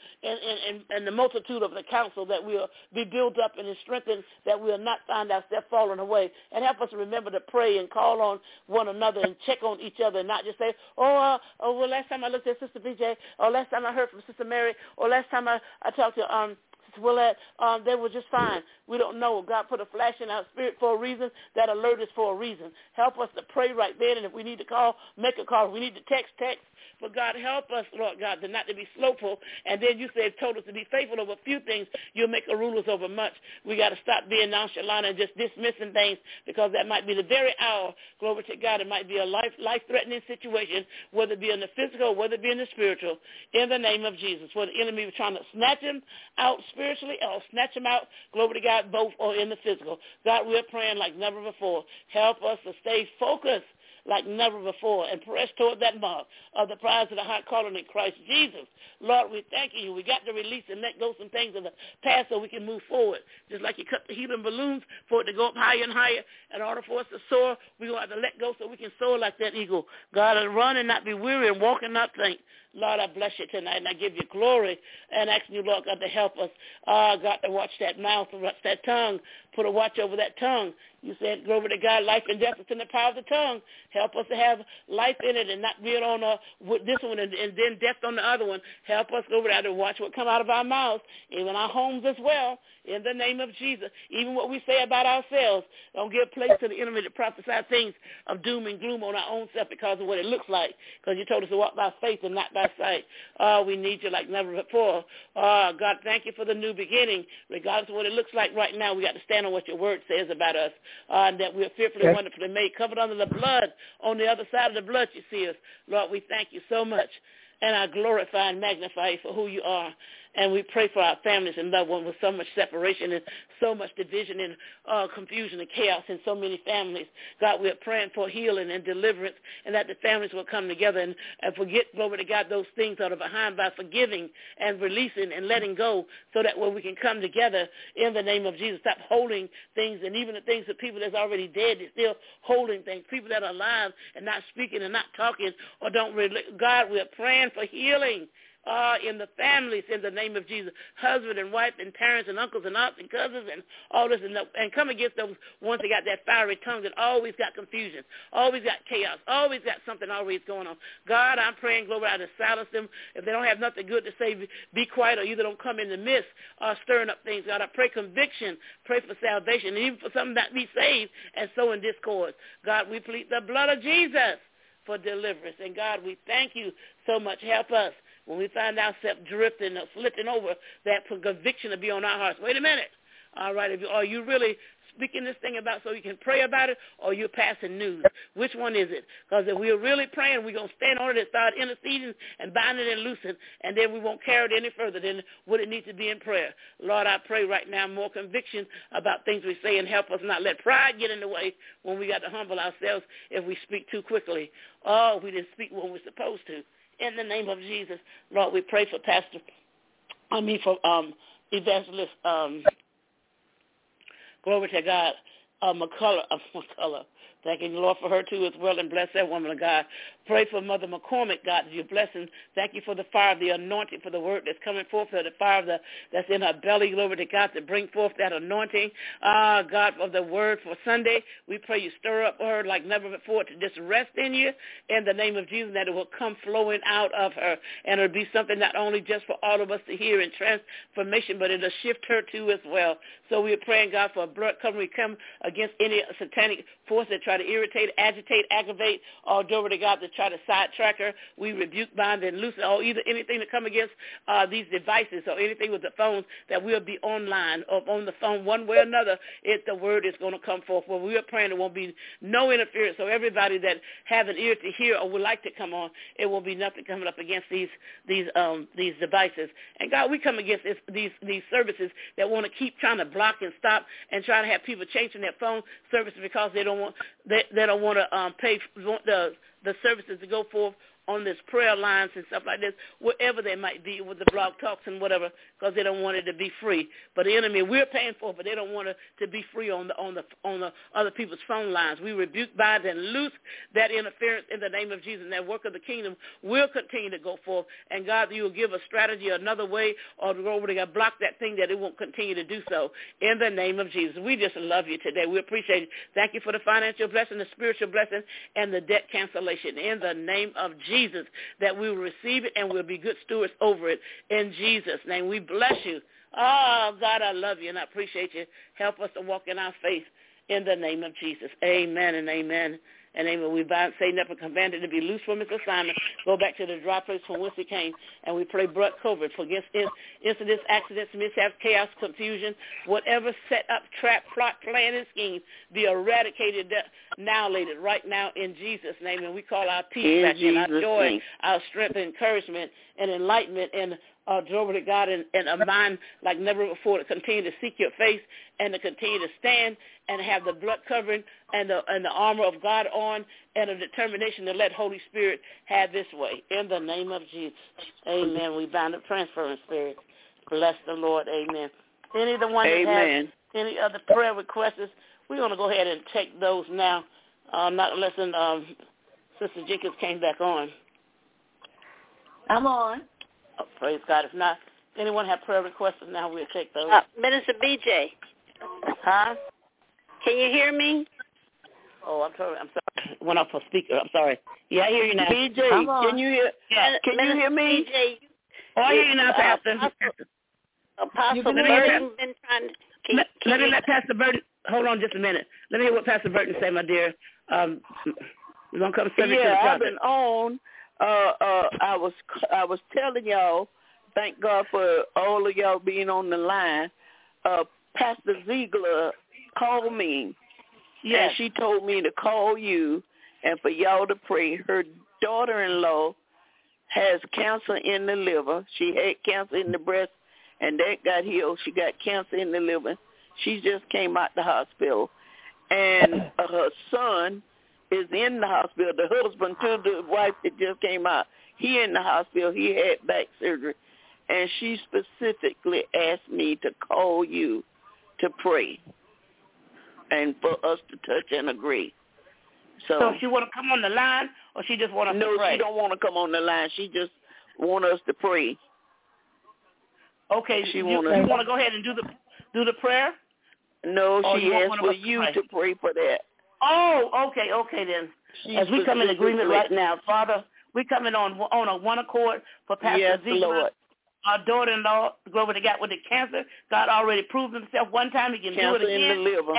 the multitude of the counsel, that we'll be built up and strengthened, that we'll not find ourselves falling away. And help us to remember to pray and call on one another and check on each other, and not just say, well, last time I looked at Sister BJ, or last time I heard from Sister Mary, or last time I talked to Sister Willette, they were just fine. We don't know. God put a flash in our spirit for a reason. That alert is for a reason. Help us to pray right then, and if we need to call, make a call. If we need to text. But God, help us, Lord God, to not to be slowful. And then you said, told us to be faithful over a few things. You'll make a rulers over much. We got to stop being nonchalant and just dismissing things, because that might be the very hour, glory to God, it might be a life-threatening situation, whether it be in the physical, whether it be in the spiritual, in the name of Jesus. Where the enemy was trying to snatch him out spiritually or snatch him out, glory to God, both or in the physical. God, we're praying like never before. Help us to stay focused like never before, and press toward that mark of the prize of the high calling in Christ Jesus. Lord, we thank you. We got to release and let go some things in the past so we can move forward. Just like you cut the helium balloons for it to go up higher and higher. In order for us to soar, we're going to have to let go so we can soar like that eagle. God, and run and not be weary, and walk and not faint. Lord, I bless you tonight, and I give you glory, and asking you, Lord God, to help us. God, to watch that mouth, watch that tongue, put a watch over that tongue. You said, glory to God, life and death is in the power of the tongue. Help us to have life in it and not be it on with this one and then death on the other one. Help us, glory to God, to watch what come out of our mouths, even our homes as well, in the name of Jesus. Even what we say about ourselves, don't give place to the enemy to prophesy things of doom and gloom on our own self because of what it looks like, because you told us to walk by faith and not by sight. We need you like never before. God, thank you for the new beginning. Regardless of what it looks like right now, we got to stand on what your word says about us, and that we're fearfully, wonderfully made, covered under the blood. On the other side of the blood, you see us. Lord, we thank you so much, and I glorify and magnify you for who you are. And we pray for our families and loved ones with so much separation and so much division and confusion and chaos in so many families. God, we're praying for healing and deliverance, and that the families will come together and forget, glory to God, those things that are behind by forgiving and releasing and letting go, so that way we can come together in the name of Jesus. Stop holding things, and even the things that people that's already dead is still holding things. People that are alive and not speaking and not talking or don't really. God, we're praying for healing in the families in the name of Jesus, husband and wife and parents and uncles and aunts and cousins and all this, and come against those ones that got that fiery tongue that always got confusion, always got chaos, always got something always going on. God, I'm praying, glory, to silence them. If they don't have nothing good to say, be quiet, or either don't come in the midst stirring up things. God, I pray conviction, pray for salvation, and even for some that be saved and so in discord. God, we plead the blood of Jesus for deliverance. And God, we thank you so much. Help us when we find ourselves drifting or slipping over, that conviction to be on our hearts. Wait a minute. All right. Are you really speaking this thing about so you can pray about it, or you're passing news? Which one is it? Because if we're really praying, we're going to stand on it and start interceding and binding and loosing, and then we won't carry it any further than what it needs to be in prayer. Lord, I pray right now more conviction about things we say, and help us not let pride get in the way when we got to humble ourselves if we speak too quickly. Oh, we didn't speak when we're supposed to. In the name of Jesus, Lord, we pray for Evangelist, glory to God, McCullough. Thank you, Lord, for her too as well, and bless that woman of God. Pray for Mother McCormick, God, your blessing. Thank you for the fire of the anointing, for the word that's coming forth, for the fire that's in her belly, glory to God, to bring forth that anointing. God, of the word for Sunday, we pray you stir up her like never before to just rest in you in the name of Jesus, that it will come flowing out of her, and it'll be something not only just for all of us to hear in transformation, but it'll shift her too as well. So we're praying, God, for a blood covering. We come against any satanic force that try to irritate, agitate, aggravate, or glory to God, to try to sidetrack her. We rebuke, bind, and loose, or either anything to come against these devices or anything with the phones that will be online or on the phone one way or another. The word is going to come forth. Well, we are praying there won't be no interference. So everybody that have an ear to hear or would like to come on, it will be nothing coming up against these devices. And God, we come against these services that want to keep trying to block and stop and try to have people changing their phone services because they don't want to pay the services to go forth on this prayer lines and stuff like this, wherever they might be with the blog talks and whatever, because they don't want it to be free. But the enemy, we're paying for it, but they don't want it to be free on the other people's phone lines. We rebuke, bind, and loose that interference in the name of Jesus. And that work of the kingdom will continue to go forth. And God, you will give a strategy, another way, or to go over to block that thing that it won't continue to do so. In the name of Jesus, we just love you today. We appreciate it. Thank you for the financial blessing, the spiritual blessing, and the debt cancellation. In the name of Jesus, that we will receive it and we'll be good stewards over it. In Jesus' name, we bless you. Oh, God, I love you and I appreciate you. Help us to walk in our faith in the name of Jesus. Amen and amen. And amen. We bind Satan up and command it to be loose from his assignment. Go back to the dry place from whence he came. And we pray blood coverage for against incidents, accidents, mishaps, chaos, confusion, whatever set up, trap, plot, plan, and scheme be eradicated, annihilated right now in Jesus' name. And we call our peace back in, our joy, our strength, encouragement, and enlightenment, and glory to God, and a mind like never before to continue to seek your face and to continue to stand and have the blood covering and the armor of God on, and a determination to let Holy Spirit have this way. In the name of Jesus. Amen. We bind the transferring spirit. Bless the Lord. Amen. Any of the one that has any other prayer requests, we're going to go ahead and take those now, not unless Sister Jenkins came back on. I'm on. Oh, praise God. If not, anyone have prayer requests now, we'll take those. Minister BJ. Huh? Can you hear me? Oh, I'm sorry. Went off a speaker. I'm sorry. Yeah, I hear you now. BJ, can you hear? Yeah. Can you hear me? BJ, Oh, I hear you now, Pastor. Apostle Burton been trying to... Let me let Pastor Burton... Hold on just a minute. Let me hear what Pastor Burton say, my dear. We're going to come straight to the topic. I've been on. I was telling y'all, thank God for all of y'all being on the line. Pastor Ziegler called me, and she told me to call you and for y'all to pray. Her daughter-in-law has cancer in the liver. She had cancer in the breast, and that got healed. She got cancer in the liver. She just came out the hospital, and her son is in the hospital. The husband to the wife that just came out, he in the hospital. He had back surgery, and she specifically asked me to call you to pray and for us to touch and agree. So she want to come on the line, or she just want to pray? No, she don't want to come on the line. She just want us to pray. Okay, you want to go ahead and do the prayer? No, she asked for you to pray for that. Oh, okay then. As we come in agreement right now, Father, we come in on a one accord for Pastor Ziegler. Lord. Our daughter-in-law, glory to God, with the cancer. God already proved himself one time. He can do it again. In the liver.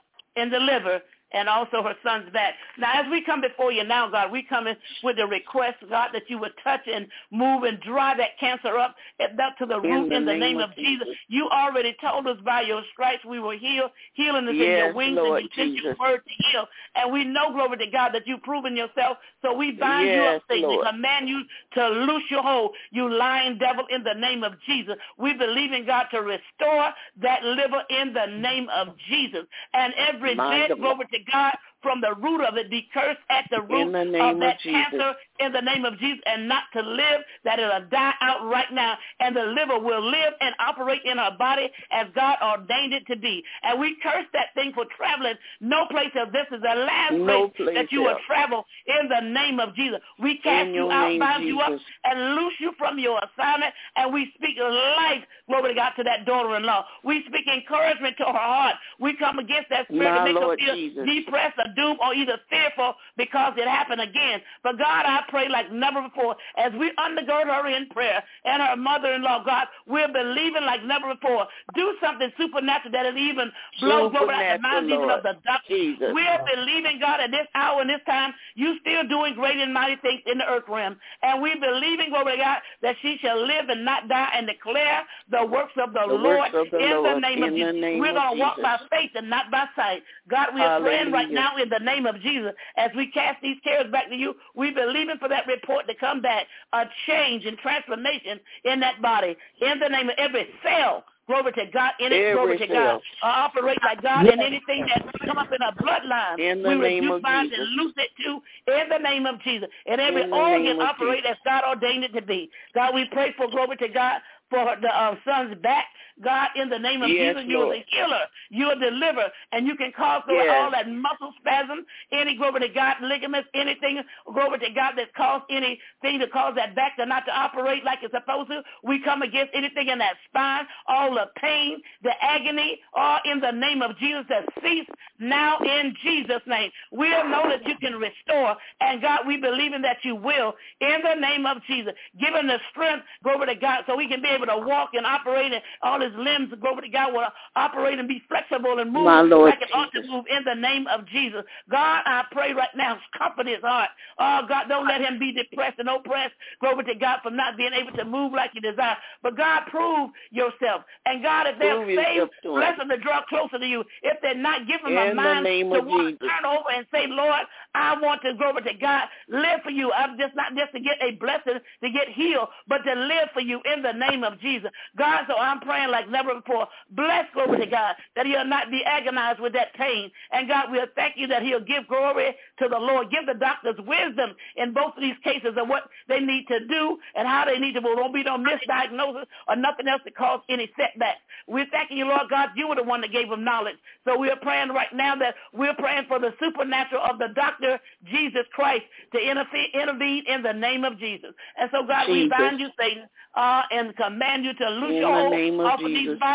In the liver. And also her son's back. Now, as we come before you now, God, we come in with the request, God, that you would touch and move and dry that cancer up to the root in the name of Jesus. You already told us by your stripes we were healed. Healing is in your wings, Lord, and you sent your word to heal. And we know, glory to God, that you've proven yourself. So we bind you up, Satan, and command you to loose your hold, you lying devil, in the name of Jesus. We believe in God to restore that liver in the name of Jesus. And every dead, glory to God, from the root of it, be cursed at the root of that cancer in the name of Jesus, and not to live, that it'll die out right now, and the liver will live and operate in our body as God ordained it to be. And we curse that thing for traveling no place else. This is the last place that you will travel in the name of Jesus. We cast you out, bind you up, and loose you from your assignment, and we speak life, glory to God, to that daughter-in-law. We speak encouragement to her heart. We come against that spirit that makes her feel depressed or doomed or either fearful because it happened again. But God, I pray like never before, as we undergird her in prayer and her mother-in-law, God, we're believing like never before. Do something supernatural that will even blow over at the minds even of the doctor. We're believing, God, at this hour and this time, you still doing great and mighty things in the earth realm. And we believing, glory to God, that she shall live and not die and declare the works of the Lord in the name of Jesus. We're going to walk by faith and not by sight. God, we are praying right now in the name of Jesus. As we cast these cares back to you, we believing for that report to come back, a change and transformation in that body. In the name of every cell, glory to God, in it, glory to God, operate like God, and anything that come up in a bloodline, we rebuke, bind, and loose it too, in the name of Jesus. And every organ operate as God ordained it to be. God, we pray for, glory to God, for the son's back. God, in the name of Jesus, you are the healer, you are the deliverer, and you can cause all that muscle spasm, any, glory to God, ligaments, anything, glory to God, that cause anything to cause that back to not to operate like it's supposed to. We come against anything in that spine, all the pain, the agony, all in the name of Jesus, that cease now in Jesus' name. We'll know that you can restore, and God, we believe in that you will, in the name of Jesus. Give him the strength, glory to God, so he can be able to walk and operate, and all his limbs, glory to God, will operate and be flexible and move like it ought to move in the name of Jesus. God, I pray right now, comfort his heart. Oh, God, don't let him be depressed and oppressed, glory to God, for not being able to move like you desire. But God, prove yourself. And God, if they're saved, bless them to draw closer to you. If they're not, give them a mind to want to turn over and say, Lord, I want to, glory to God, live for you. I'm just not just to get a blessing, to get healed, but to live for you in the name of Jesus. God, so I'm praying like never before. Bless, glory to God, that he'll not be agonized with that pain. And God, we'll thank you that he'll give glory to the Lord. Give the doctors wisdom in both of these cases of what they need to do and how they need to move. Don't be no misdiagnosis or nothing else to cause any setbacks. We're thanking you, Lord God, you were the one that gave them knowledge. So we're praying right now that we're praying for the supernatural of the doctor, Jesus Christ, to intervene in the name of Jesus. And so, God, we bind you, Satan, and command you to loose your hold off of these bodies.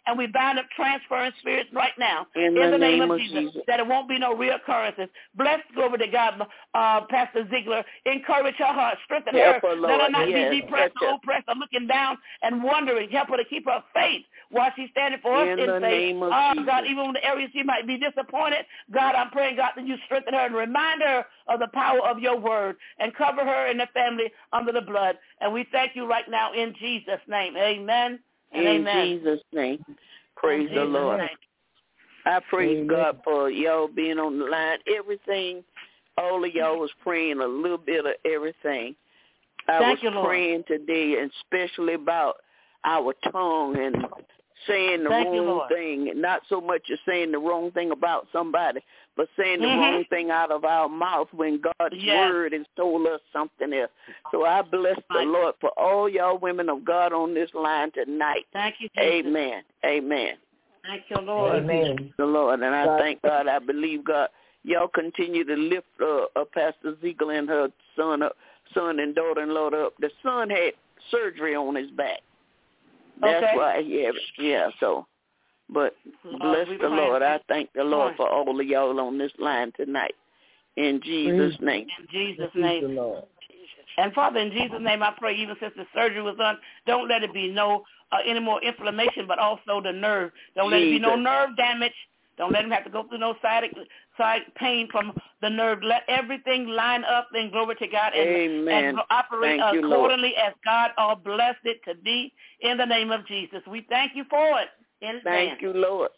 and we bind up transferring spirits right now In the name of Jesus, that it won't be no reoccurrences. Bless, glory to God, Pastor Ziegler. Encourage her heart, strengthen her. Let her not be depressed or oppressed or looking down and wondering. Help her to keep her faith while she's standing for us in faith. God, even in the areas she might be disappointed, God, I'm praying, God, that you strengthen her and remind her of the power of your word and cover her and the family under the blood. And we thank you right now in Jesus' name. Amen and amen. In Jesus' name. Praise the Lord. I praise God for y'all being on the line. Everything, all of y'all was praying a little bit of everything. I was praying today, and especially about our tongue and saying the wrong thing, and not so much as saying the wrong thing about somebody, but saying the wrong thing out of our mouth when God's word has told us something else. So I bless the Lord for all y'all women of God on this line tonight. Thank you, Jesus. Amen. Amen. Thank you, Lord. Amen. The Lord, and I thank God. I believe God. Y'all continue to lift Pastor Ziegler and her son and daughter-in-law up. The son had surgery on his back. That's why, so. But bless the Lord. I thank the Lord for all of y'all on this line tonight. In Jesus' name. In Jesus' name. And Father, in Jesus' name, I pray even since the surgery was done, don't let it be no any more inflammation, but also the nerve. Don't let it be no nerve damage. Don't let him have to go through no side pain from the nerve. Let everything line up in glory to God and operate accordingly as God blessed it to be in the name of Jesus. We thank you for it. Thank you, Lord.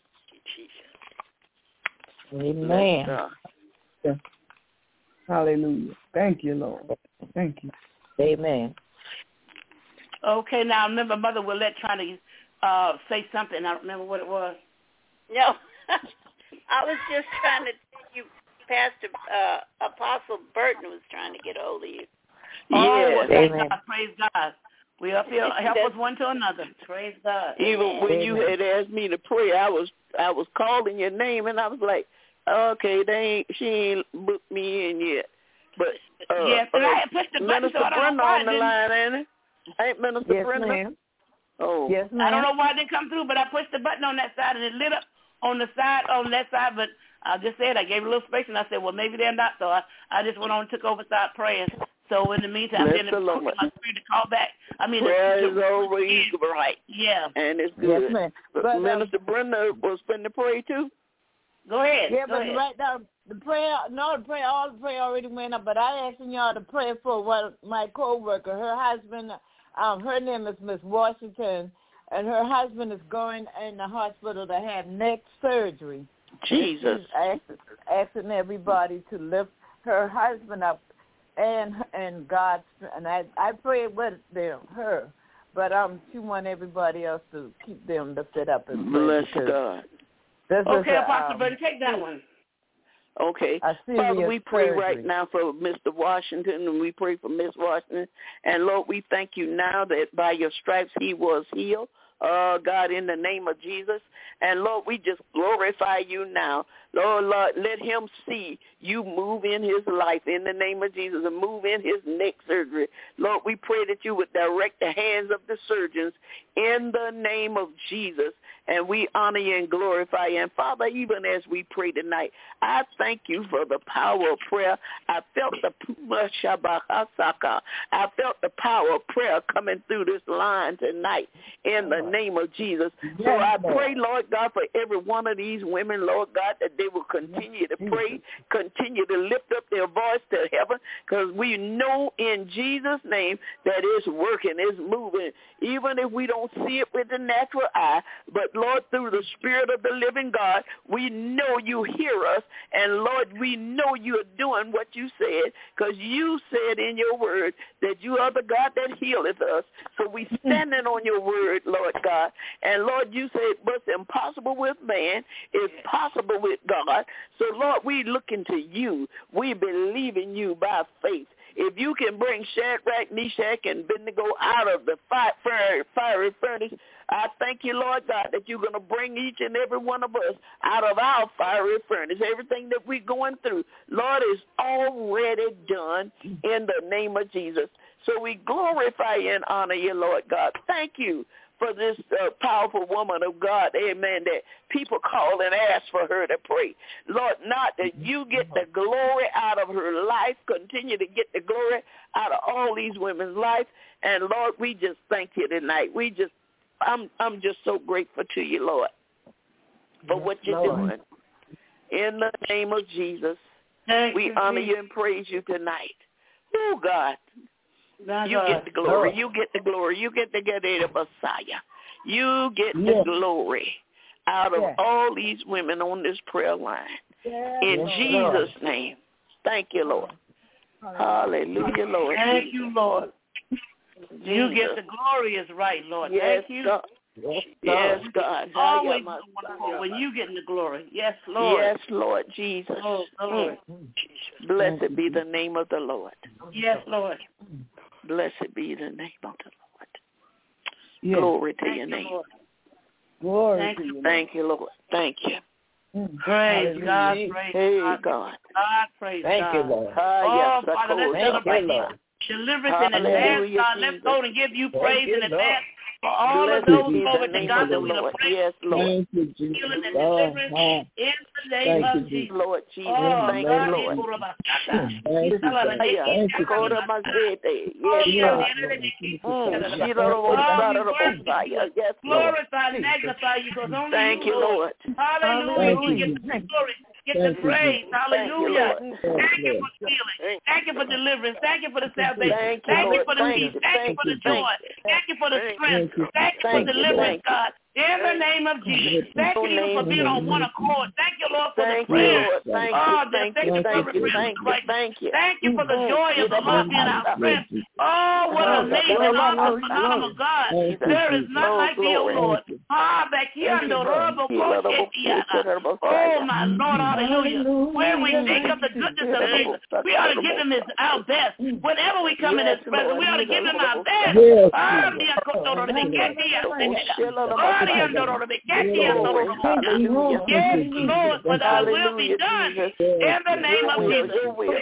Amen. Hallelujah. Thank you, Lord. Thank you. Amen. Okay, now remember, Mother Willette trying to say something. I don't remember what it was. No, I was just trying to tell you, Pastor Apostle Burton was trying to get a hold of you. God, praise God. We up here, help us one to another. Praise God. Even when you had asked me to pray, I was calling your name, and I was like, okay, she ain't booked me in yet. But yes, and I had pushed the button, Minister so I don't Brenda know why on the line, ain't it? Ain't Minister Brenda? Ma'am. Oh, yes, ma'am. I don't know why it didn't come through, but I pushed the button on that side, and it lit up on that side. But I just said, I gave it a little space, and I said, well, maybe they're not. So I just went on and took over, started praying. So in the meantime, then it's my spirit to call back. I mean, prayer is always right. Yeah. And it's good. Yes, ma'am. But Minister Brenda was finna pray too. Go ahead. Yeah, but right now, all the prayer already went up, but I asking y'all to pray for my co-worker, her husband, her name is Miss Washington, and her husband is going in the hospital to have neck surgery. Jesus. She's asking everybody to lift her husband up and God, and I pray with her, but she want everybody else to keep them lifted up and bless God. Okay, Apostle Burton, take that one. Okay. Father, we pray right now for Mr. Washington, and we pray for Miss Washington. And, Lord, we thank you now that by your stripes he was healed. God, in the name of Jesus. And, Lord, we just glorify you now. Lord, let him see you move in his life in the name of Jesus and move in his neck surgery. Lord, we pray that you would direct the hands of the surgeons in the name of Jesus. And we honor you and glorify you. And, Father, even as we pray tonight, I thank you for the power of prayer. I felt the power of prayer coming through this line tonight in the name of Jesus. So I pray, Lord God, for every one of these women, Lord God, that they will continue to pray, continue to lift up their voice to heaven, because we know in Jesus' name that it's working, it's moving, even if we don't see it with the natural eye. But, Lord, through the Spirit of the living God, we know you hear us, and, Lord, we know you're doing what you said, because you said in your word that you are the God that healeth us. So we standing on your word, Lord God. And, Lord, you said what's impossible with man is possible with God. So, Lord, we look into you. We believe in you by faith. If you can bring Shadrach, Meshach, and Abednego out of the fiery furnace, I thank you, Lord God, that you're going to bring each and every one of us out of our fiery furnace. Everything that we're going through, Lord, is already done in the name of Jesus. So we glorify you and honor you, Lord God. Thank you for this powerful woman of God, amen, that people call and ask for her to pray. Lord, not that you get the glory out of her life, continue to get the glory out of all these women's life. And Lord, we just thank you tonight. I'm just so grateful to you, Lord, for what you're doing. In the name of Jesus, we honor you and praise you tonight. Oh, God. You get the glory. You get the glory. You get the Messiah. You get the glory out of all these women on this prayer line. In Jesus' name. Thank you, Lord. Hallelujah, Lord. Thank you, Lord. You get the glory is right, Lord. Yes, Thank you. God. Yes, God. Always wonderful when you get in the glory. Yes, Lord. Yes, Lord Jesus. Oh, Lord. Blessed be the name of the Lord. Yes, Lord. Blessed be the name of the Lord. Yes. Glory to your name. Lord. Glory Thank to you, you. Thank you, Lord. Thank you. Praise God. Praise hey, God. God. God, praise Thank God. you, Lord. Oh, Father, let's celebrate Lord. deliverance in advance, God. Let's go and give you praise in advance for all Blessed of those be over the to name God of the that we Lord. pray. Yes, Lord. Thank you, Jesus. Healing and deliverance in the name of Jesus. Lord Jesus. Oh, Thank God, you, Lord. Thank you, God. Thank you, Go to God. my head. Yes, yes, glorify, magnify you, because only thank you, Lord. Hallelujah. Get the glory. Get the praise. Hallelujah. Thank you for healing. Thank you for deliverance. Thank you for the salvation. Thank you for the peace. Thank you for the joy. Thank you for the strength. Thank you for deliverance, God. In the name of Jesus. Thank you even for being on one accord. Thank you, Lord, for the prayer. Thank you. Thank you for the joy of the Lord being our strength. Oh, what an amazing, awesome, phenomenal God. There is none like thee, O Lord. Oh, my Lord, hallelujah. When we think of the goodness of Jesus, we ought to give him our best. Whenever we come in his presence, we ought to give him our best. Yes, Lord, for thy will be done in the name of Jesus.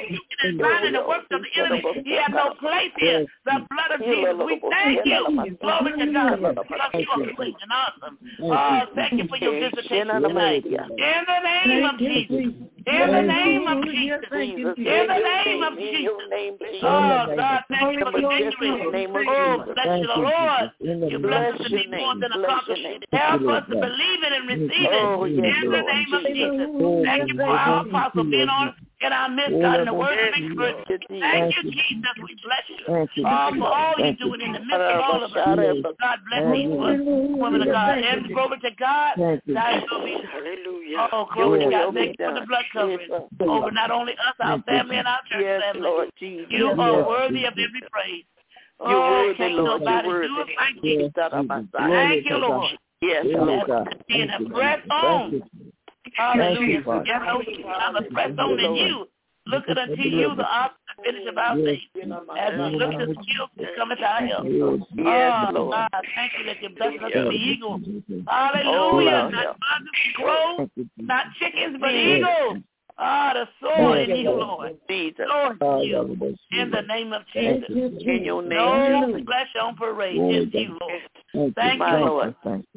And binding the works of the enemy, he has no place here. The blood of Jesus, we thank you. Glory to God, because you are great and awesome. Oh, thank you for your visitation tonight. In the name of Jesus. In the name of Jesus. In the name of Jesus. Oh, God, thank you for the victory. Oh, bless you, Lord. You bless us to be more than a conqueror. Help us to believe it and receive it. In the name of Jesus. Thank you for our apostle being on in our midst, God, in the word of experience. Thank you, Jesus. We bless you. For all you're doing in the midst of all of us. God bless these women of God. And glory to God. God will be. Hallelujah. Oh, glory to God. Thank you for the blood covering over not only us, our family, and our church family. Lord Jesus. You are worthy of every praise. You're worthy, can't Lord. nobody You're do worthy. it like you. Thank you, Lord. Yes, Lord. And a press on. Hallelujah. Yes, I'm a press on in you. Looking unto you, the author and finisher of our faith. As we look to the hills to come at our help. Yes, Lord. God, thank you that you're blessing us with the eagle. Hallelujah. Not buzzards and crows, not chickens, but eagles. The sword in you, Lord. Jesus. Lord, you. In the name of Jesus. In your name. No flesh on parade. Just you, Lord. Thank you, Lord.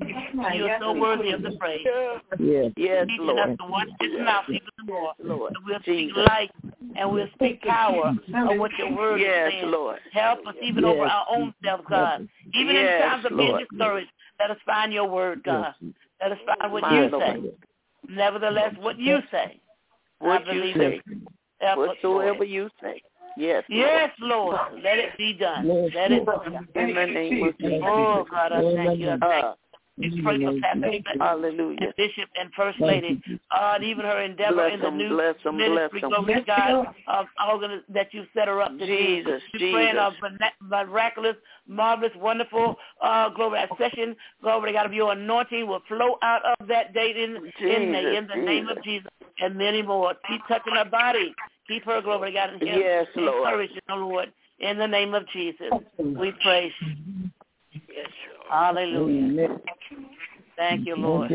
You are so worthy of the praise. Yes, Teaching Lord. us to watch this mouth even more. Lord. We'll speak life and we'll speak power of what your word is saying. Lord. Help us even over our own self, God. Even in times of being discouraged, let us find your word, God. Let us find what you say. Nevertheless, what you say. What you say. Whatsoever you say. Yes, Lord. Let it be done. Let it be done. In the name of Jesus. Oh, God, I thank you. I thank you. We pray for Pastor Hallelujah. Bishop and First Lady, and even her endeavor in the new ministry, glory to God, that you set her up to do. We're praying of miraculous, marvelous, wonderful, glory session. Glory to God, of your anointing will flow out of that date in the name of Jesus, and many more. Keep touching her body. Keep her, glory to God, and encourage her, Lord, in the name of Jesus. We praise you. Yes, hallelujah. Amen. Thank you, Lord.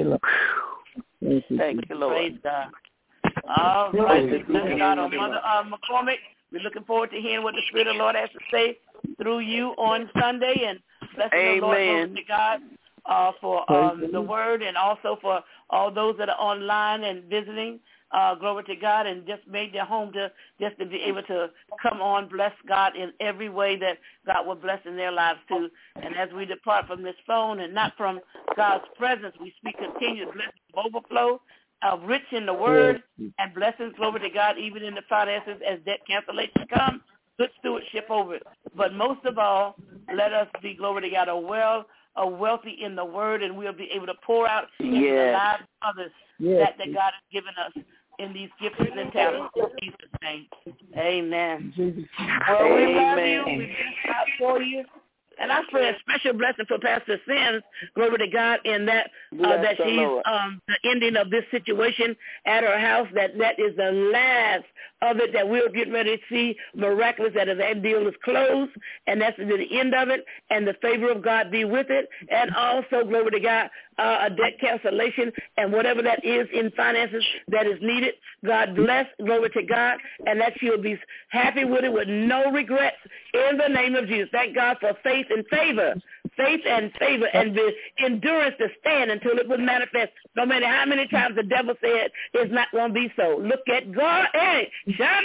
Thank you, Lord. Praise God. All right. Bless God on Mother McCormick. We're looking forward to hearing what the Spirit of the Lord has to say through you on Sunday. And bless the Lord, glory to God. for the word, and also for all those that are online and visiting. Glory to God, and just made their home to be able to come on, bless God in every way that God will bless in their lives too. And as we depart from this phone and not from God's presence, we speak continued blessings, overflow, rich in the word, and blessings, glory to God, even in the finances as debt cancellation comes, good stewardship over it. But most of all, let us be, glory to God, wealthy in the word, and we'll be able to pour out into the lives of others that God has given us in these gifts and talents. In Jesus' name, amen. Well, we love you. We bless God for you. And I pray a special blessing for Pastor Sims, glory to God, in that that she's the ending of this situation at her house, that is the last of it, that we're getting ready to see miraculous, that deal is closed, and that's the end of it, and the favor of God be with it, and also, glory to God, a debt cancellation, and whatever that is in finances that is needed, God bless, glory to God, and that she'll be happy with it with no regrets in the name of Jesus. Thank God for faith and favor, and the endurance to stand until it was manifest, no matter how many times the devil said it's not going to be so. Look at God. Hey, he brought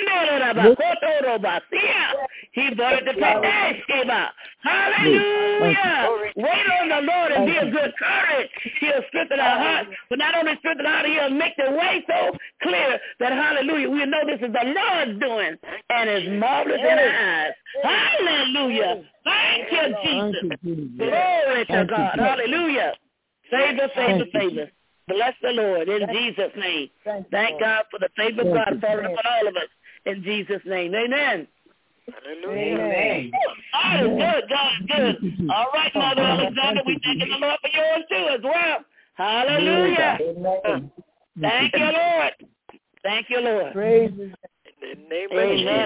it to pay. Hallelujah. Wait on the Lord and be of good courage. He'll strengthen our hearts, but not only strengthen our heart, he'll make the way so clear that, hallelujah, we know this is the Lord's doing, and it's marvelous in our eyes. Hallelujah. Thank you, Jesus. Glory to God. Hallelujah. Favor. Bless the Lord in Jesus' name. Thank God for the favor of God falling upon all of us in Jesus' name. Amen. Hallelujah. Amen. God is good. God is good. All right, Mother Alexander, we thank the Lord for yours too as well. Hallelujah. Thank you, Lord. Thank you, Lord. Praise in the name of Amen.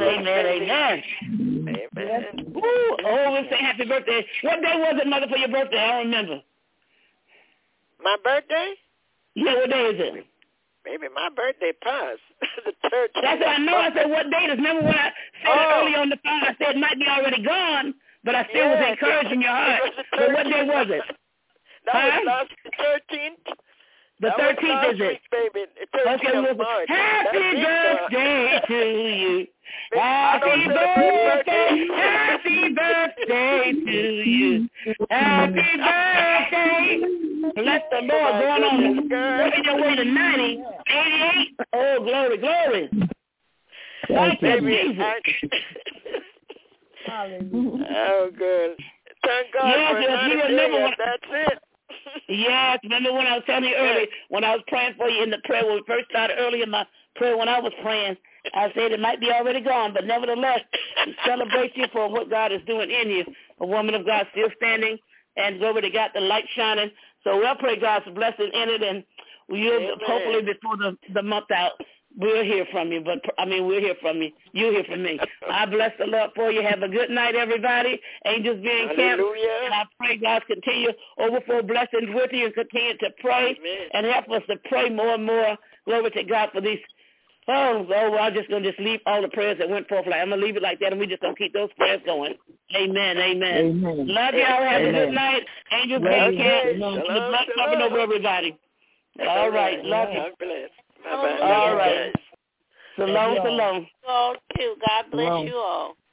We say happy birthday. What day was it, Mother, for your birthday? I don't remember. My birthday? Yeah, what day is it? Maybe my birthday passed. The church. That's what I know. I said, what date is? Remember when I said earlier on the phone, I said it might be already gone, but I still was encouraging your heart. But what day was it? That was last 13th. The 13th is it? Baby. 13th of March. Happy birthday to you. Happy birthday. Happy birthday to you. Happy birthday. Bless the Lord. Going on. Working your way to 90, 88. Oh, glory. Thank you, Jesus. Oh, good. Thank God for another day, that's it. Yes, remember when I was telling you earlier, when I was praying for you in the prayer, when we first started early in my prayer when I was praying, I said it might be already gone, but nevertheless, celebrate you for what God is doing in you. A woman of God still standing, and glory to God, the light shining. So we'll pray God's blessing in it, and we'll hopefully before the month out, we'll hear from you. We'll hear from you. You'll hear from me. I bless the Lord for you. Have a good night, everybody. Angels be in camp. And I pray God's continue overflow blessings with you and continue to pray and help us to pray more and more. Glory to God for these. I'm just going to leave all the prayers that went forth. I'm going to leave it like that, and we just going to keep those prayers going. Amen. Love y'all. Have a good night. Angels be in camp. The blood coming over everybody. All right. Love you. God bless. Bye-bye. All right. Shalom. You all too. God bless you all.